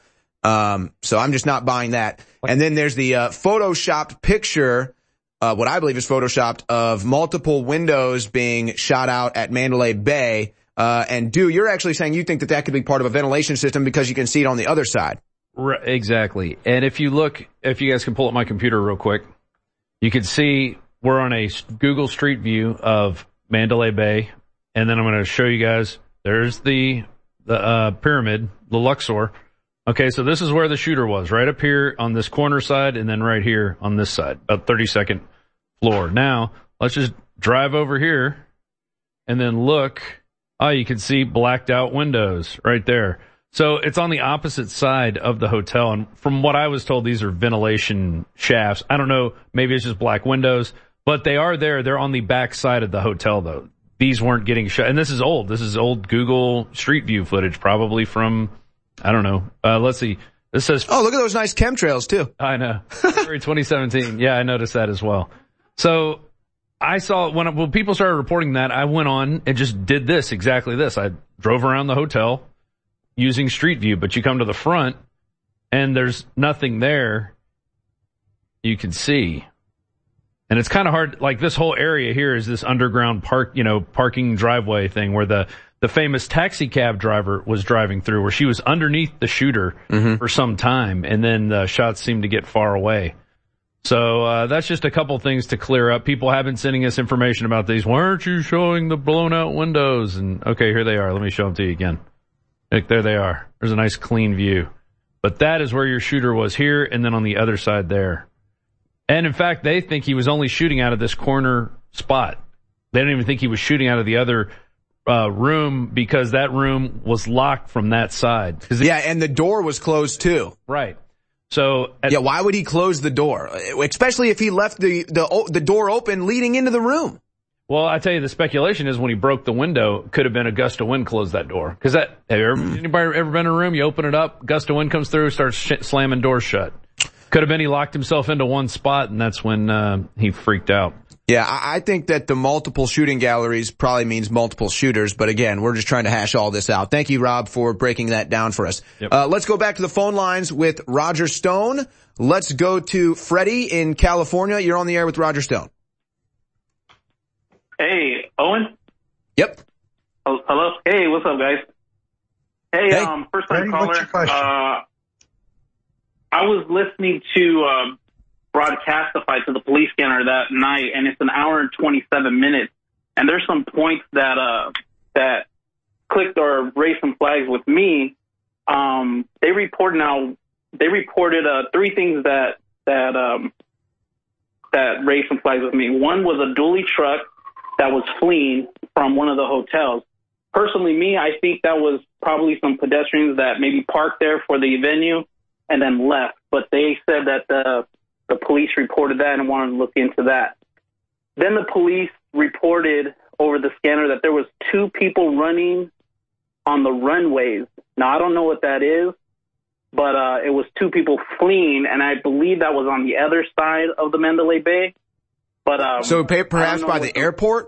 So I'm just not buying that. And then there's the photoshopped picture, what I believe is photoshopped, of multiple windows being shot out at Mandalay Bay. And Dew, you're actually saying you think that could be part of a ventilation system because you can see it on the other side. Right, exactly. And if you guys can pull up my computer real quick, you can see we're on a Google Street View of Mandalay Bay. And then I'm going to show you guys, there's the pyramid, the Luxor. Okay, so this is where the shooter was, right up here on this corner side, and then right here on this side, about 32nd floor. Now, let's just drive over here and then look. Oh, you can see blacked out windows right there. So it's on the opposite side of the hotel. And from what I was told, these are ventilation shafts. I don't know, maybe it's just black windows, but they are there. They're on the back side of the hotel, though. These weren't getting shut. And this is old. This is old Google Street View footage, probably from, I don't know. Let's see. This says, oh, look at those nice chemtrails, too. I know. February 2017. Yeah, I noticed that as well. So I saw when people started reporting that, I went on and just did exactly this. I drove around the hotel using Street View, but you come to the front and there's nothing there you can see. And it's kind of hard, like this whole area here is this underground parking driveway thing where the famous taxi cab driver was driving through, where she was underneath the shooter for some time, and then the shots seemed to get far away. So that's just a couple things to clear up. People have been sending us information about these. Why aren't you showing the blown out windows? And okay, here they are. Let me show them to you again. Look, there they are. There's a nice clean view. But that is where your shooter was here, and then on the other side there. And in fact, they think he was only shooting out of this corner spot. They don't even think he was shooting out of the other room, because that room was locked from that side. Yeah, and the door was closed too. Right. So why would he close the door? Especially if he left the door open leading into the room. Well, I tell you, the speculation is when he broke the window, could have been a gust of wind closed that door. Because anybody ever been in a room? You open it up, gust of wind comes through, starts slamming doors shut. Could have been he locked himself into one spot, and that's when he freaked out. Yeah, I think that the multiple shooting galleries probably means multiple shooters, but again, we're just trying to hash all this out. Thank you, Rob, for breaking that down for us. Yep. Let's go back to the phone lines with Roger Stone. Let's go to Freddie in California. You're on the air with Roger Stone. Hey, Owen? Yep. Oh, hello? Hey, what's up, guys? Hey, first time caller. What's your question? I was listening to Broadcastify to the police scanner that night, and it's an hour and 27 minutes. And there's some points that clicked or raised some flags with me. They reported three things that raised some flags with me. One was a dually truck that was fleeing from one of the hotels. Personally, I think that was probably some pedestrians that maybe parked there for the venue and then left. But they said that the police reported that and wanted to look into that. Then the police reported over the scanner that there was two people running on the runways. Now, I don't know what that is, but it was two people fleeing, and I believe that was on the other side of the Mandalay Bay. But so perhaps by the airport?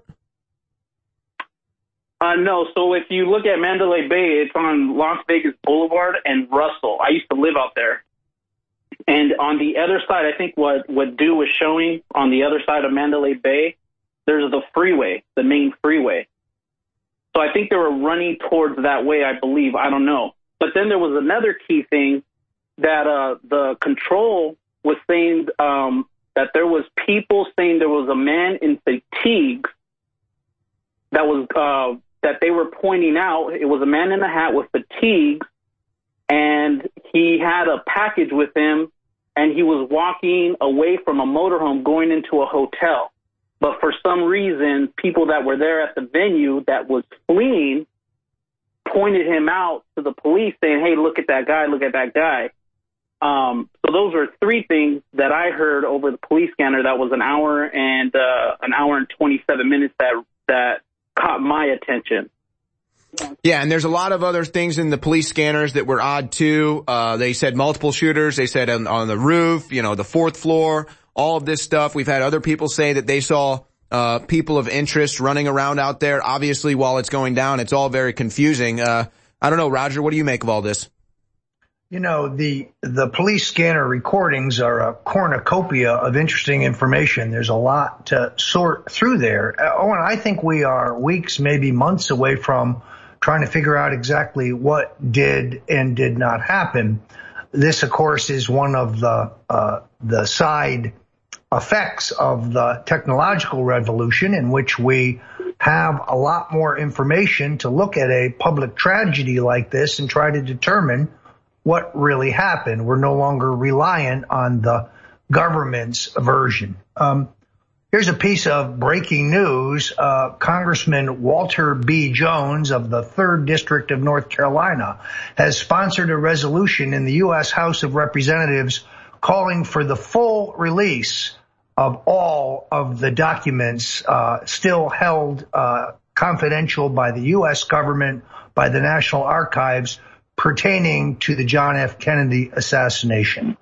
No. So if you look at Mandalay Bay, it's on Las Vegas Boulevard and Russell. I used to live out there. And on the other side, I think what Dew was showing on the other side of Mandalay Bay, there's the freeway, the main freeway. So I think they were running towards that way, I believe. I don't know. But then there was another key thing that the control was saying that there was people saying there was a man in fatigues that they were pointing out. It was a man in a hat with fatigues, and he had a package with him, and he was walking away from a motorhome going into a hotel. But for some reason, people that were there at the venue that was fleeing pointed him out to the police saying, hey, look at that guy, look at that guy. So those were three things that I heard over the police scanner. That was an hour and 27 minutes that caught my attention. Yeah, and there's a lot of other things in the police scanners that were odd too. They said multiple shooters. They said on the roof, the fourth floor, all of this stuff. We've had other people say that they saw people of interest running around out there. Obviously, while it's going down, it's all very confusing. I don't know, Roger, what do you make of all this? The police scanner recordings are a cornucopia of interesting information. There's a lot to sort through there. Owen, I think we are weeks, maybe months away from trying to figure out exactly what did and did not happen. This, of course, is one of the side effects of the technological revolution, in which we have a lot more information to look at a public tragedy like this and try to determine what really happened. We're no longer reliant on the government's version. Here's a piece of breaking news. Congressman Walter B. Jones of the 3rd District of North Carolina has sponsored a resolution in the U.S. House of Representatives calling for the full release of all of the documents still held confidential by the U.S. government, by the National Archives, pertaining to the John F. Kennedy assassination.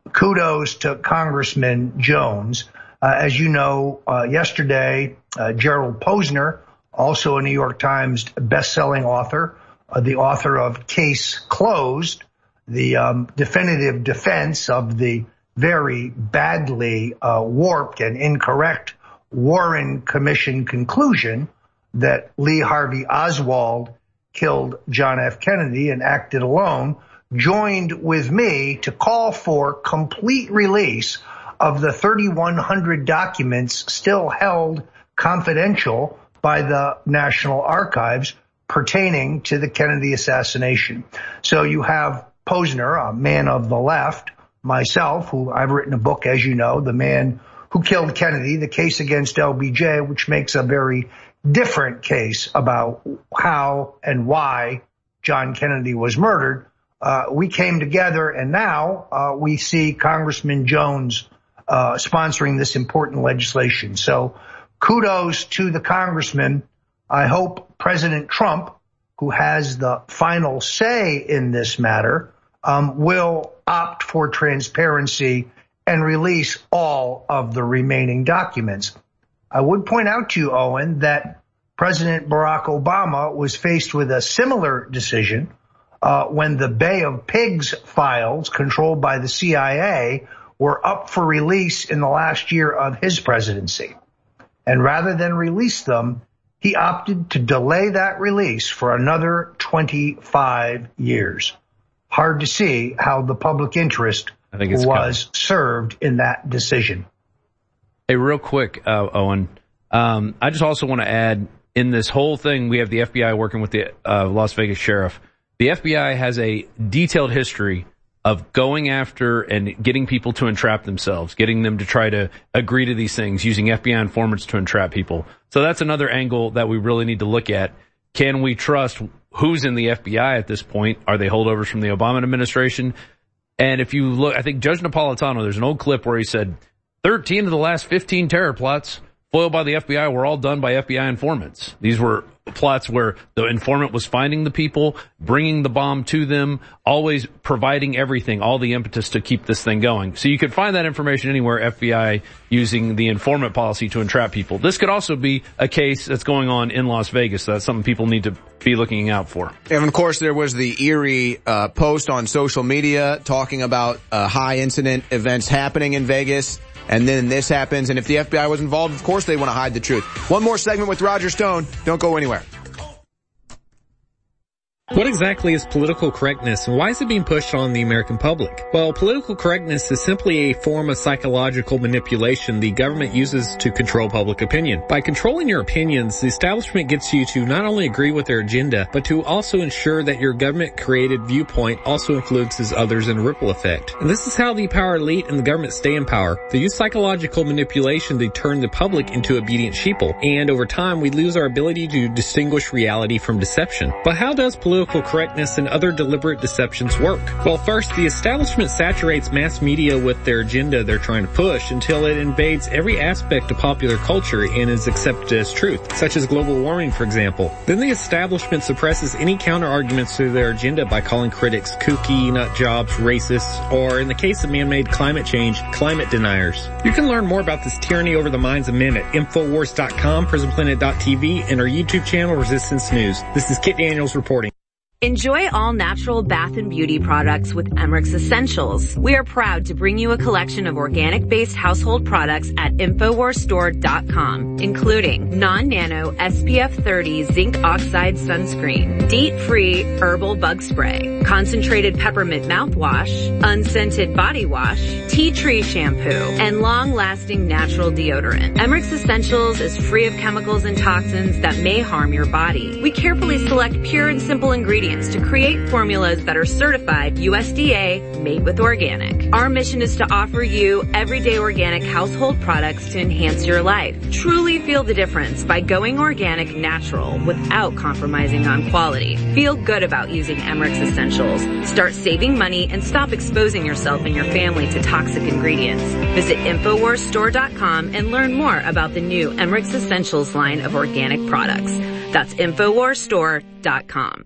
Kudos to Congressman Jones. As you know, yesterday, Gerald Posner, also a New York Times best-selling author, the author of Case Closed, the definitive defense of the very badly warped and incorrect Warren Commission conclusion that Lee Harvey Oswald killed John F. Kennedy and acted alone, joined with me to call for complete release of the 3,100 documents still held confidential by the National Archives pertaining to the Kennedy assassination. So you have Posner, a man of the left, myself, who I've written a book, as you know, The Man Who Killed Kennedy, The Case Against LBJ, which makes a very different case about how and why John Kennedy was murdered. We came together, and now we see Congressman Jones sponsoring this important legislation. So kudos to the congressman. I hope President Trump, who has the final say in this matter, will opt for transparency and release all of the remaining documents. I would point out to you, Owen, that President Barack Obama was faced with a similar decision when the Bay of Pigs files controlled by the CIA were up for release in the last year of his presidency. And rather than release them, he opted to delay that release for another 25 years. Hard to see how the public interest was served in that decision. Hey, real quick, Owen, I just also want to add, in this whole thing, we have the FBI working with the Las Vegas sheriff. The FBI has a detailed history of going after and getting people to entrap themselves, getting them to try to agree to these things, using FBI informants to entrap people. So that's another angle that we really need to look at. Can we trust who's in the FBI at this point? Are they holdovers from the Obama administration? And if you look, I think Judge Napolitano, there's an old clip where he said 13 of the last 15 terror plots foiled by the FBI were all done by FBI informants. These were plots where the informant was finding the people, bringing the bomb to them, always providing everything, all the impetus to keep this thing going. So you could find that information anywhere, FBI using the informant policy to entrap people. This could also be a case that's going on in Las Vegas. So that's something people need to be looking out for. And of course, there was the eerie post on social media talking about high incident events happening in Vegas. And then this happens, and if the FBI was involved, of course they want to hide the truth. One more segment with Roger Stone. Don't go anywhere. What exactly is political correctness, and why is it being pushed on the American public? Well, political correctness is simply a form of psychological manipulation the government uses to control public opinion. By controlling your opinions, the establishment gets you to not only agree with their agenda, but to also ensure that your government-created viewpoint also influences others in a ripple effect. And this is how the power elite and the government stay in power. They use psychological manipulation to turn the public into obedient sheeple, and over time we lose our ability to distinguish reality from deception. But how does political correctness and other deliberate deceptions work? Well, first, the establishment saturates mass media with their agenda they're trying to push until it invades every aspect of popular culture and is accepted as truth, such as global warming, for example. Then the establishment suppresses any counter-arguments to their agenda by calling critics kooky, nut jobs, racists, or in the case of man-made climate change, climate deniers. You can learn more about this tyranny over the minds of men at Infowars.com, PrisonPlanet.tv, and our YouTube channel, Resistance News. This is Kit Daniels reporting. Enjoy all natural bath and beauty products with Emmerich Essentials. We are proud to bring you a collection of organic-based household products at InfoWarsStore.com, including non-nano SPF 30 zinc oxide sunscreen, DEET-free herbal bug spray, concentrated peppermint mouthwash, unscented body wash, tea tree shampoo, and long-lasting natural deodorant. Emmerich Essentials is free of chemicals and toxins that may harm your body. We carefully select pure and simple ingredients to create formulas that are certified USDA made with organic. Our mission is to offer you everyday organic household products to enhance your life. Truly feel the difference by going organic natural without compromising on quality. Feel good about using Emmerich's Essentials. Start saving money and stop exposing yourself and your family to toxic ingredients. Visit InfoWarsStore.com and learn more about the new Emmerich's Essentials line of organic products. That's InfoWarsStore.com.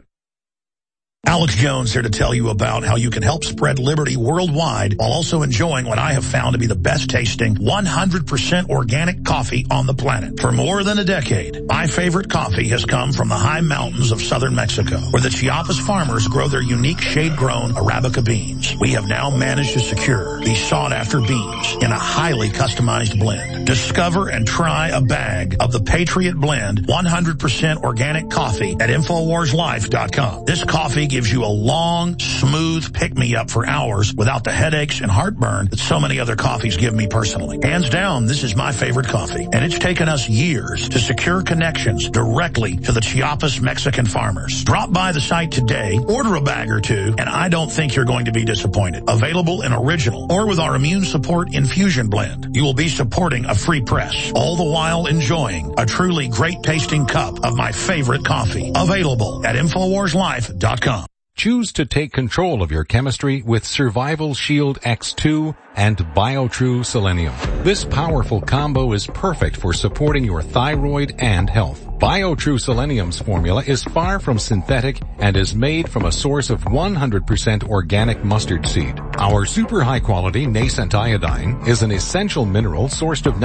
Alex Jones here to tell you about how you can help spread liberty worldwide while also enjoying what I have found to be the best tasting 100% organic coffee on the planet. For more than a decade, my favorite coffee has come from the high mountains of southern Mexico, where the Chiapas farmers grow their unique shade-grown Arabica beans. We have now managed to secure these sought-after beans in a highly customized blend. Discover and try a bag of the Patriot Blend 100% organic coffee at InfoWarsLife.com. This coffee gives you a long, smooth pick-me-up for hours without the headaches and heartburn that so many other coffees give me personally. Hands down, this is my favorite coffee, and it's taken us years to secure connections directly to the Chiapas Mexican farmers. Drop by the site today, order a bag or two, and I don't think you're going to be disappointed. Available in original or with our immune support infusion blend. You will be supporting a free press, all the while enjoying a truly great-tasting cup of my favorite coffee. Available at InfoWarsLife.com. Choose to take control of your chemistry with Survival Shield X2 and BioTrue Selenium. This powerful combo is perfect for supporting your thyroid and health. BioTrue Selenium's formula is far from synthetic and is made from a source of 100% organic mustard seed. Our super high quality nascent iodine is an essential mineral sourced of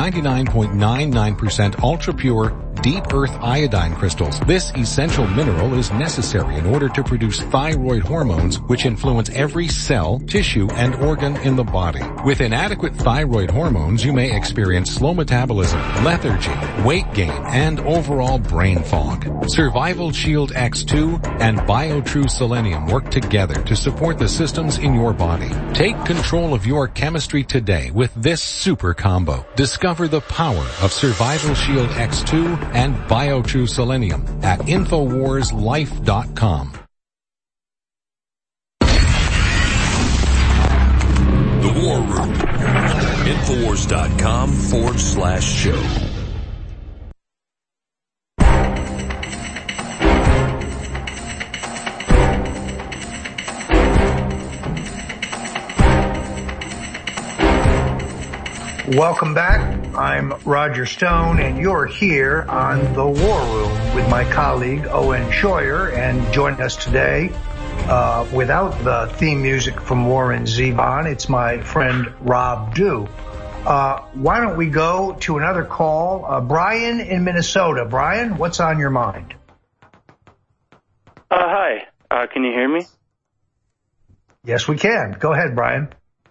99.99% ultra pure deep earth iodine crystals. This essential mineral is necessary in order to produce thyroid hormones, which influence every cell, tissue, and organ in the body. With inadequate thyroid hormones, you may experience slow metabolism, lethargy, weight gain, and overall brain fog. Survival Shield X2 and BioTrue Selenium work together to support the systems in your body. Take control of your chemistry today with this super combo. Discover the power of Survival Shield X2 and BioTrue Selenium at InfoWarsLife.com. The War Room. Infowars.com/show. Welcome back. I'm Roger Stone, and you're here on The War Room with my colleague Owen Schroyer, and joining us today without the theme music from Warren Zevon, it's my friend Rob Dew. Why don't we go to another call? Brian in Minnesota. Brian, what's on your mind? Hi. Can you hear me? Yes, we can. Go ahead, Brian.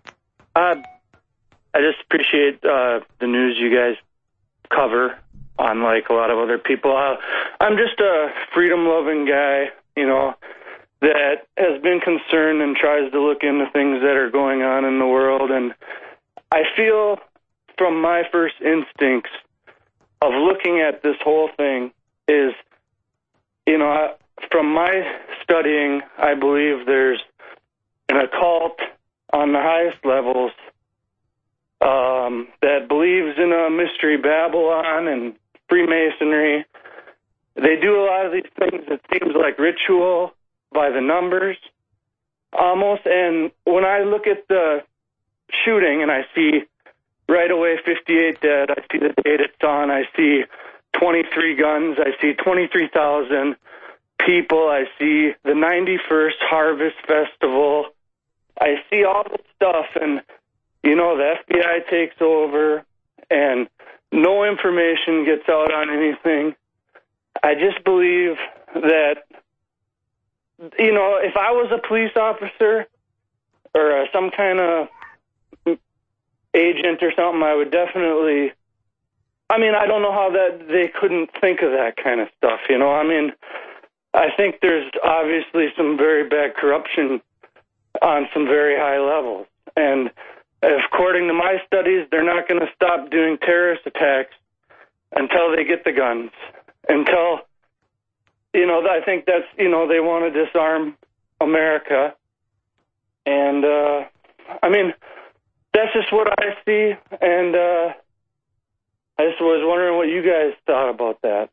I just appreciate the news you guys cover, unlike a lot of other people. I'm just a freedom-loving guy, you know. that has been concerned and tries to look into things that are going on in the world. And I feel from my first instincts of looking at this whole thing is, you know, from my studying, I believe there's an occult on the highest levels that believes in a mystery Babylon and Freemasonry. They do a lot of these things that seems like ritual by the numbers almost. And when I look at the shooting and I see right away 58 dead, I see the date it's on, I see 23 guns, I see 23,000 people, I see the 91st Harvest Festival, I see all this stuff, and, you know, the FBI takes over and no information gets out on anything. I just believe that, you know, if I was a police officer or some kind of agent or something, I would definitely, I mean, I don't know how that they couldn't think of that kind of stuff, you know. I mean, I think there's obviously some very bad corruption on some very high levels. And according to my studies, they're not going to stop doing terrorist attacks until they get the guns. Until, you know, I think that's, you know, they want to disarm America. And, I mean, that's just what I see. And I just was wondering what you guys thought about that.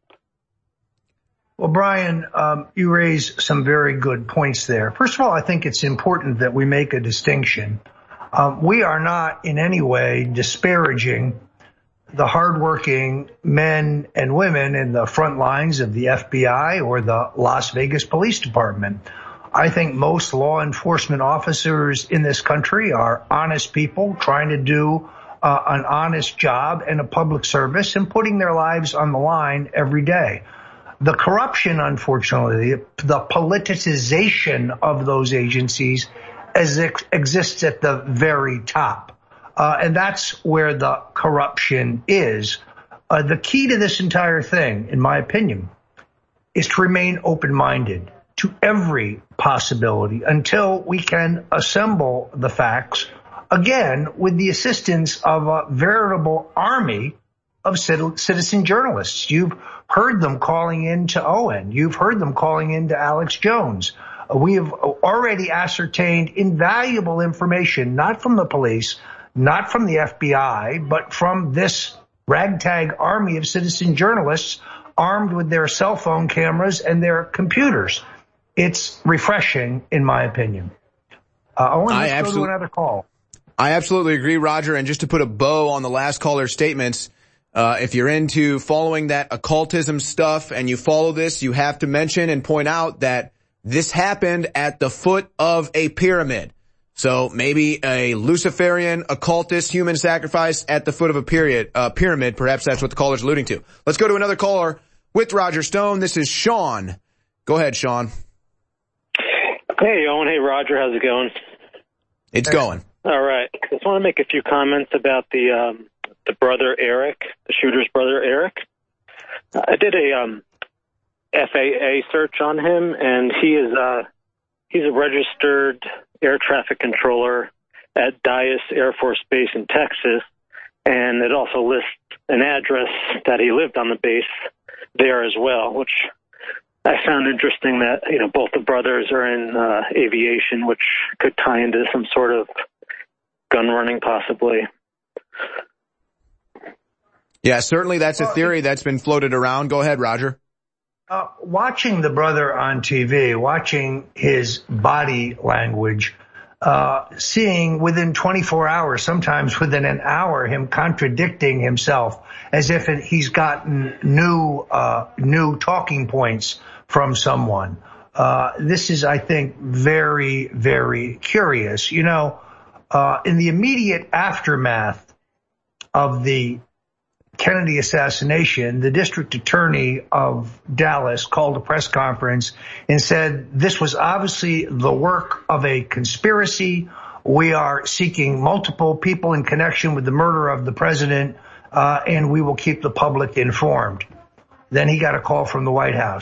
Well, Brian, you raise some very good points there. First of all, I think it's important that we make a distinction. We are not in any way disparaging the hardworking men and women in the front lines of the FBI or the Las Vegas Police Department. I think most law enforcement officers in this country are honest people trying to do an honest job and a public service and putting their lives on the line every day. The corruption, unfortunately, the politicization of those agencies exists at the very top. And that's where the corruption is. The key to this entire thing, in my opinion, is to remain open-minded to every possibility until we can assemble the facts, again, with the assistance of a veritable army of citizen journalists. You've heard them calling in to Owen. You've heard them calling in to Alex Jones. We have already ascertained invaluable information, not from the police, not from the FBI, but from this ragtag army of citizen journalists armed with their cell phone cameras and their computers. It's refreshing, in my opinion. Owen, let's go to another call. I absolutely agree, Roger. And just to put a bow on the last caller's statements, if you're into following that occultism stuff and you follow this, you have to mention and point out that this happened at the foot of a pyramid. So maybe a Luciferian occultist human sacrifice at the foot of a pyramid. Perhaps that's what the caller's alluding to. Let's go to another caller with Roger Stone. This is Sean. Go ahead, Sean. Hey, Owen. Hey, Roger. How's it going? It's going. All right. Just want to make a few comments about the brother Eric, the shooter's brother Eric. I did a FAA search on him, and he's a registered air traffic controller at Dyess Air Force Base in Texas, and it also lists an address that he lived on the base there as well, which I found interesting that, you know, both the brothers are in aviation, which could tie into some sort of gun running possibly. Yeah, certainly that's a theory that's been floated around. Go ahead, Roger. Watching the brother on TV, watching his body language, seeing within 24 hours, sometimes within an hour, him contradicting himself as if he's gotten new talking points from someone. This is, I think, very, very curious. You know, in the immediate aftermath of the Kennedy assassination, the district attorney of Dallas called a press conference and said this was obviously the work of a conspiracy. We are seeking multiple people in connection with the murder of the president, and we will keep the public informed. Then he got a call from the White House.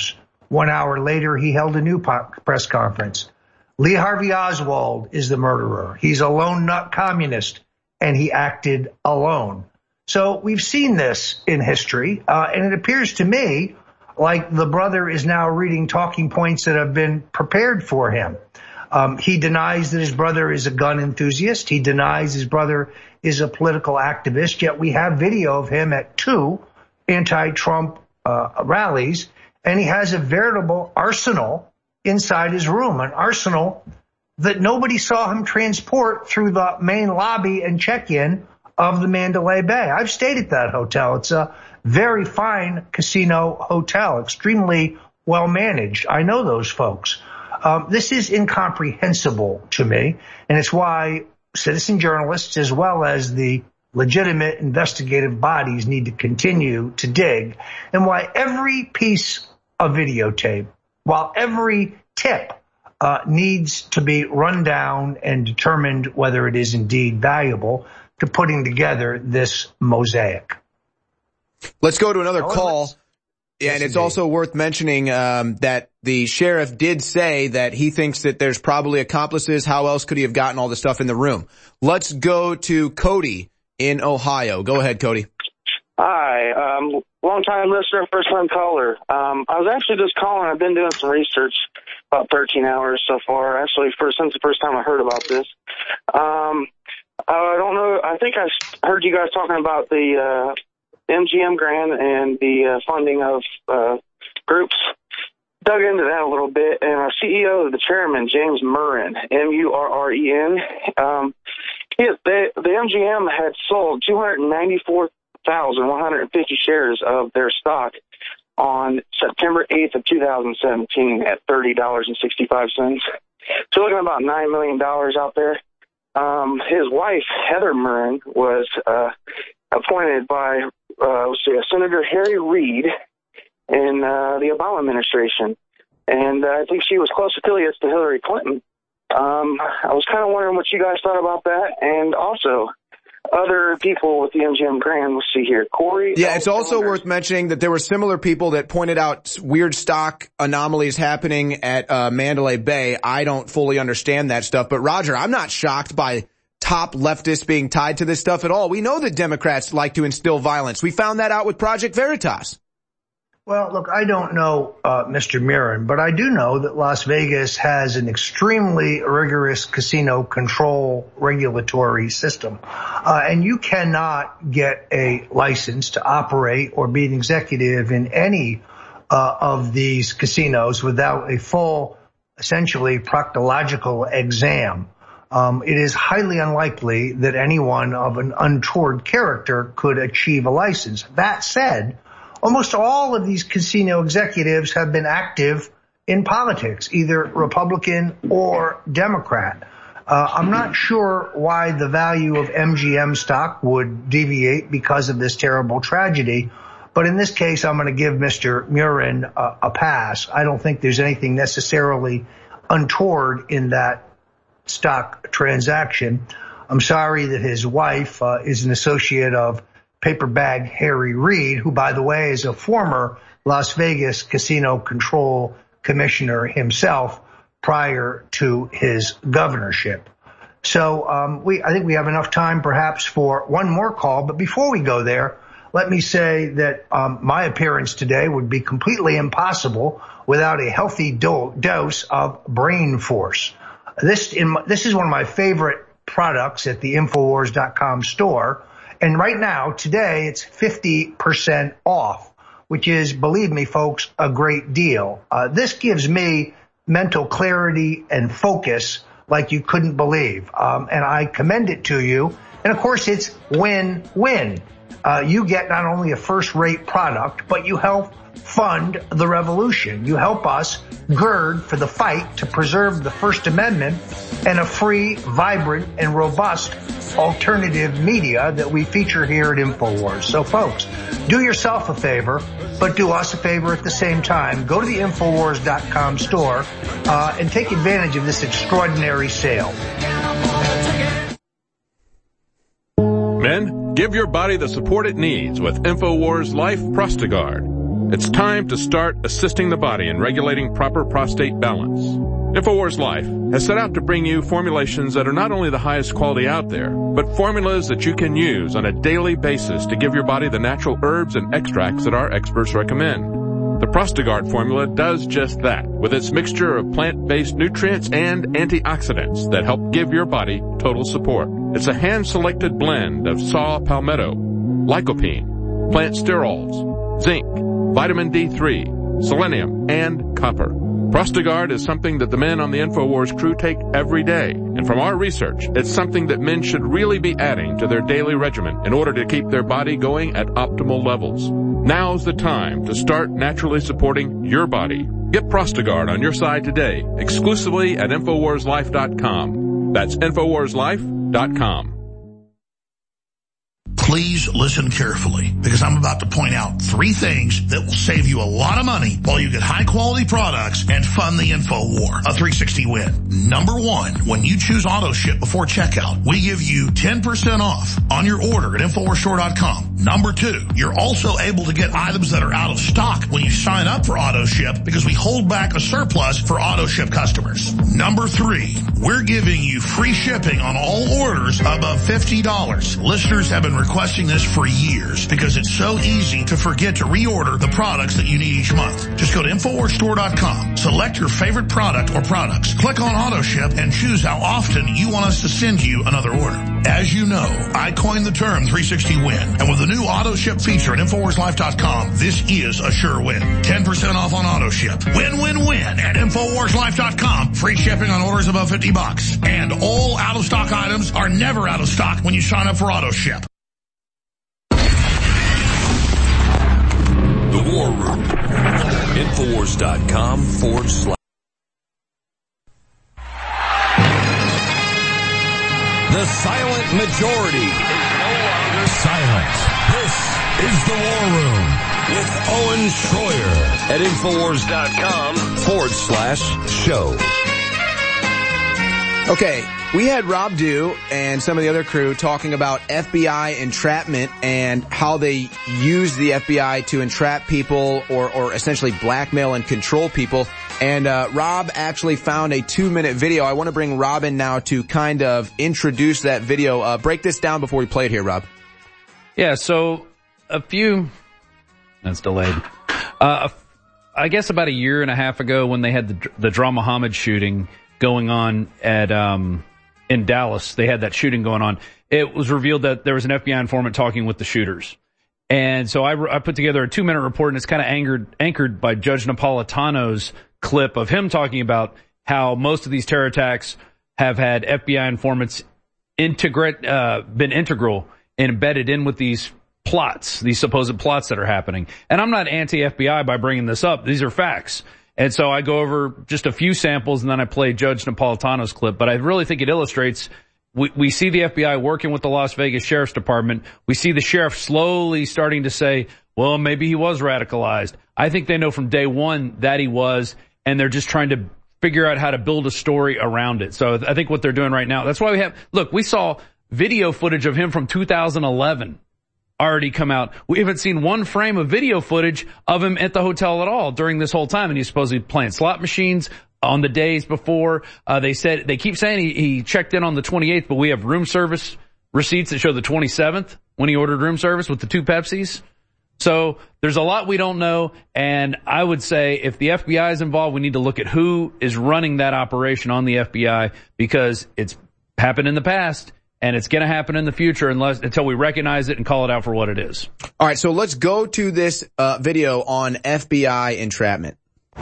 1 hour later, he held a new press conference. Lee Harvey Oswald is the murderer. He's a lone nut communist, and he acted alone. So we've seen this in history, and it appears to me like the brother is now reading talking points that have been prepared for him. He denies that his brother is a gun enthusiast. He denies his brother is a political activist, yet we have video of him at 2 anti-Trump rallies, and he has a veritable arsenal inside his room, an arsenal that nobody saw him transport through the main lobby and check-in of the Mandalay Bay. I've stayed at that hotel. It's a very fine casino hotel, extremely well managed. I know those folks. This is incomprehensible to me, and it's why citizen journalists as well as the legitimate investigative bodies need to continue to dig, and why every piece of videotape, while every tip needs to be run down and determined whether it is indeed valuable to putting together this mosaic. Let's go to another call. Yeah, and it's also worth mentioning that the sheriff did say that he thinks that there's probably accomplices. How else could he have gotten all the stuff in the room? Let's go to Cody in Ohio. Go ahead, Cody. Hi, long-time listener, first-time caller. I was actually just calling. I've been doing some research, about 13 hours so far, actually, since the first time I heard about this. I don't know. I think I heard you guys talking about the MGM grant and the funding of groups. Dug into that a little bit, and our CEO, the chairman, James Murren, M-U-R-R-E-N, the MGM had sold 294,150 shares of their stock on September 8th of 2017 at $30.65. So looking at about $9 million out there. His wife, Heather Murren, was appointed by Senator Harry Reid in the Obama administration. And I think she was close affiliates to Hillary Clinton. I was kind of wondering what you guys thought about that. And also, other people with the MGM grant, let's see here. Corey? Yeah, it's also worth mentioning that there were similar people that pointed out weird stock anomalies happening at Mandalay Bay. I don't fully understand that stuff. But, Roger, I'm not shocked by top leftists being tied to this stuff at all. We know that Democrats like to instill violence. We found that out with Project Veritas. Well, look, I don't know Mr. Mirren, but I do know that Las Vegas has an extremely rigorous casino control regulatory system. And you cannot get a license to operate or be an executive in any of these casinos without a full, essentially, proctological exam. It is highly unlikely that anyone of an untoward character could achieve a license. That said, almost all of these casino executives have been active in politics, either Republican or Democrat. I'm not sure why the value of MGM stock would deviate because of this terrible tragedy. But in this case, I'm going to give Mr. Mirren a pass. I don't think there's anything necessarily untoward in that stock transaction. I'm sorry that his wife is an associate of Paperbag Harry Reid, who, by the way, is a former Las Vegas casino control commissioner himself prior to his governorship. So I think we have enough time perhaps for one more call. But before we go there, let me say that my appearance today would be completely impossible without a healthy dose of brain force. This is one of my favorite products at the Infowars.com store. And right now, today, it's 50% off, which is, believe me, folks, a great deal. This gives me mental clarity and focus like you couldn't believe. And I commend it to you. And, of course, it's win-win. You get not only a first-rate product, but you help fund the revolution. You help us gird for the fight to preserve the First Amendment and a free, vibrant, and robust alternative media that we feature here at InfoWars. So, folks, do yourself a favor, but do us a favor at the same time. Go to the Infowars.com store and take advantage of this extraordinary sale. Men, give your body the support it needs with InfoWars Life Prostagard. It's time to start assisting the body in regulating proper prostate balance. InfoWars Life has set out to bring you formulations that are not only the highest quality out there, but formulas that you can use on a daily basis to give your body the natural herbs and extracts that our experts recommend. The Prostagard formula does just that, with its mixture of plant-based nutrients and antioxidants that help give your body total support. It's a hand-selected blend of saw palmetto, lycopene, plant sterols, zinc, vitamin D3, selenium, and copper. Prostagard is something that the men on the InfoWars crew take every day. And from our research, it's something that men should really be adding to their daily regimen in order to keep their body going at optimal levels. Now's the time to start naturally supporting your body. Get Prostagard on your side today, exclusively at InfoWarsLife.com. That's InfoWarsLife.com. Please listen carefully, because I'm about to point out 3 things that will save you a lot of money while you get high-quality products and fund the info war. A 360 win. Number 1, when you choose auto ship before checkout, we give you 10% off on your order at InfoWarsStore.com. Number 2, you're also able to get items that are out of stock when you sign up for auto ship, because we hold back a surplus for auto ship customers. Number 3, we're giving you free shipping on all orders above $50. Listeners have been requesting this for years because it's so easy to forget to reorder the products that you need each month. Just go to InfoWarsStore.com, select your favorite product or products, click on auto ship, and choose how often you want us to send you another order. As you know, I coined the term 360 win, and with the new auto ship feature at InfoWarsLife.com, this is a sure win. 10% off on auto ship. Win, win, win at InfoWarsLife.com. Free shipping on orders above $50. And all out-of-stock items are never out of stock when you sign up for auto ship. The War Room. Infowars.com/. The silent majority is no longer silent. This is The War Room with Owen Schroyer at Infowars.com/show. Okay, we had Rob Dew and some of the other crew talking about FBI entrapment and how they use the FBI to entrap people or essentially blackmail and control people. And Rob actually found a 2-minute video. I want to bring Rob in now to kind of introduce that video. Break this down before we play it here, Rob. Yeah, so that's delayed. I guess about a year and a half ago when they had the Dra Muhammad shooting going on at in Dallas, they had that shooting going on. It was revealed that there was an FBI informant talking with the shooters. And so I put together a 2-minute report, and it's kind of anchored by Judge Napolitano's clip of him talking about how most of these terror attacks have had FBI informants been integral and embedded in with these plots, these supposed plots that are happening. And I'm not anti-FBI by bringing this up. These are facts. And so I go over just a few samples, and then I play Judge Napolitano's clip. But I really think it illustrates, we see the FBI working with the Las Vegas Sheriff's Department. We see the sheriff slowly starting to say, well, maybe he was radicalized. I think they know from day one that he was, and they're just trying to figure out how to build a story around it. So I think what they're doing right now, that's why we saw video footage of him from 2011. Already come out. We haven't seen one frame of video footage of him at the hotel at all during this whole time. And he's supposedly playing slot machines on the days before. They keep saying he checked in on the 28th, but we have room service receipts that show the 27th when he ordered room service with the 2 Pepsis. So there's a lot we don't know. And I would say if the FBI is involved, we need to look at who is running that operation on the FBI, because it's happened in the past. And it's going to happen in the future until we recognize it and call it out for what it is. All right, so let's go to this video on FBI entrapment.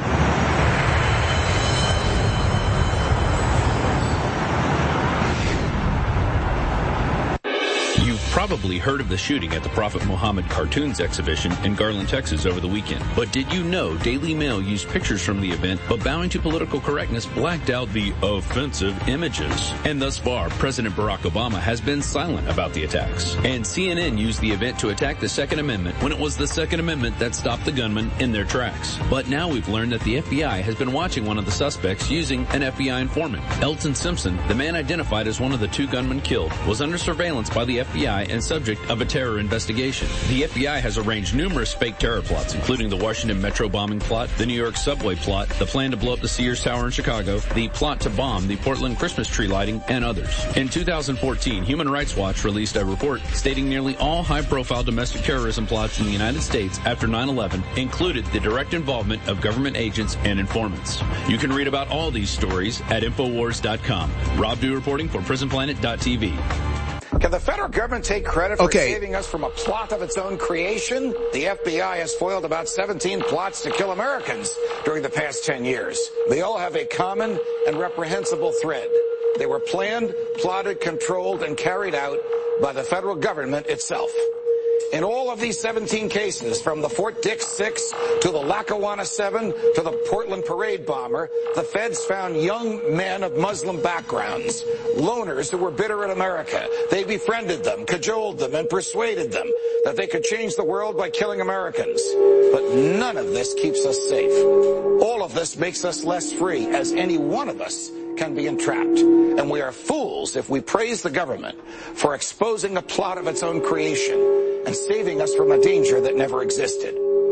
Probably heard of the shooting at the Prophet Muhammad Cartoons exhibition in Garland, Texas over the weekend. But did you know Daily Mail used pictures from the event, but bowing to political correctness blacked out the offensive images? And thus far, President Barack Obama has been silent about the attacks. And CNN used the event to attack the Second Amendment when it was the Second Amendment that stopped the gunman in their tracks. But now we've learned that the FBI has been watching one of the suspects using an FBI informant. Elton Simpson, the man identified as one of the 2 gunmen killed, was under surveillance by the FBI FBI and subject of a terror investigation. The FBI has arranged numerous fake terror plots, including the Washington Metro bombing plot, the New York subway plot, the plan to blow up the Sears Tower in Chicago, the plot to bomb the Portland Christmas tree lighting, and others. In 2014, Human Rights Watch released a report stating nearly all high-profile domestic terrorism plots in the United States after 9/11 included the direct involvement of government agents and informants. You can read about all these stories at Infowars.com. Rob Dew reporting for PrisonPlanet.tv. Can the federal government take credit for saving us from a plot of its own creation? The FBI has foiled about 17 plots to kill Americans during the past 10 years. They all have a common and reprehensible thread. They were planned, plotted, controlled, and carried out by the federal government itself. In all of these 17 cases, from the Fort Dix 6 to the Lackawanna 7 to the Portland parade bomber, the feds found young men of Muslim backgrounds, loners who were bitter at America. They befriended them, cajoled them, and persuaded them that they could change the world by killing Americans. But none of this keeps us safe. All of this makes us less free, as any one of us can be entrapped. And we are fools if we praise the government for exposing a plot of its own creation and saving us from a danger that never existed.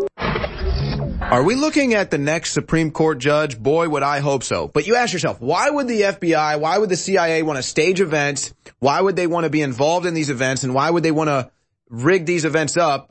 Are we looking at the next Supreme Court judge? Boy, would I hope so. But you ask yourself, why would the FBI, why would the CIA want to stage events? Why would they want to be involved in these events? And why would they want to rig these events up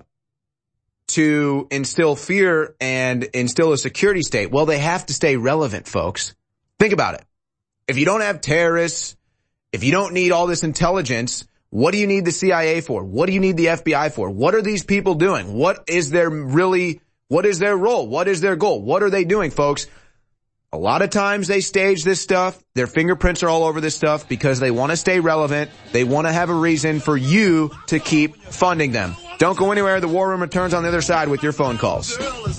to instill fear and instill a security state? Well, they have to stay relevant, folks. Think about it. If you don't have terrorists, if you don't need all this intelligence, what do you need the CIA for? What do you need the FBI for? What are these people doing? What is their role? What is their goal? What are they doing, folks? A lot of times they stage this stuff. Their fingerprints are all over this stuff because they want to stay relevant. They want to have a reason for you to keep funding them. Don't go anywhere. The War Room returns on the other side with your phone calls.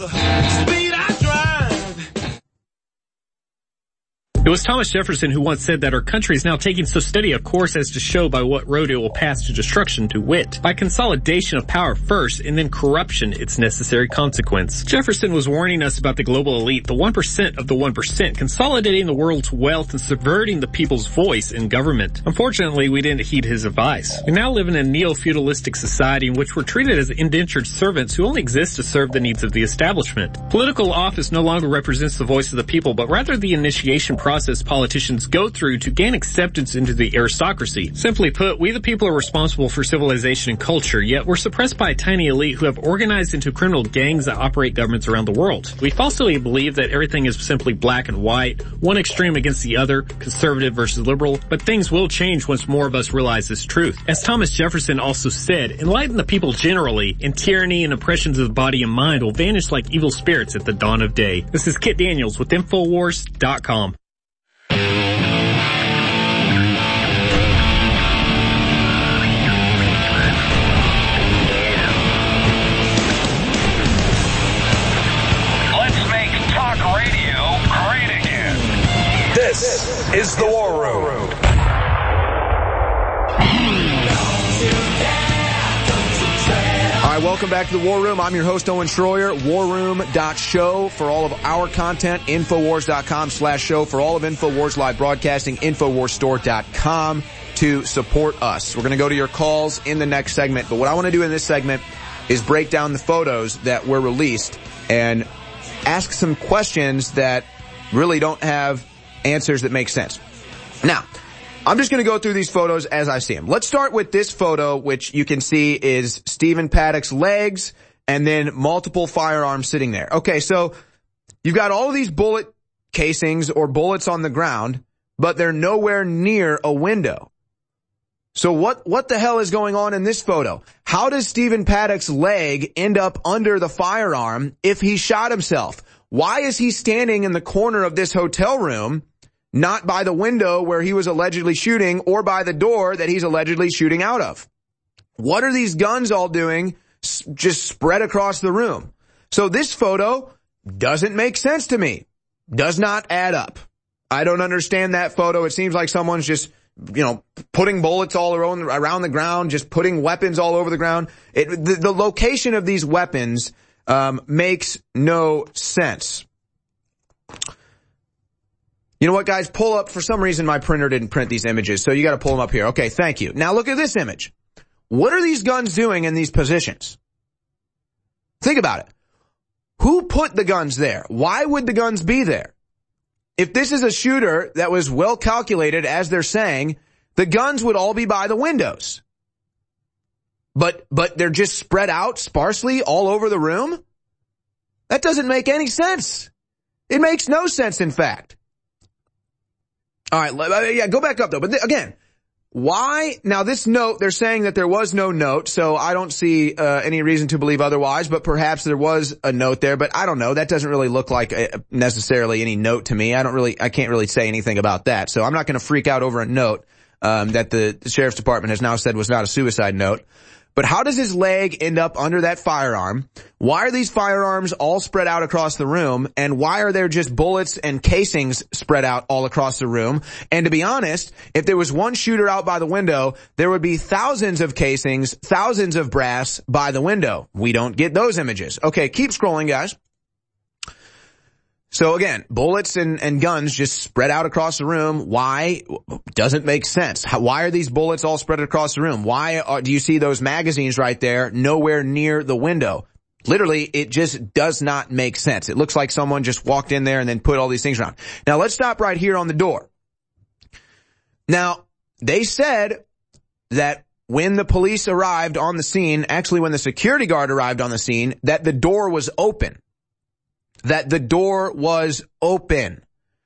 It was Thomas Jefferson who once said that our country is now taking so steady a course as to show by what road it will pass to destruction, to wit, by consolidation of power first and then corruption, its necessary consequence. Jefferson was warning us about the global elite, the 1% of the 1%, consolidating the world's wealth and subverting the people's voice in government. Unfortunately, we didn't heed his advice. We now live in a neo-feudalistic society in which we're treated as indentured servants who only exist to serve the needs of the establishment. Political office no longer represents the voice of the people, but rather the initiation process politicians go through to gain acceptance into the aristocracy. Simply put, we the people are responsible for civilization and culture, yet we're suppressed by a tiny elite who have organized into criminal gangs that operate governments around the world. We falsely believe that everything is simply black and white, one extreme against the other, conservative versus liberal, but things will change once more of us realize this truth. As Thomas Jefferson also said, enlighten the people generally, and tyranny and oppressions of the body and mind will vanish like evil spirits at the dawn of day. This is Kit Daniels with Infowars.com. This is the War Room. All right, welcome back to the War Room. I'm your host, Owen Schroyer. Warroom.show for all of our content. Infowars.com/show for all of Infowars live broadcasting. Infowarsstore.com to support us. We're going to go to your calls in the next segment. But what I want to do in this segment is break down the photos that were released and ask some questions that really don't have answers that make sense. Now, I'm just going to go through these photos as I see them. Let's start with this photo, which you can see is Stephen Paddock's legs and then multiple firearms sitting there. Okay, so you've got all of these bullet casings or bullets on the ground, but they're nowhere near a window. So what the hell is going on in this photo? How does Stephen Paddock's leg end up under the firearm if he shot himself? Why is he standing in the corner of this hotel room, not by the window where he was allegedly shooting or by the door that he's allegedly shooting out of? What are these guns all doing just spread across the room? So this photo doesn't make sense to me. Does not add up. I don't understand that photo. It seems like someone's just, putting bullets all around the ground, just putting weapons all over the ground. The location of these weapons makes no sense. You know what, guys? Pull up. For some reason, my printer didn't print these images, so you got to pull them up here. Okay, thank you. Now look at this image. what are these guns doing in these positions? Think about it. Who put the guns there? Why would the guns be there? If this is a shooter that was well calculated, as they're saying, the guns would all be by the windows. But they're just spread out sparsely all over the room? That doesn't make any sense. It makes no sense, in fact. All right, yeah, go back up, though. But again, why? Now, this note, they're saying that there was no note, so I don't see any reason to believe otherwise, but perhaps there was a note there, but I don't know. That doesn't really look like necessarily any note to me. I can't really say anything about that, so I'm not going to freak out over a note that the Sheriff's Department has now said was not a suicide note. But how does his leg end up under that firearm? Why are these firearms all spread out across the room? And why are there just bullets and casings spread out all across the room? And to be honest, if there was one shooter out by the window, there would be thousands of casings, thousands of brass by the window. We don't get those images. Okay, keep scrolling, guys. So again, bullets and guns just spread out across the room. Why? Doesn't make sense. Why are these bullets all spread across the room? Why do you see those magazines right there nowhere near the window? Literally, it just does not make sense. It looks like someone just walked in there and then put all these things around. Now, let's stop right here on the door. Now, they said that when the police arrived on the scene, actually when the security guard arrived on the scene, that the door was open. That the door was open.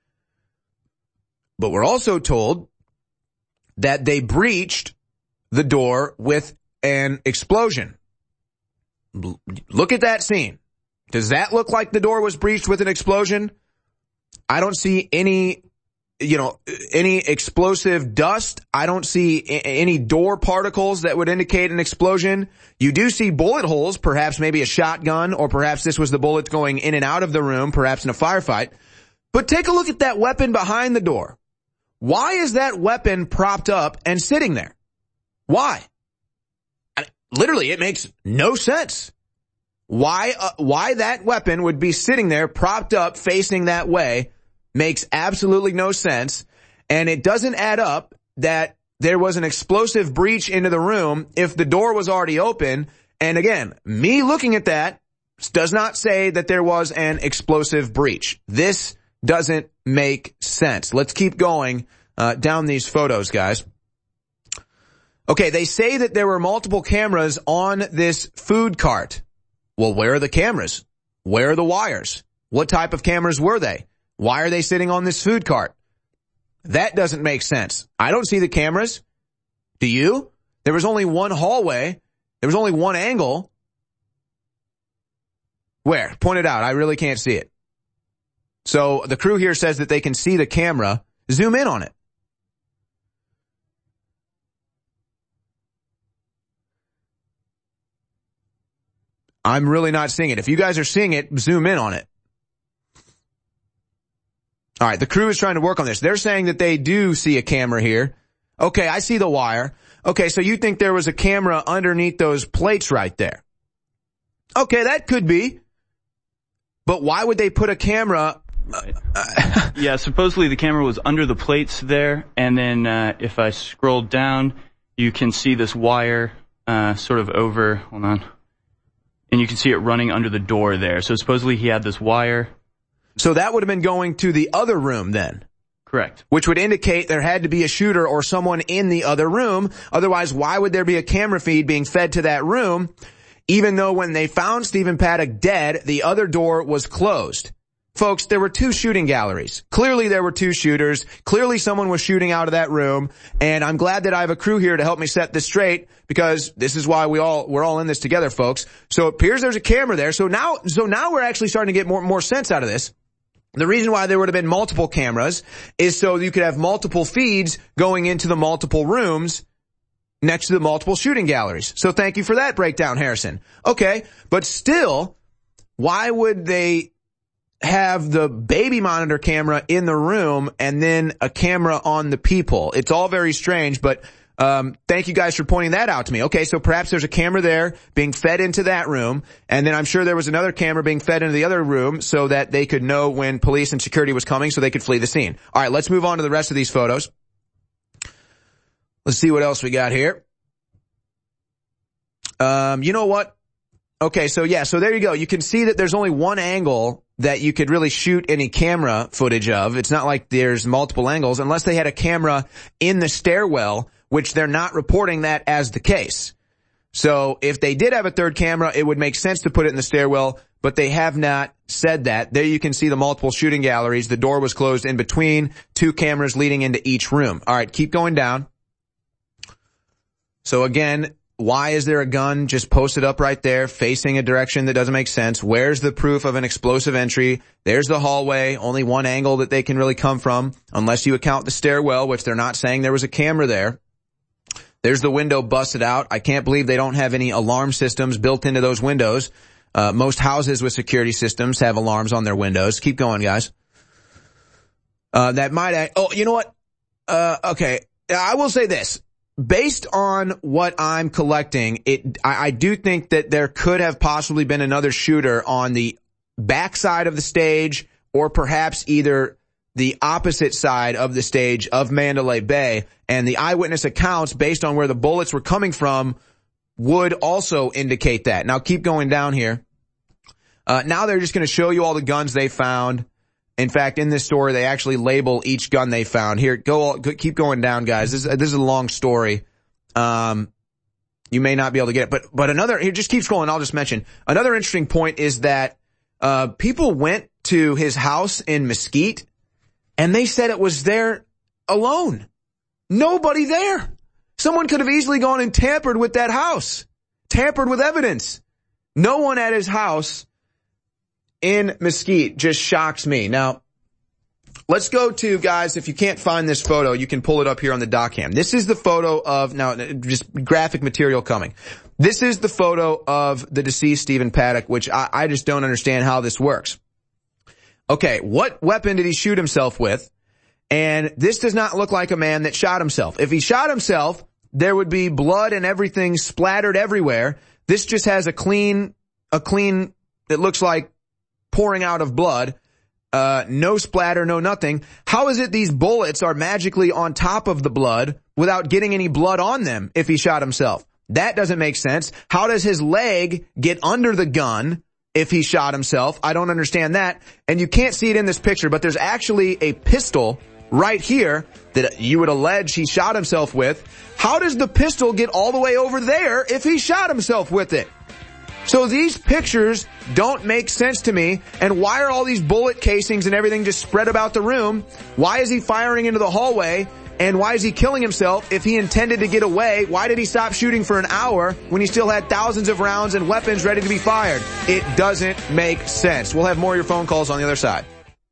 But we're also told that they breached the door with an explosion. Look at that scene. Does that look like the door was breached with an explosion? I don't see any explosive dust. I don't see any door particles that would indicate an explosion. You do see bullet holes, perhaps maybe a shotgun, or perhaps this was the bullets going in and out of the room, perhaps in a firefight. But take a look at that weapon behind the door. Why is that weapon propped up and sitting there? Why? Literally, it makes no sense. Why that weapon would be sitting there propped up facing that way makes absolutely no sense, and it doesn't add up that there was an explosive breach into the room if the door was already open. And again, me looking at that does not say that there was an explosive breach. This doesn't make sense. Let's keep going down these photos, guys. Okay, they say that there were multiple cameras on this food cart. Well, where are the cameras? Where are the wires? What type of cameras were they? Why are they sitting on this food cart? That doesn't make sense. I don't see the cameras. Do you? There was only one hallway. There was only one angle. Where? Point it out. I really can't see it. So the crew here says that they can see the camera. Zoom in on it. I'm really not seeing it. If you guys are seeing it, zoom in on it. All right, the crew is trying to work on this. They're saying that they do see a camera here. Okay, I see the wire. Okay, so you think there was a camera underneath those plates right there? Okay, that could be. But why would they put a camera? Yeah, supposedly the camera was under the plates there, and then if I scroll down, you can see this wire sort of over, hold on, and you can see it running under the door there. So supposedly he had this wire. So that would have been going to the other room then? Correct. Which would indicate there had to be a shooter or someone in the other room. Otherwise, why would there be a camera feed being fed to that room, even though when they found Stephen Paddock dead, the other door was closed? Folks, there were two shooting galleries. Clearly there were two shooters. Clearly someone was shooting out of that room. And I'm glad that I have a crew here to help me set this straight, because this is why we're all in this together, folks. So it appears there's a camera there. So now we're actually starting to get more sense out of this. The reason why there would have been multiple cameras is so you could have multiple feeds going into the multiple rooms next to the multiple shooting galleries. So thank you for that breakdown, Harrison. Okay, but still, why would they have the baby monitor camera in the room and then a camera on the peephole? It's all very strange, but thank you guys for pointing that out to me. Okay, so perhaps there's a camera there being fed into that room, and then I'm sure there was another camera being fed into the other room so that they could know when police and security was coming so they could flee the scene. All right, let's move on to the rest of these photos. Let's see what else we got here. You know what? Okay, so there you go. You can see that there's only one angle that you could really shoot any camera footage of. It's not like there's multiple angles unless they had a camera in the stairwell, which they're not reporting that as the case. So if they did have a third camera, it would make sense to put it in the stairwell, but they have not said that. There you can see the multiple shooting galleries. The door was closed in between, 2 cameras leading into each room. All right, keep going down. So again, why is there a gun just posted up right there facing a direction that doesn't make sense? Where's the proof of an explosive entry? There's the hallway, only one angle that they can really come from, unless you account the stairwell, which they're not saying there was a camera there. There's the window busted out. I can't believe they don't have any alarm systems built into those windows. Most houses with security systems have alarms on their windows. Keep going, guys. You know what? Okay. I will say this. Based on what I'm collecting, I do think that there could have possibly been another shooter on the backside of the stage, or perhaps either the opposite side of the stage of Mandalay Bay. And the eyewitness accounts, based on where the bullets were coming from, would also indicate that. Now keep going down here. Now they're just going to show you all the guns they found. In fact, in this story, they actually label each gun they found. Here, keep going down, guys. This is a long story. You may not be able to get it, but another, here, just keep scrolling. I'll just mention another interesting point is that, people went to his house in Mesquite and they said it was there alone. Nobody there. Someone could have easily gone and tampered with that house, tampered with evidence. No one at his house in Mesquite just shocks me. Now, let's go to, guys, if you can't find this photo, you can pull it up here on the doc cam. This is the photo of, now, just graphic material coming. This is the photo of the deceased Stephen Paddock, which I just don't understand how this works. Okay, what weapon did he shoot himself with? And this does not look like a man that shot himself. If he shot himself, there would be blood and everything splattered everywhere. This just has a clean, it looks like pouring out of blood. No splatter, no nothing. How is it these bullets are magically on top of the blood without getting any blood on them if he shot himself? That doesn't make sense. How does his leg get under the gun if he shot himself? I don't understand that. And you can't see it in this picture, but there's actually a pistol right here that you would allege he shot himself with. How does the pistol get all the way over there if he shot himself with it? So these pictures don't make sense to me. And why are all these bullet casings and everything just spread about the room? Why is he firing into the hallway? And why is he killing himself if he intended to get away? Why did he stop shooting for an hour when he still had thousands of rounds and weapons ready to be fired? It doesn't make sense. We'll have more of your phone calls on the other side.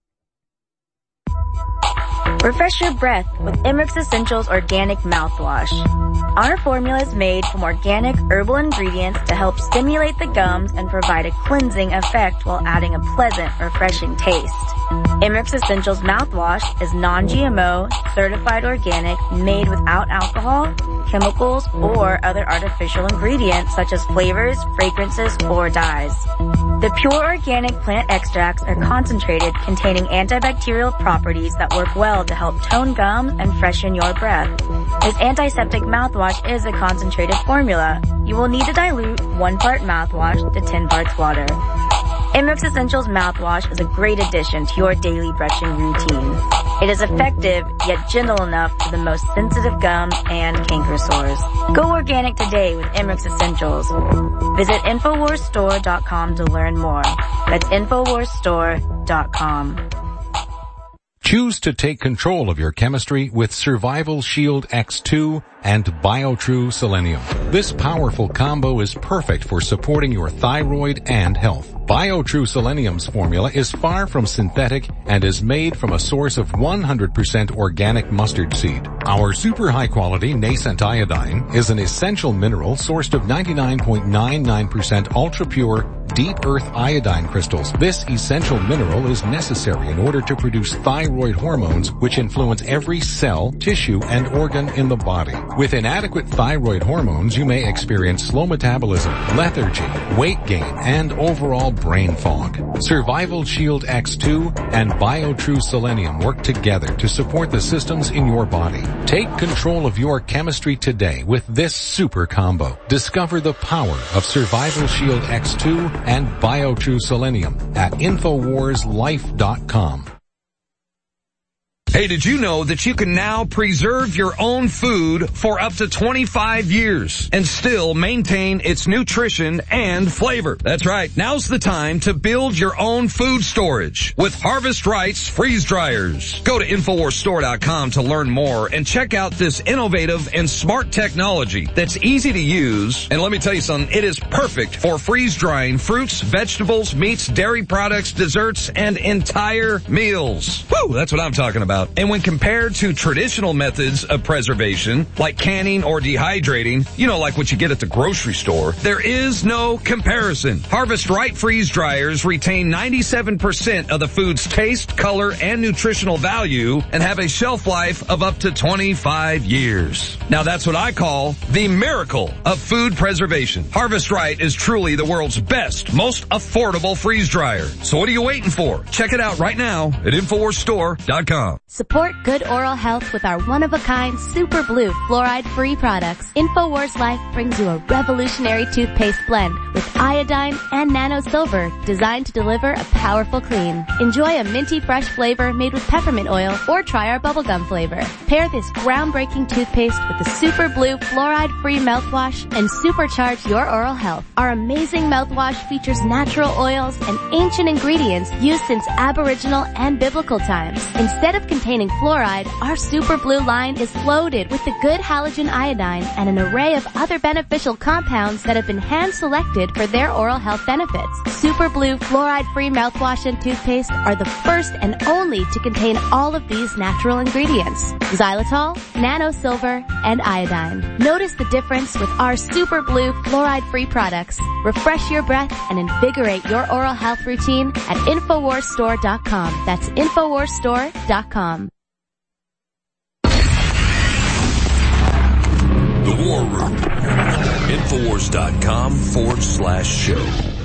Refresh your breath with Emmerich Essentials Organic Mouthwash. Our formula is made from organic herbal ingredients to help stimulate the gums and provide a cleansing effect while adding a pleasant, refreshing taste. Emmerich Essentials Mouthwash is non-GMO, certified organic, made without alcohol, chemicals, or other artificial ingredients such as flavors, fragrances, or dyes. The pure organic plant extracts are concentrated, containing antibacterial properties that work well to help tone gums and freshen your breath. This antiseptic mouthwash is a concentrated formula. You will need to dilute 1 part mouthwash to 10 parts water. Emmerich Essentials Mouthwash is a great addition to your daily brushing routine. It is effective, yet gentle enough for the most sensitive gums and canker sores. Go organic today with Emmerich Essentials. Visit InfoWarsStore.com to learn more. That's InfoWarsStore.com. Choose to take control of your chemistry with Survival Shield X2 and BioTrue Selenium. This powerful combo is perfect for supporting your thyroid and health. BioTrue Selenium's formula is far from synthetic and is made from a source of 100% organic mustard seed. Our super high quality nascent iodine is an essential mineral sourced of 99.99% ultra pure deep earth iodine crystals. This essential mineral is necessary in order to produce thyroid hormones, which influence every cell, tissue, and organ in the body. With inadequate thyroid hormones, you may experience slow metabolism, lethargy, weight gain, and overall brain fog. Survival Shield X2 and BioTrue Selenium work together to support the systems in your body. Take control of your chemistry today with this super combo. Discover the power of Survival Shield X2 and BioTrue Selenium at InfoWarsLife.com. Hey, did you know that you can now preserve your own food for up to 25 years and still maintain its nutrition and flavor? That's right. Now's the time to build your own food storage with Harvest Right's freeze dryers. Go to InfoWarsStore.com to learn more and check out this innovative and smart technology that's easy to use. And let me tell you something, it is perfect for freeze drying fruits, vegetables, meats, dairy products, desserts, and entire meals. Woo, that's what I'm talking about. And when compared to traditional methods of preservation, like canning or dehydrating, like what you get at the grocery store, there is no comparison. Harvest Right freeze dryers retain 97% of the food's taste, color, and nutritional value and have a shelf life of up to 25 years. Now that's what I call the miracle of food preservation. Harvest Right is truly the world's best, most affordable freeze dryer. So what are you waiting for? Check it out right now at InfoWarsStore.com. Support good oral health with our one-of-a-kind Super Blue fluoride-free products. InfoWars Life brings you a revolutionary toothpaste blend with iodine and nano silver designed to deliver a powerful clean. Enjoy a minty fresh flavor made with peppermint oil or try our bubblegum flavor. Pair this groundbreaking toothpaste with the Super Blue fluoride-free mouthwash and supercharge your oral health. Our amazing mouthwash features natural oils and ancient ingredients used since Aboriginal and biblical times. Instead of containing fluoride, our Super Blue line is loaded with the good halogen iodine and an array of other beneficial compounds that have been hand-selected for their oral health benefits. Super Blue fluoride-free mouthwash and toothpaste are the first and only to contain all of these natural ingredients: xylitol, nano silver, and iodine. Notice the difference with our Super Blue fluoride-free products. Refresh your breath and invigorate your oral health routine at InfoWarsStore.com. That's InfoWarsStore.com. The War Room. Infowars.com/show.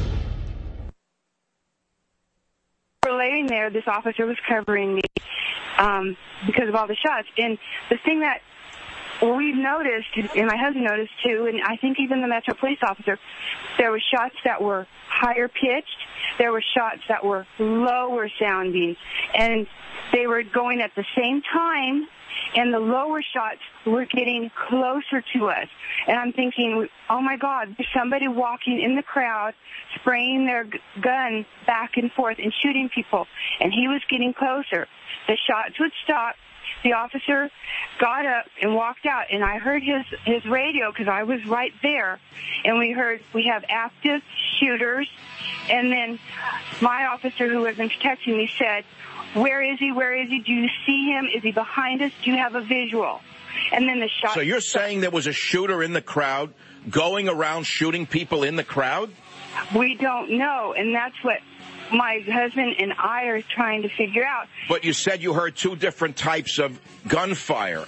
We're laying there. This officer was covering me because of all the shots. And the thing that we've noticed, and my husband noticed too, and I think even the Metro Police officer, there were shots that were higher pitched. There were shots that were lower sounding. And they were going at the same time, and the lower shots were getting closer to us. And I'm thinking, oh my God, there's somebody walking in the crowd, spraying their gun back and forth and shooting people. And he was getting closer. The shots would stop. The officer got up and walked out, and I heard his radio because I was right there. And we heard, we have active shooters. And then my officer who was protecting me said, where is he? Where is he? Do you see him? Is he behind us? Do you have a visual? And then the shot. So you're saying there was a shooter in the crowd going around shooting people in the crowd? We don't know, and that's what my husband and I are trying to figure out. But you said you heard two different types of gunfire.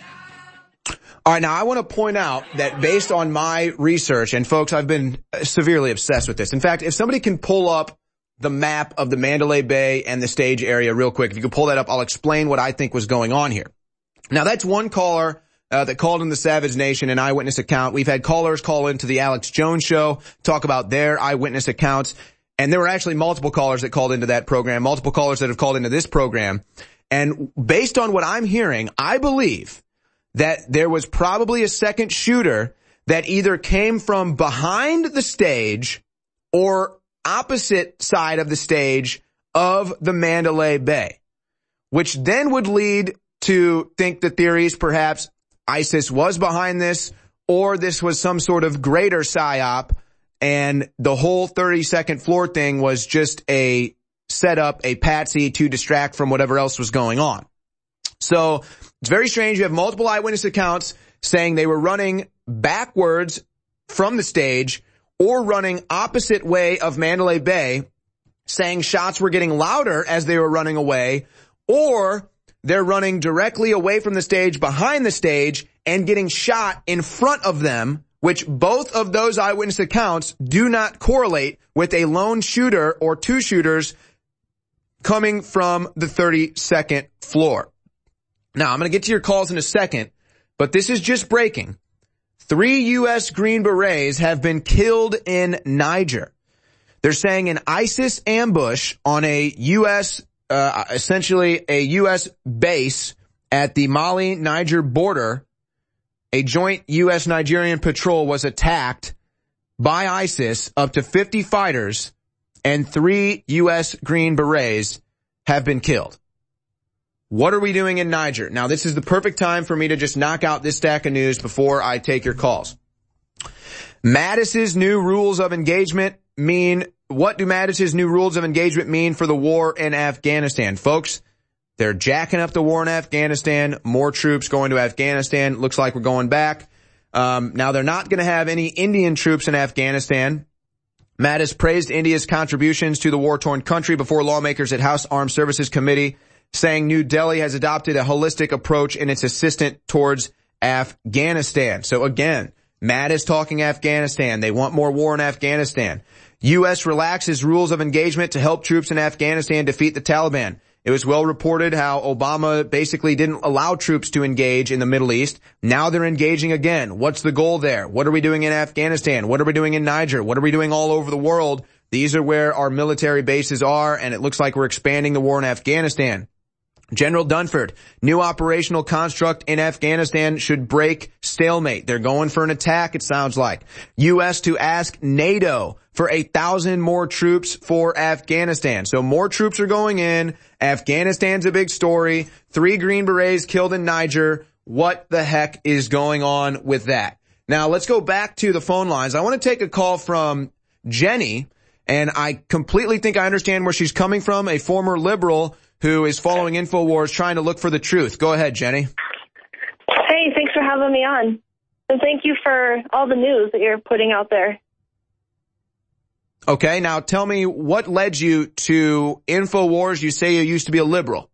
All right, now I want to point out that based on my research, and folks, I've been severely obsessed with this. In fact, if somebody can pull up the map of the Mandalay Bay and the stage area real quick, if you could pull that up, I'll explain what I think was going on here. Now, that's one caller that called in the Savage Nation, an eyewitness account. We've had callers call into the Alex Jones Show, talk about their eyewitness accounts. And there were actually multiple callers that called into that program, multiple callers that have called into this program. And based on what I'm hearing, I believe that there was probably a second shooter that either came from behind the stage or opposite side of the stage of the Mandalay Bay, which then would lead to think the theories perhaps ISIS was behind this, or this was some sort of greater psyop, and the whole 32nd floor thing was just a setup, a patsy to distract from whatever else was going on. So it's very strange. You have multiple eyewitness accounts saying they were running backwards from the stage or running opposite way of Mandalay Bay, saying shots were getting louder as they were running away, or they're running directly away from the stage, behind the stage, and getting shot in front of them which both of those eyewitness accounts do not correlate with a lone shooter or two shooters coming from the 32nd floor. Now, I'm going to get to your calls in a second, but this is just breaking. 3 U.S. Green Berets have been killed in Niger. They're saying an ISIS ambush on a U.S., essentially a U.S. base at the Mali-Niger border. A joint U.S.-Nigerian patrol was attacked by ISIS, up to 50 fighters, and 3 U.S. Green Berets have been killed. What are we doing in Niger? Now, this is the perfect time for me to just knock out this stack of news before I take your calls. Mattis's new rules of engagement mean, what do Mattis's new rules of engagement mean for the war in Afghanistan? Folks, they're jacking up the war in Afghanistan. More troops going to Afghanistan. Looks like we're going back. Now, they're not going to have any Indian troops in Afghanistan. Mattis praised India's contributions to the war-torn country before lawmakers at House Armed Services Committee, saying New Delhi has adopted a holistic approach in its assistance towards Afghanistan. So again, Mattis talking Afghanistan. They want more war in Afghanistan. U.S. relaxes rules of engagement to help troops in Afghanistan defeat the Taliban. It was well reported how Obama basically didn't allow troops to engage in the Middle East. Now they're engaging again. What's the goal there? What are we doing in Afghanistan? What are we doing in Niger? What are we doing all over the world? These are where our military bases are, and it looks like we're expanding the war in Afghanistan. General Dunford, new operational construct in Afghanistan should break stalemate. They're going for an attack, it sounds like. U.S. to ask NATO for 1,000 more troops for Afghanistan. So more troops are going in. Afghanistan's a big story. 3 Green Berets killed in Niger. What the heck is going on with that? Now, let's go back to the phone lines. I want to take a call from Jenny, and I completely think I understand where she's coming from, a former liberal who is following InfoWars, trying to look for the truth. Go ahead, Jenny. Hey, thanks for having me on. And thank you for all the news that you're putting out there. Okay, now tell me what led you to InfoWars. You say you used to be a liberal.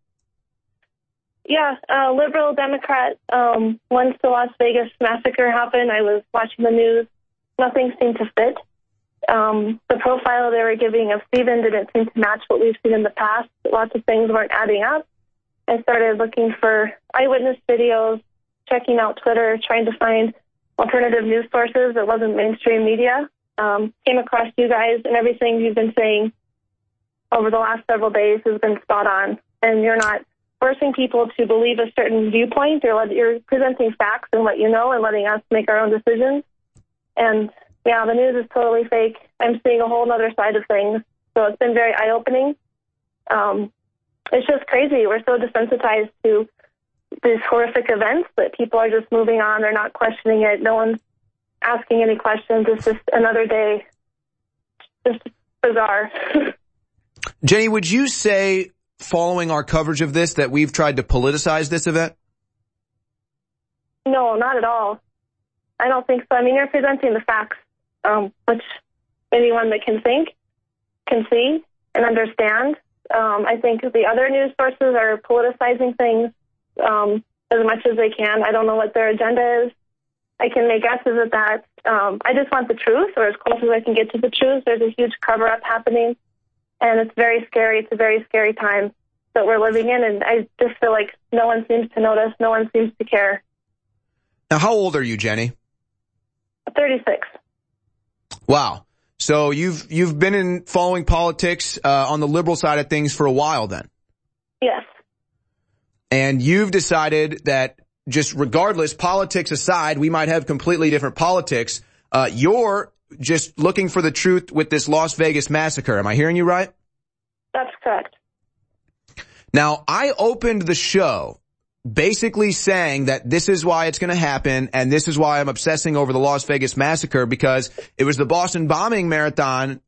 Yeah, liberal Democrat. Once the Las Vegas massacre happened, I was watching the news. Nothing seemed to fit. The profile they were giving of Stephen didn't seem to match what we've seen in the past. Lots of things weren't adding up. I started looking for eyewitness videos, checking out Twitter, trying to find alternative news sources that wasn't mainstream media. Came across you guys, and everything you've been saying over the last several days has been spot on. And you're not forcing people to believe a certain viewpoint. You're presenting facts and let you know and letting us make our own decisions. And yeah, the news is totally fake. I'm seeing a whole other side of things. So it's been very eye-opening. It's just crazy. We're so desensitized to these horrific events that people are just moving on. They're not questioning it. No one's asking any questions. It's just another day. Just bizarre. Jenny, would you say, following our coverage of this, that we've tried to politicize this event? No, not at all. I don't think so. I mean, you're presenting the facts, which anyone that can think can see and understand. I think the other news sources are politicizing things as much as they can. I don't know what their agenda is. I can make guesses at that. I just want the truth, or as close as I can get to the truth. There's a huge cover-up happening, and it's very scary. It's a very scary time that we're living in, and I just feel like no one seems to notice. No one seems to care. Now, how old are you, Jenny? 36. Wow. So you've been in following politics on the liberal side of things for a while then? Yes. And you've decided that just regardless, politics aside, we might have completely different politics. You're just looking for the truth with this Las Vegas massacre. Am I hearing you right? That's correct. Now, I opened the show basically saying that this is why it's going to happen, and this is why I'm obsessing over the Las Vegas massacre, because it was the Boston Marathon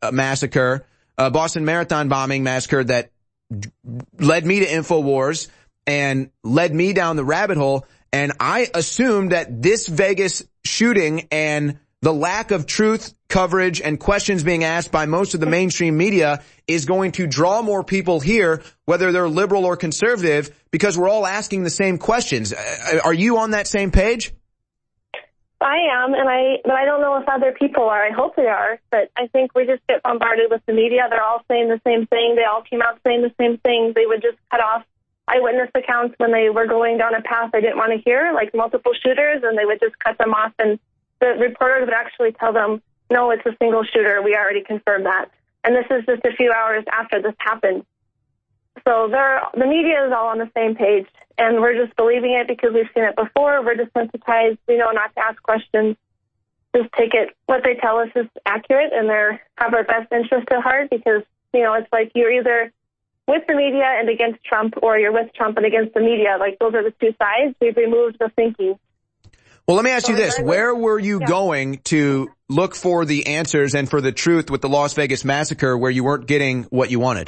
bombing massacre that led me to InfoWars and led me down the rabbit hole. And I assumed that this Vegas shooting and the lack of truth coverage and questions being asked by most of the mainstream media is going to draw more people here, whether they're liberal or conservative, because we're all asking the same questions. Are you on that same page? I am, but I don't know if other people are. I hope they are, but I think we just get bombarded with the media. They're all saying the same thing. They all came out saying the same thing. They would just cut off eyewitness accounts when they were going down a path they didn't want to hear, like multiple shooters, and they would just cut them off. And the reporters would actually tell them, no, it's a single shooter. We already confirmed that. And this is just a few hours after this happened. So the media is all on the same page, and we're just believing it because we've seen it before. We're desensitized. We know not to ask questions. Just take it. What they tell us is accurate, and they have our best interest at heart because, it's like you're either with the media and against Trump, or you're with Trump and against the media. Like, those are the two sides. We've removed the thinking. Well, let me ask you this. Where were you going to look for the answers and for the truth with the Las Vegas massacre where you weren't getting what you wanted?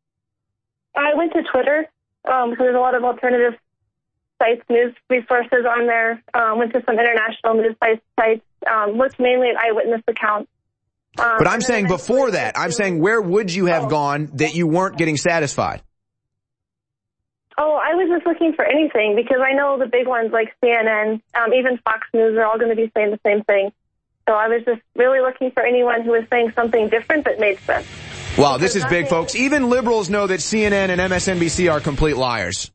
I went to Twitter, because there's a lot of alternative sites, news resources on there. Went to some international news sites, looked mainly at eyewitness accounts. But I'm saying before that, I'm saying where would you have gone that you weren't getting satisfied? Oh, I was just looking for anything because I know the big ones like CNN, even Fox News are all going to be saying the same thing. So I was just really looking for anyone who was saying something different that made sense. Wow, this is big, folks. Even liberals know that CNN and MSNBC are complete liars.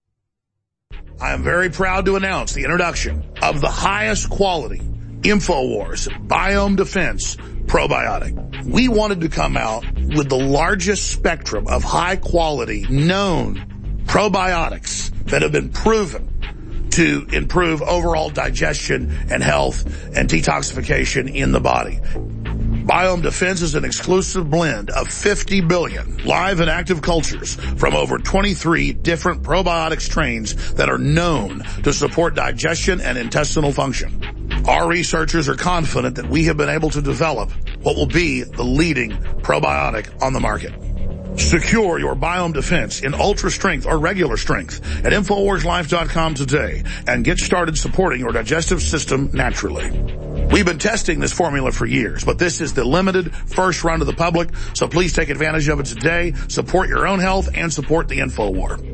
I am very proud to announce the introduction of the highest quality InfoWars Biome Defense Probiotic. We wanted to come out with the largest spectrum of high-quality, known probiotics that have been proven to improve overall digestion and health and detoxification in the body. Biome Defense is an exclusive blend of 50 billion live and active cultures from over 23 different probiotic strains that are known to support digestion and intestinal function. Our researchers are confident that we have been able to develop what will be the leading probiotic on the market. Secure your Biome Defense in ultra strength or regular strength at InfoWarsLife.com today and get started supporting your digestive system naturally. We've been testing this formula for years, but this is the limited first run to the public, so please take advantage of it today. Support your own health and support the InfoWar.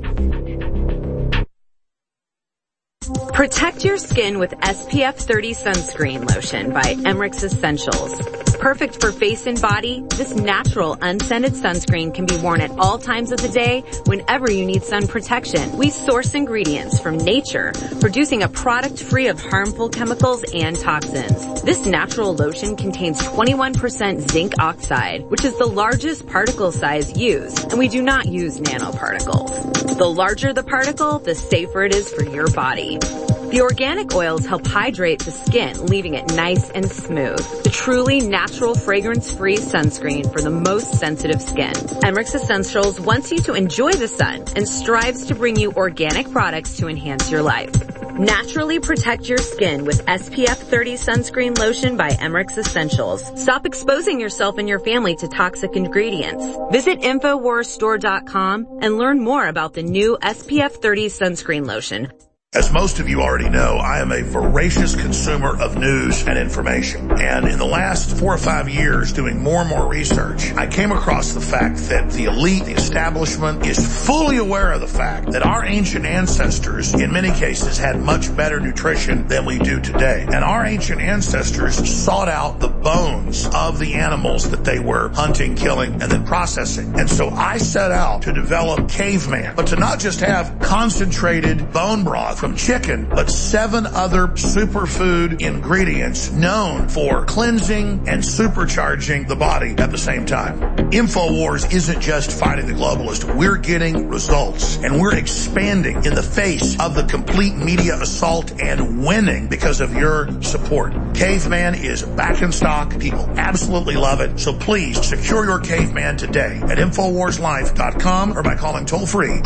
Protect your skin with SPF 30 sunscreen lotion by Emmerich Essentials. Perfect for face and body, this natural unscented sunscreen can be worn at all times of the day whenever you need sun protection. We source ingredients from nature, producing a product free of harmful chemicals and toxins. This natural lotion contains 21% zinc oxide, which is the largest particle size used, and we do not use nanoparticles. The larger the particle, the safer it is for your body. The organic oils help hydrate the skin, leaving it nice and smooth. The truly natural fragrance-free sunscreen for the most sensitive skin. Emmerich Essentials wants you to enjoy the sun and strives to bring you organic products to enhance your life. Naturally protect your skin with SPF 30 sunscreen lotion by Emmerich Essentials. Stop exposing yourself and your family to toxic ingredients. Visit InfoWarsStore.com and learn more about the new SPF 30 sunscreen lotion. As most of you already know, I am a voracious consumer of news and information. And in the last 4 or 5 years, doing more and more research, I came across the fact that the elite, the establishment, is fully aware of the fact that our ancient ancestors, in many cases, had much better nutrition than we do today. And our ancient ancestors sought out the bones of the animals that they were hunting, killing, and then processing. And so I set out to develop Caveman, but to not just have concentrated bone broth from chicken, but 7 other superfood ingredients known for cleansing and supercharging the body at the same time. InfoWars isn't just fighting the globalist. We're getting results, and we're expanding in the face of the complete media assault and winning because of your support. Caveman is back in stock. People absolutely love it. So please secure your Caveman today at InfoWarsLife.com or by calling toll-free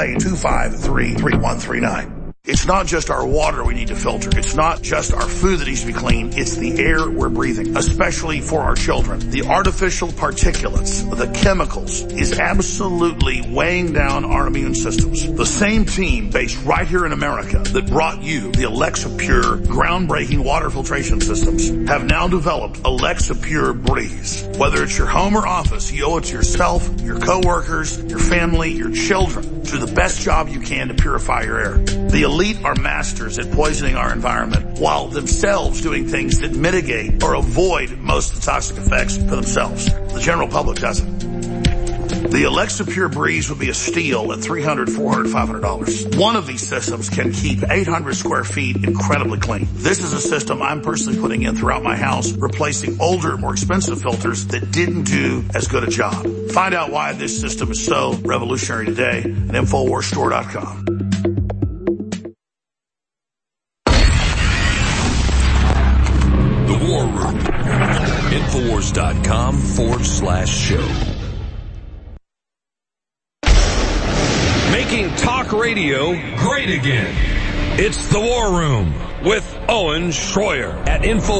888-253-3139. It's not just our water we need to filter. It's not just our food that needs to be clean. It's the air we're breathing, especially for our children. The artificial particulates, the chemicals, is absolutely weighing down our immune systems. The same team based right here in America that brought you the Alexa Pure groundbreaking water filtration systems have now developed Alexa Pure Breeze. Whether it's your home or office, you owe it to yourself, your coworkers, your family, your children. Do the best job you can to purify your air. The elite are masters at poisoning our environment while themselves doing things that mitigate or avoid most of the toxic effects for themselves. The general public doesn't. The Alexa Pure Breeze would be a steal at $300, $400, $500. One of these systems can keep 800 square feet incredibly clean. This is a system I'm personally putting in throughout my house, replacing older, more expensive filters that didn't do as good a job. Find out why this system is so revolutionary today at InfoWarsStore.com. The War Room. Infowars.com/show. Making talk radio great again. It's The War Room with Owen Schroyer at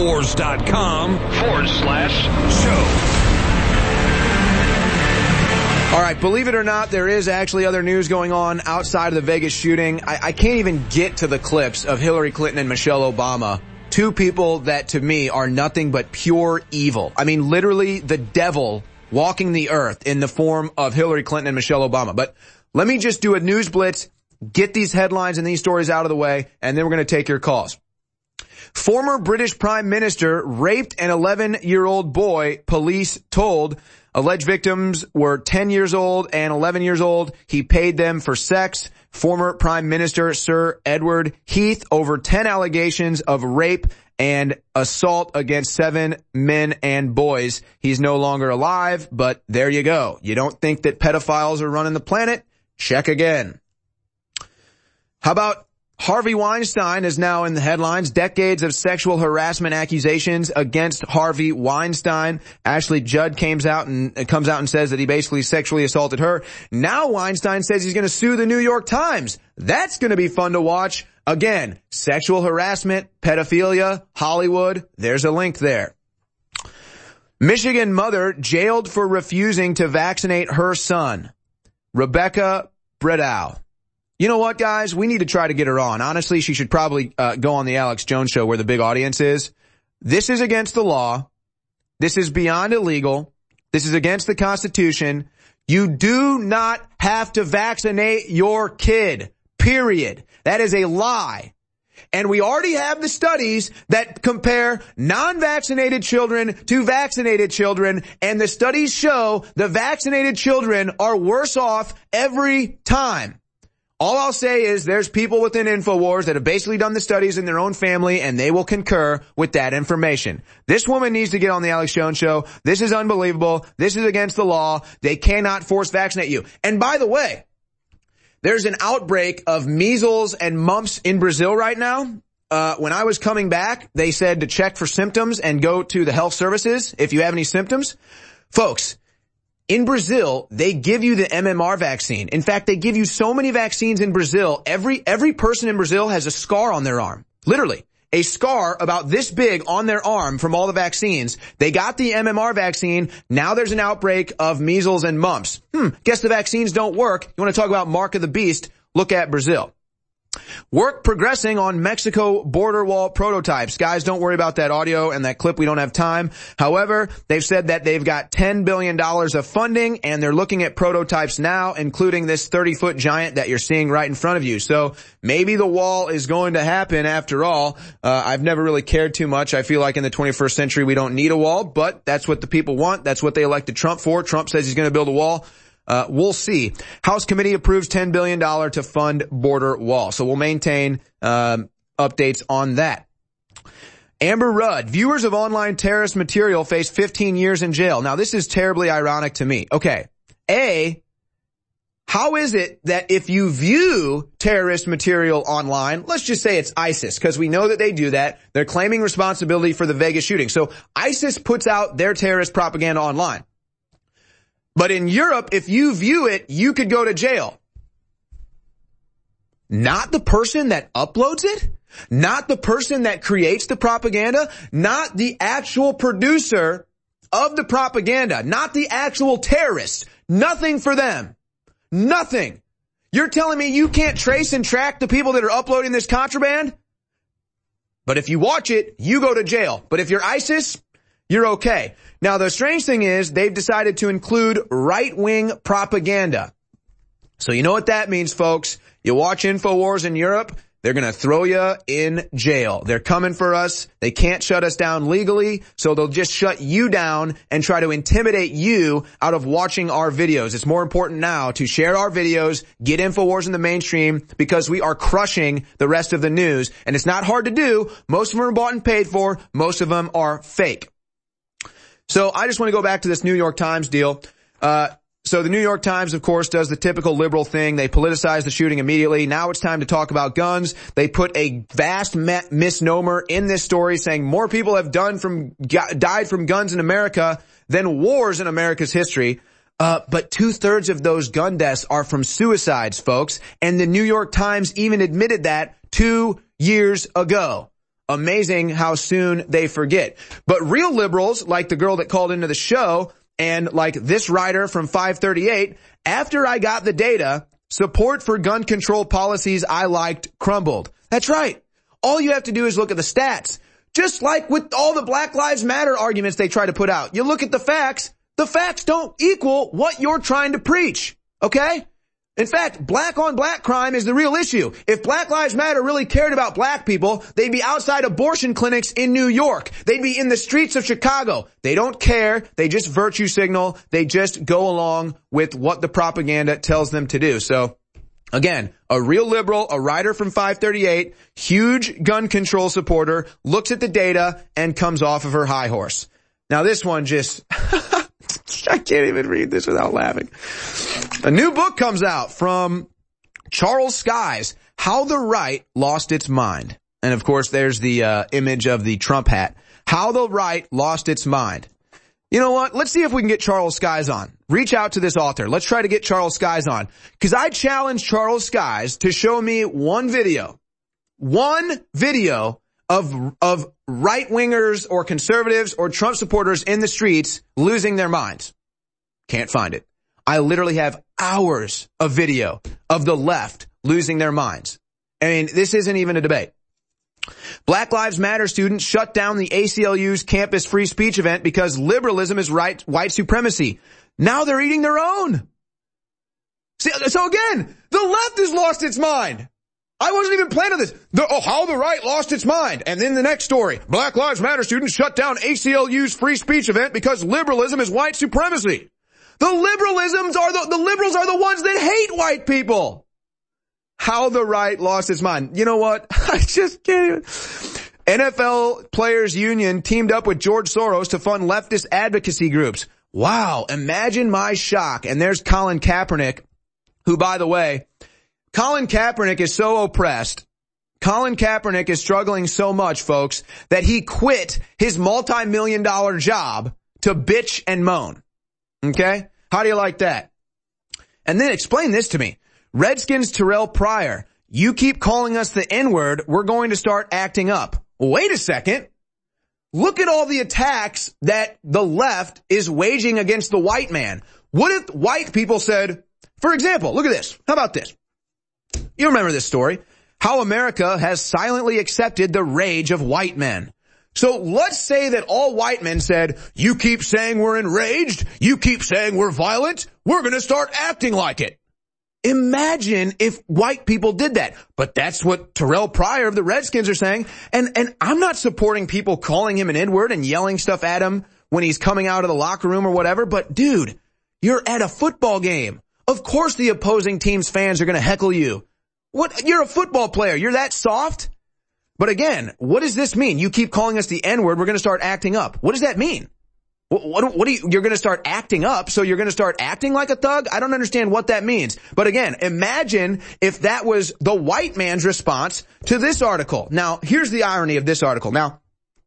Infowars.com/show. All right, believe it or not, there is actually other news going on outside of the Vegas shooting. I can't even get to the clips of Hillary Clinton and Michelle Obama, two people that to me are nothing but pure evil. I mean, literally the devil walking the earth in the form of Hillary Clinton and Michelle Obama. But let me just do a news blitz, get these headlines and these stories out of the way, and then we're going to take your calls. Former British Prime Minister raped an 11-year-old boy, police told. Alleged victims were 10 years old and 11 years old. He paid them for sex. Former Prime Minister Sir Edward Heath over 10 allegations of rape and assault against 7 men and boys. He's no longer alive, but there you go. You don't think that pedophiles are running the planet? Check again. How about Harvey Weinstein is now in the headlines. Decades of sexual harassment accusations against Harvey Weinstein. Ashley Judd comes out and says that he basically sexually assaulted her. Now Weinstein says he's going to sue the New York Times. That's going to be fun to watch. Again, sexual harassment, pedophilia, Hollywood. There's a link there. Michigan mother jailed for refusing to vaccinate her son. Rebecca Bredow. You know what, guys? We need to try to get her on. Honestly, she should probably go on the Alex Jones Show where the big audience is. This is against the law. This is beyond illegal. This is against the Constitution. You do not have to vaccinate your kid, period. That is a lie. And we already have the studies that compare non-vaccinated children to vaccinated children, and the studies show the vaccinated children are worse off every time. All I'll say is there's people within InfoWars that have basically done the studies in their own family, and they will concur with that information. This woman needs to get on the Alex Jones Show. This is unbelievable. This is against the law. They cannot force vaccinate you. And by the way, there's an outbreak of measles and mumps in Brazil right now. When I was coming back, they said to check for symptoms and go to the health services if you have any symptoms. Folks, in Brazil, they give you the MMR vaccine. In fact, they give you so many vaccines in Brazil. Every person in Brazil has a scar on their arm. Literally. A scar about this big on their arm from all the vaccines. They got the MMR vaccine. Now there's an outbreak of measles and mumps. Guess the vaccines don't work. You want to talk about mark of the beast? Look at Brazil. Work progressing on Mexico border wall prototypes. Guys, don't worry about that audio and that clip. We don't have time. However, they've said that they've got $10 billion of funding, and they're looking at prototypes now, including this 30-foot giant that you're seeing right in front of you. So maybe the wall is going to happen after all. I've never really cared too much. I feel like in the 21st century we don't need a wall, but that's what the people want. That's what they elected Trump for. Trump says he's going to build a wall. We'll see. House committee approves $10 billion to fund border wall. So we'll maintain updates on that. Amber Rudd, viewers of online terrorist material face 15 years in jail. Now, this is terribly ironic to me. Okay. How is it that if you view terrorist material online, let's just say it's ISIS, because we know that they do that. They're claiming responsibility for the Vegas shooting. So ISIS puts out their terrorist propaganda online. But in Europe, if you view it, you could go to jail. Not the person that uploads it, not the person that creates the propaganda, not the actual producer of the propaganda, not the actual terrorists. Nothing for them. Nothing. You're telling me you can't trace and track the people that are uploading this contraband? But if you watch it, you go to jail. But if you're ISIS, you're okay. Now, the strange thing is they've decided to include right-wing propaganda. So you know what that means, folks. You watch InfoWars in Europe, they're going to throw you in jail. They're coming for us. They can't shut us down legally, so they'll just shut you down and try to intimidate you out of watching our videos. It's more important now to share our videos, get InfoWars in the mainstream, because we are crushing the rest of the news. And it's not hard to do. Most of them are bought and paid for. Most of them are fake. So I just want to go back to this New York Times deal. So the New York Times, of course, does the typical liberal thing. They politicize the shooting immediately. Now it's time to talk about guns. They put a vast misnomer in this story saying more people have died from guns in America than wars in America's history. But 2/3 of those gun deaths are from suicides, folks. And the New York Times even admitted that 2 years ago. Amazing how soon they forget. But real liberals, like the girl that called into the show, and like this writer from 538, after I got the data, support for gun control policies I liked crumbled. That's right. All you have to do is look at the stats. Just like with all the Black Lives Matter arguments they try to put out. You look at the facts don't equal what you're trying to preach. Okay? In fact, black on black crime is the real issue. If Black Lives Matter really cared about black people, they'd be outside abortion clinics in New York. They'd be in the streets of Chicago. They don't care. They just virtue signal. They just go along with what the propaganda tells them to do. So, again, a real liberal, a writer from 538, huge gun control supporter, looks at the data and comes off of her high horse. Now this one just... I can't even read this without laughing. A new book comes out from Charles Skies, How the Right Lost Its Mind. And of course, there's the image of the Trump hat. How the Right Lost Its Mind. You know what? Let's see if we can get Charles Skies on. Reach out to this author. Let's try to get Charles Skies on. Because I challenge Charles Skies to show me one video of right-wingers or conservatives or Trump supporters in the streets losing their minds. Can't find it. I literally have hours of video of the left losing their minds. I mean, this isn't even a debate. Black Lives Matter students shut down the ACLU's campus free speech event because liberalism is white supremacy. Now they're eating their own. See, so again, the left has lost its mind. I wasn't even planning this. How the right lost its mind. And then the next story. Black Lives Matter students shut down ACLU's free speech event because liberalism is white supremacy. The liberals are the ones that hate white people. How the right lost its mind. You know what? I just can't even. NFL Players Union teamed up with George Soros to fund leftist advocacy groups. Wow. Imagine my shock. And there's Colin Kaepernick, who, by the way, Colin Kaepernick is so oppressed. Colin Kaepernick is struggling so much, folks, that he quit his multi-million-dollar job to bitch and moan. Okay? How do you like that? And then explain this to me. Redskins Terrell Pryor, you keep calling us the N-word, we're going to start acting up. Wait a second. Look at all the attacks that the left is waging against the white man. What if white people said, for example, look at this. How about this? You remember this story. How America has silently accepted the rage of white men. So let's say that all white men said, you keep saying we're enraged, you keep saying we're violent, we're going to start acting like it. Imagine if white people did that. But that's what Terrell Pryor of the Redskins are saying. And I'm not supporting people calling him an N-word and yelling stuff at him when he's coming out of the locker room or whatever. But dude, you're at a football game. Of course the opposing team's fans are going to heckle you. What? You're a football player. You're that soft? But again, what does this mean? You keep calling us the N-word, we're going to start acting up. What does that mean? What do you're going to start acting up, so you're going to start acting like a thug? I don't understand what that means. But again, imagine if that was the white man's response to this article. Now, here's the irony of this article. Now,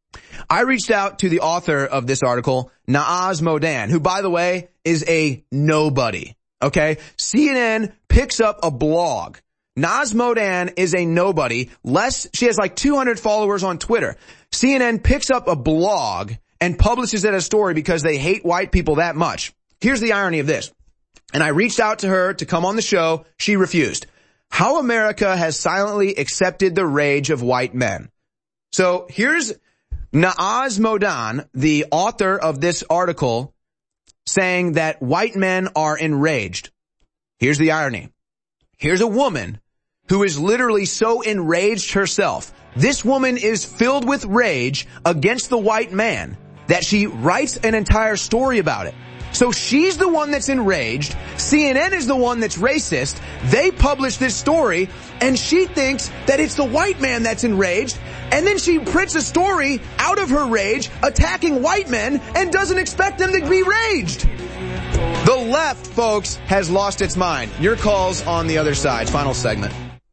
I reached out to the author of this article, Naaz Modan, who, by the way, is a nobody. Okay? CNN picks up a blog. Naaz Modan is a nobody. She has like 200 followers on Twitter. CNN picks up a blog and publishes it as a story because they hate white people that much. Here's the irony of this. And I reached out to her to come on the show. She refused. How America has silently accepted the rage of white men. So here's Naaz Modan, the author of this article, saying that white men are enraged. Here's the irony. Here's a woman who is literally so enraged herself. This woman is filled with rage against the white man that she writes an entire story about it. So she's the one that's enraged. CNN is the one that's racist. They publish this story, and she thinks that it's the white man that's enraged. And then she prints a story out of her rage attacking white men and doesn't expect them to be raged. The left, folks, has lost its mind. Your calls on the other side. Final segment.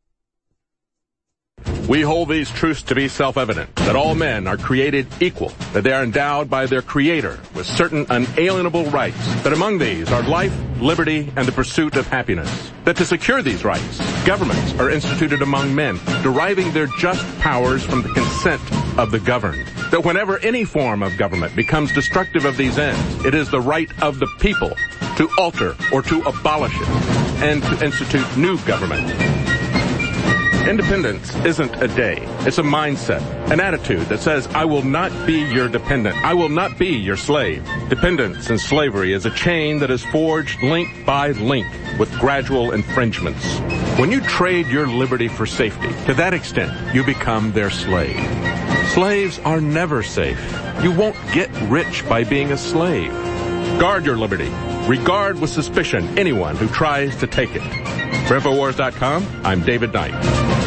We hold these truths to be self-evident, that all men are created equal, that they are endowed by their Creator with certain unalienable rights, that among these are life, liberty, and the pursuit of happiness, that to secure these rights, governments are instituted among men, deriving their just powers from the consent of the governed, that whenever any form of government becomes destructive of these ends, it is the right of the people to alter or to abolish it, and to institute new government. Independence isn't a day. It's a mindset, an attitude that says, I will not be your dependent. I will not be your slave. Dependence and slavery is a chain that is forged link by link with gradual infringements. When you trade your liberty for safety, to that extent, you become their slave. Slaves are never safe. You won't get rich by being a slave. Guard your liberty. Regard with suspicion anyone who tries to take it. For Infowars.com, I'm David Knight.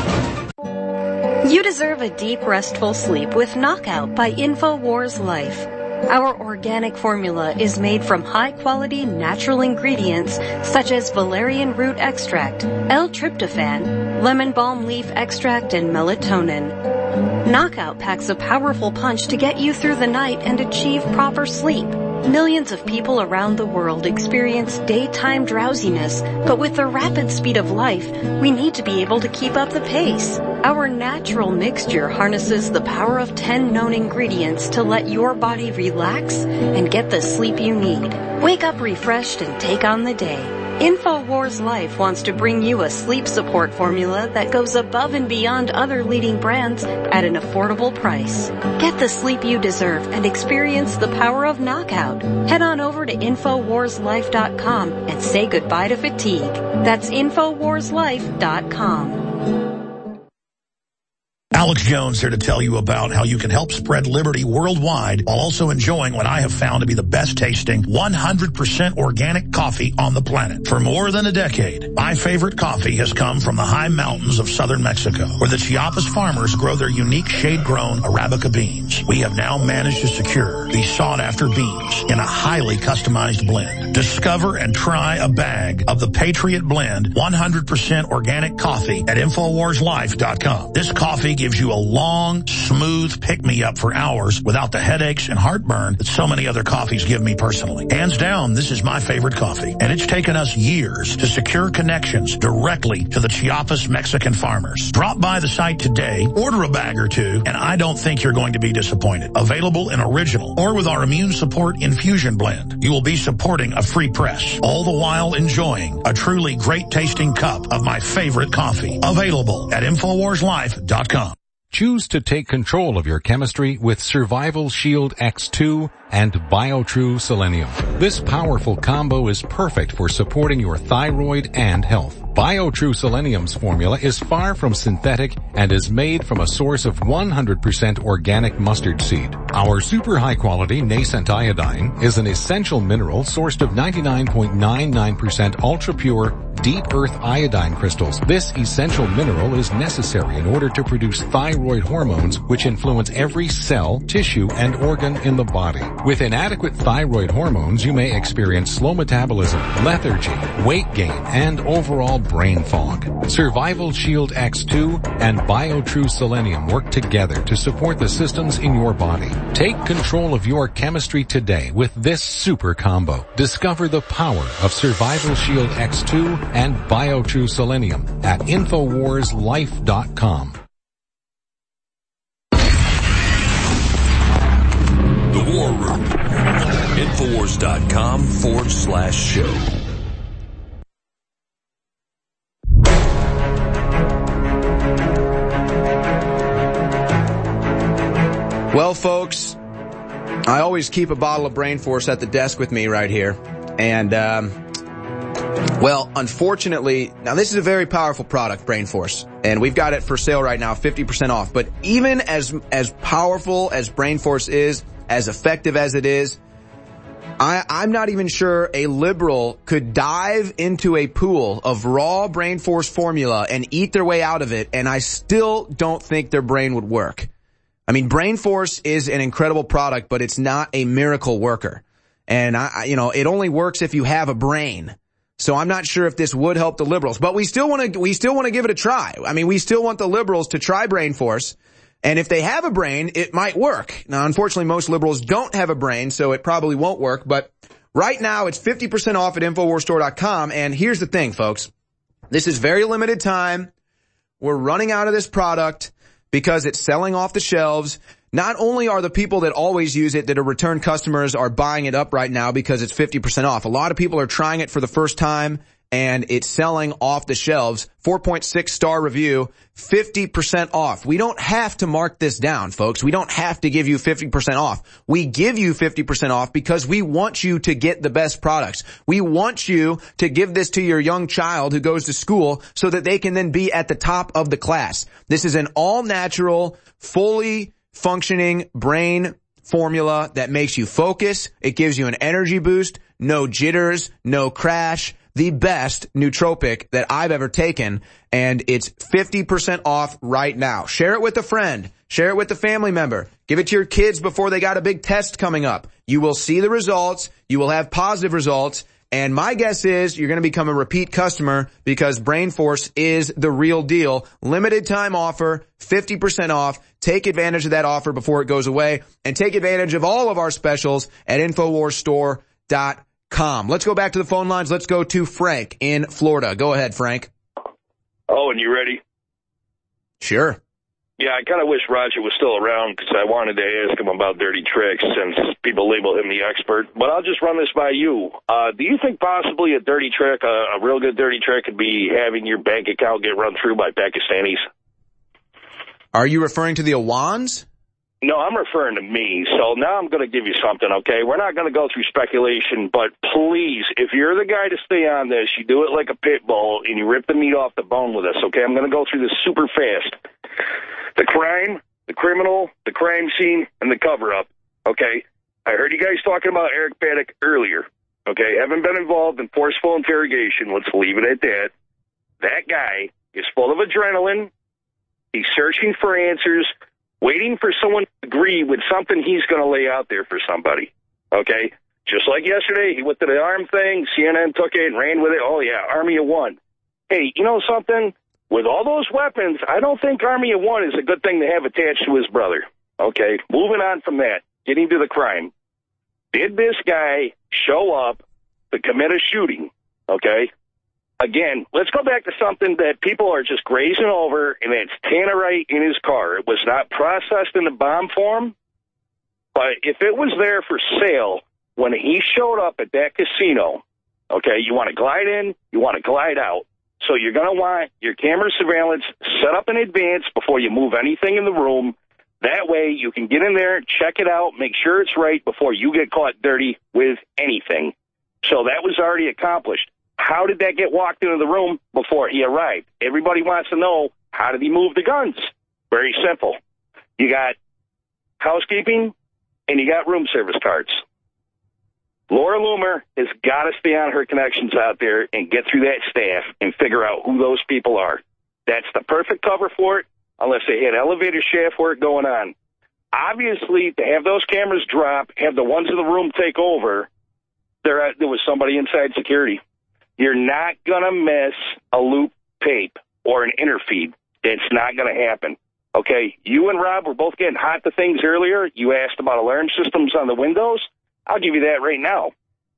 You deserve a deep, restful sleep with Knockout by Infowars Life. Our organic formula is made from high-quality natural ingredients such as valerian root extract, L-tryptophan, lemon balm leaf extract, and melatonin. Knockout packs a powerful punch to get you through the night and achieve proper sleep. Millions of people around the world experience daytime drowsiness, but with the rapid speed of life, we need to be able to keep up the pace. Our natural mixture harnesses the power of 10 known ingredients to let your body relax and get the sleep you need. Wake up refreshed and take on the day. InfoWars Life wants to bring you a sleep support formula that goes above and beyond other leading brands at an affordable price. Get the sleep you deserve and experience the power of Knockout. Head on over to InfoWarsLife.com and say goodbye to fatigue. That's InfoWarsLife.com. Alex Jones here to tell you about how you can help spread liberty worldwide while also enjoying what I have found to be the best tasting 100% organic coffee on the planet. For more than a decade, my favorite coffee has come from the high mountains of southern Mexico, where the Chiapas farmers grow their unique shade-grown Arabica beans. We have now managed to secure these sought-after beans in a highly customized blend. Discover and try a bag of the Patriot Blend 100% organic coffee at InfoWarsLife.com. This coffee gives you a long, smooth pick-me-up for hours without the headaches and heartburn that so many other coffees give me personally. Hands down, this is my favorite coffee, and it's taken us years to secure connections directly to the Chiapas Mexican farmers. Drop by the site today, order a bag or two, and I don't think you're going to be disappointed. Available in original or with our immune support infusion blend. You will be supporting a free press, all the while enjoying a truly great-tasting cup of my favorite coffee. Available at InfoWarsLife.com. Choose to take control of your chemistry with Survival Shield X2 and BioTrue Selenium. This powerful combo is perfect for supporting your thyroid and health. BioTrue Selenium's formula is far from synthetic and is made from a source of 100% organic mustard seed. Our super high quality nascent iodine is an essential mineral sourced of 99.99% ultra pure deep earth iodine crystals. This essential mineral is necessary in order to produce thyroid hormones which influence every cell, tissue, and organ in the body. With inadequate thyroid hormones, you may experience slow metabolism, lethargy, weight gain, and overall brain fog. Survival Shield X2 and BioTrue Selenium work together to support the systems in your body. Take control of your chemistry today with this super combo. Discover the power of Survival Shield X2 and BioTrue Selenium at InfoWarsLife.com. The War Room. Infowars.com/show. Well, folks, I always keep a bottle of Brain Force at the desk with me right here. And Well, unfortunately, now this is a very powerful product, BrainForce, and we've got it for sale right now, 50% off. But even as powerful as BrainForce is, as effective as it is, I'm not even sure a liberal could dive into a pool of raw BrainForce formula and eat their way out of it, and I still don't think their brain would work. I mean, BrainForce is an incredible product, but it's not a miracle worker. And it only works if you have a brain. So I'm not sure if this would help the liberals, but we still want to give it a try. I mean, we still want the liberals to try BrainForce. And if they have a brain, it might work. Now, unfortunately, most liberals don't have a brain, so it probably won't work. But right now, it's 50% off at InfoWarsStore.com. And here's the thing, folks. This is very limited time. We're running out of this product because it's selling off the shelves. Not only are the people that always use it, that are return customers, are buying it up right now because it's 50% off. A lot of people are trying it for the first time, and it's selling off the shelves. 4.6 star review, 50% off. We don't have to mark this down, folks. We don't have to give you 50% off. We give you 50% off because we want you to get the best products. We want you to give this to your young child who goes to school so that they can then be at the top of the class. This is an all-natural, fully functioning brain formula that makes you focus. It gives you an energy boost, no jitters, no crash. The best nootropic that I've ever taken, and it's 50% off right now. Share it with a friend. Share it with a family member. Give it to your kids before they got a big test coming up. You will see the results. You will have positive results. And my guess is you're going to become a repeat customer because BrainForce is the real deal. Limited time offer, 50% off. Take advantage of that offer before it goes away, and take advantage of all of our specials at InfoWarsStore.com. Let's go back to the phone lines. Let's go to Frank in Florida. Go ahead, Frank. Oh, and you ready? Sure. Yeah, I kind of wish Roger was still around because I wanted to ask him about dirty tricks since people label him the expert. But I'll just run this by you. Do you think possibly a dirty trick, a real good dirty trick, could be having your bank account get run through by Pakistanis? Are you referring to the Awans? No, I'm referring to me. So now I'm going to give you something, okay? We're not going to go through speculation, but please, if you're the guy to stay on this, you do it like a pit bull and you rip the meat off the bone with us, okay? I'm going to go through this super fast. The crime, the criminal, the crime scene, and the cover-up, okay? I heard you guys talking about Eric Paddock earlier, okay? Haven't been involved in forceful interrogation. Let's leave it at that. That guy is full of adrenaline. He's searching for answers, waiting for someone to agree with something he's going to lay out there for somebody, okay? Just like yesterday, he went to the arm thing, CNN took it and ran with it. Oh, yeah, Army of One. Hey, you know something? With all those weapons, I don't think Army of One is a good thing to have attached to his brother, okay? Moving on from that, getting to the crime. Did this guy show up to commit a shooting, okay? Again, let's go back to something that people are just grazing over, and that's tannerite in his car. It was not processed in the bomb form, but if it was there for sale when he showed up at that casino, okay, you want to glide in, you want to glide out. So you're going to want your camera surveillance set up in advance before you move anything in the room. That way you can get in there, check it out, make sure it's right before you get caught dirty with anything. So that was already accomplished. How did that get walked into the room before he arrived? Everybody wants to know, how did he move the guns? Very simple. You got housekeeping and you got room service cards. Laura Loomer has got to stay on her connections out there and get through that staff and figure out who those people are. That's the perfect cover for it, unless they had elevator shaft work going on. Obviously, to have those cameras drop, have the ones in the room take over, there was somebody inside security. You're not going to miss a loop tape or an interfeed. It's not going to happen. Okay, you and Rob were both getting hot to things earlier. You asked about alarm systems on the windows. I'll give you that right now.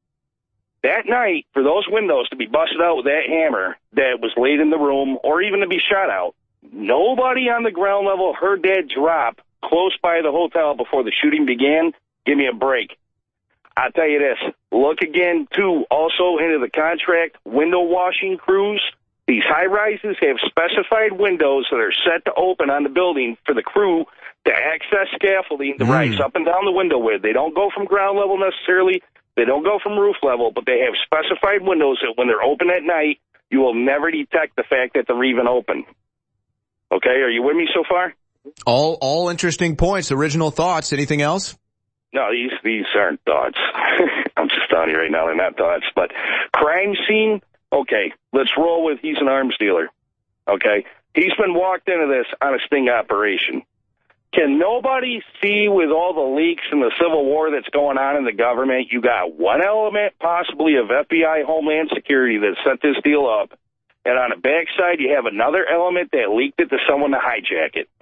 That night, for those windows to be busted out with that hammer that was laid in the room or even to be shot out, nobody on the ground level heard that drop close by the hotel before the shooting began. Give me a break. I'll tell you this. Look again, too, also into the contract window washing crews. These high-rises have specified windows that are set to open on the building for the crew to access scaffolding to rise up and down the window with. They don't go from ground level necessarily They don't go from roof level, but they have specified windows that when they're open at night, you will never detect the fact that they're even open. Okay, are you with me so far? All interesting points. Original thoughts. Anything else? No, these aren't thoughts. I'm just telling you right now, they're not thoughts. But crime scene, okay, let's roll with he's an arms dealer. Okay, he's been walked into this on a sting operation. Can nobody see with all the leaks and the civil war that's going on in the government, you got one element possibly of FBI Homeland Security that set this deal up, and on the backside you have another element that leaked it to someone to hijack it.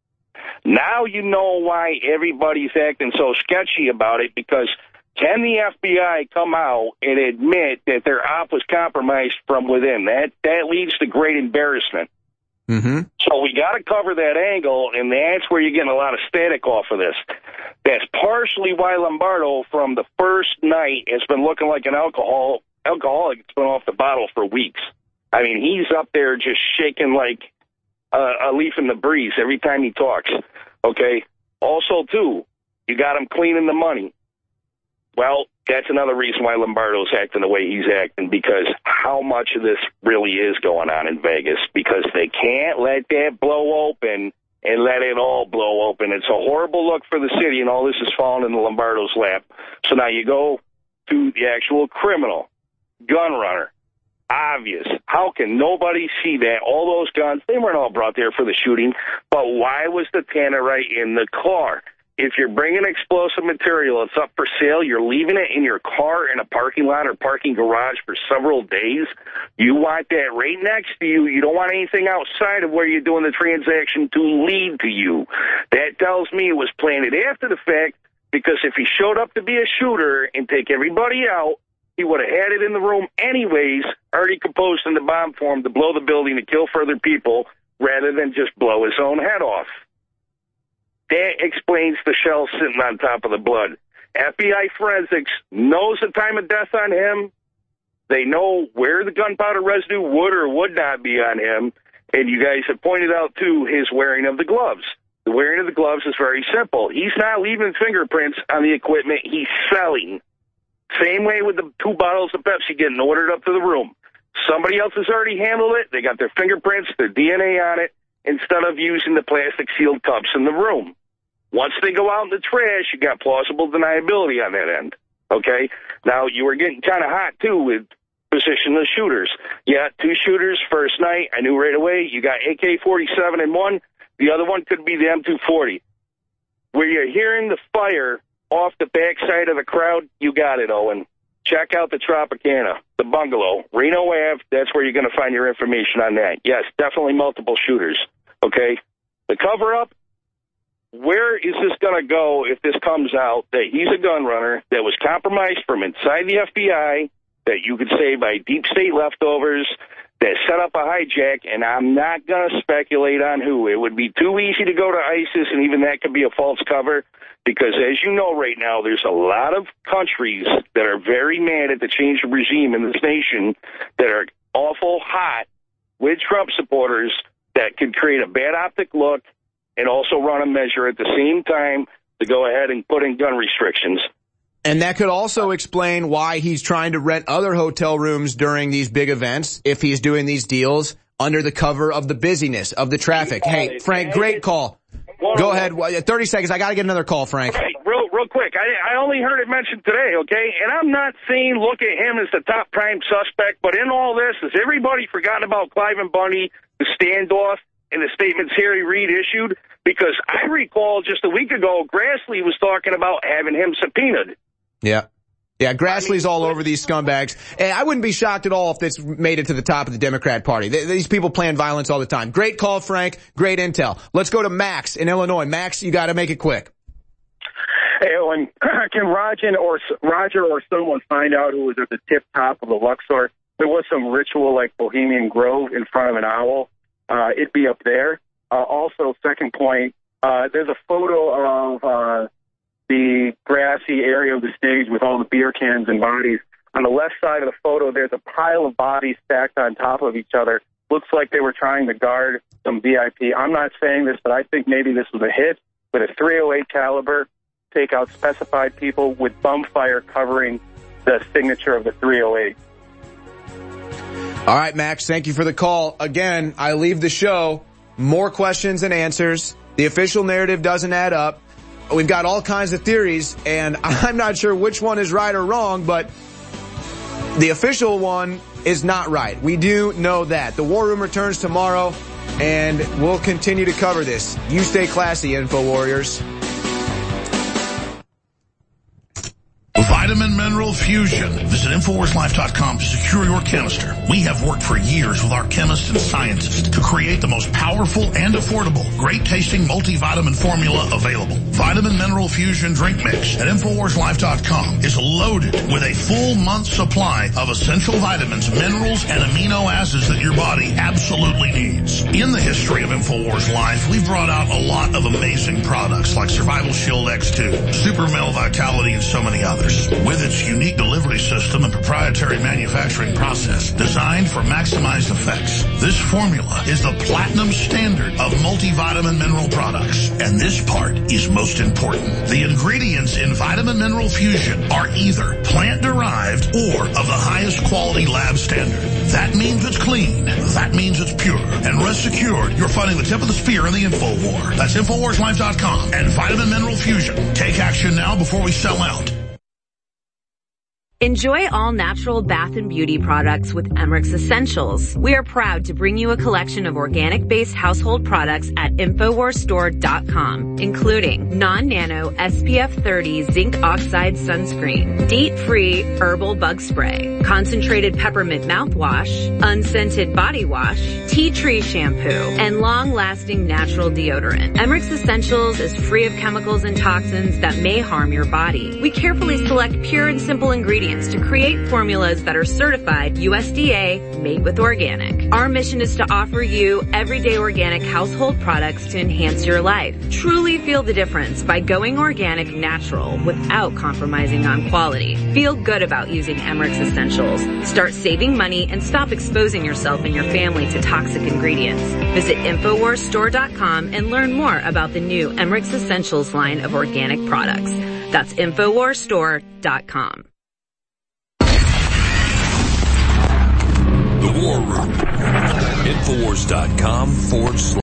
Now you know why everybody's acting so sketchy about it, because can the FBI come out and admit that their op was compromised from within? That leads to great embarrassment. Mm-hmm. So we got to cover that angle, and that's where you're getting a lot of static off of this. That's partially why Lombardo, from the first night, has been looking like an alcoholic that's been off the bottle for weeks. I mean, he's up there just shaking like a leaf in the breeze every time he talks. Okay? Also, too, you got him cleaning the money. Well, that's another reason why Lombardo's acting the way he's acting, because how much of this really is going on in Vegas, because they can't let that blow open and let it all blow open. It's a horrible look for the city, and all this is falling into Lombardo's lap. So now you go to the actual criminal, gun runner. Obvious. How can nobody see that? All those guns, they weren't all brought there for the shooting, but why was the Tannerite in the car? If you're bringing explosive material, it's up for sale, you're leaving it in your car in a parking lot or parking garage for several days, you want that right next to you. You don't want anything outside of where you're doing the transaction to lead to you. That tells me it was planted after the fact, because if he showed up to be a shooter and take everybody out, he would have had it in the room anyways, already composed in the bomb form to blow the building to kill further people rather than just blow his own head off. That explains the shell sitting on top of the blood. FBI forensics knows the time of death on him. They know where the gunpowder residue would or would not be on him. And you guys have pointed out, too, his wearing of the gloves. The wearing of the gloves is very simple. He's not leaving fingerprints on the equipment he's selling. Same way with the 2 bottles of Pepsi getting ordered up to the room. Somebody else has already handled it. They got their fingerprints, their DNA on it, instead of using the plastic sealed cups in the room. Once they go out in the trash, you got plausible deniability on that end. Okay? Now, you were getting kind of hot, too, with positionless shooters. Yeah, 2 shooters first night. I knew right away. You got AK-47 in one. The other one could be the M240. Where you're hearing the fire off the backside of the crowd, you got it, Owen. Check out the Tropicana, the bungalow, Reno Ave. That's where you're going to find your information on that. Yes, definitely multiple shooters. Okay? The cover-up, where is this going to go if this comes out that he's a gun runner that was compromised from inside the FBI, that you could say by deep state leftovers, that set up a hijack, and I'm not going to speculate on who. It would be too easy to go to ISIS, and even that could be a false cover, because as you know right now, there's a lot of countries that are very mad at the change of regime in this nation that are awful hot with Trump supporters that could create a bad optic look and also run a measure at the same time to go ahead and put in gun restrictions. And that could also explain why he's trying to rent other hotel rooms during these big events, if he's doing these deals under the cover of the busyness, of the traffic. Hey, Frank, great call. Go ahead. 30 seconds. I got to get another call, Frank. Okay, real quick. I only heard it mentioned today, okay? And I'm not saying look at him as the top prime suspect, but in all this, has everybody forgotten about Clive and Bundy, the standoff, and the statements Harry Reid issued? Because I recall just a week ago, Grassley was talking about having him subpoenaed. Yeah. Yeah, Grassley's all over these scumbags. And I wouldn't be shocked at all if this made it to the top of the Democrat Party. These people plan violence all the time. Great call, Frank. Great intel. Let's go to Max in Illinois. Max, you got to make it quick. Hey, Owen, can Roger or someone find out who was at the tip top of the Luxor? There was some ritual like Bohemian Grove in front of an owl. It'd be up there. Also, second point, there's a photo of the grassy area of the stage with all the beer cans and bodies. On the left side of the photo, there's a pile of bodies stacked on top of each other. Looks like they were trying to guard some VIP. I'm not saying this, but I think maybe this was a hit with a .308 caliber, take out specified people with bum fire covering the signature of the 308. All right, Max, thank you for the call. Again, I leave the show, more questions than answers. The official narrative doesn't add up. We've got all kinds of theories, and I'm not sure which one is right or wrong, but the official one is not right. We do know that. The War Room returns tomorrow, and we'll continue to cover this. You stay classy, Info Warriors. Vitamin Mineral Fusion. Visit InfoWarsLife.com to secure your canister. We have worked for years with our chemists and scientists to create the most powerful and affordable, great-tasting multivitamin formula available. Vitamin Mineral Fusion Drink Mix at InfoWarsLife.com is loaded with a full month's supply of essential vitamins, minerals, and amino acids that your body absolutely needs. In the history of InfoWars Life, we've brought out a lot of amazing products like Survival Shield X2, Super Male Vitality, and so many others. With its unique delivery system and proprietary manufacturing process designed for maximized effects, this formula is the platinum standard of multivitamin mineral products. And this part is most important. The ingredients in Vitamin Mineral Fusion are either plant-derived or of the highest quality lab standard. That means it's clean. That means it's pure. And rest assured, you're fighting the tip of the spear in the info war. That's InfoWarsLife.com and Vitamin Mineral Fusion. Take action now before we sell out. Enjoy all natural bath and beauty products with Emmerich Essentials. We are proud to bring you a collection of organic-based household products at InfoWarsStore.com, including non-nano SPF 30 zinc oxide sunscreen, DEET-free herbal bug spray, concentrated peppermint mouthwash, unscented body wash, tea tree shampoo, and long-lasting natural deodorant. Emmerich Essentials is free of chemicals and toxins that may harm your body. We carefully select pure and simple ingredients to create formulas that are certified USDA made with organic. Our mission is to offer you everyday organic household products to enhance your life. Truly feel the difference by going organic natural without compromising on quality. Feel good about using Emmerich Essentials. Start saving money and stop exposing yourself and your family to toxic ingredients. Visit InfoWarsStore.com and learn more about the new Emmerich Essentials line of organic products. That's InfoWarsStore.com. The War Room. Infowars.com/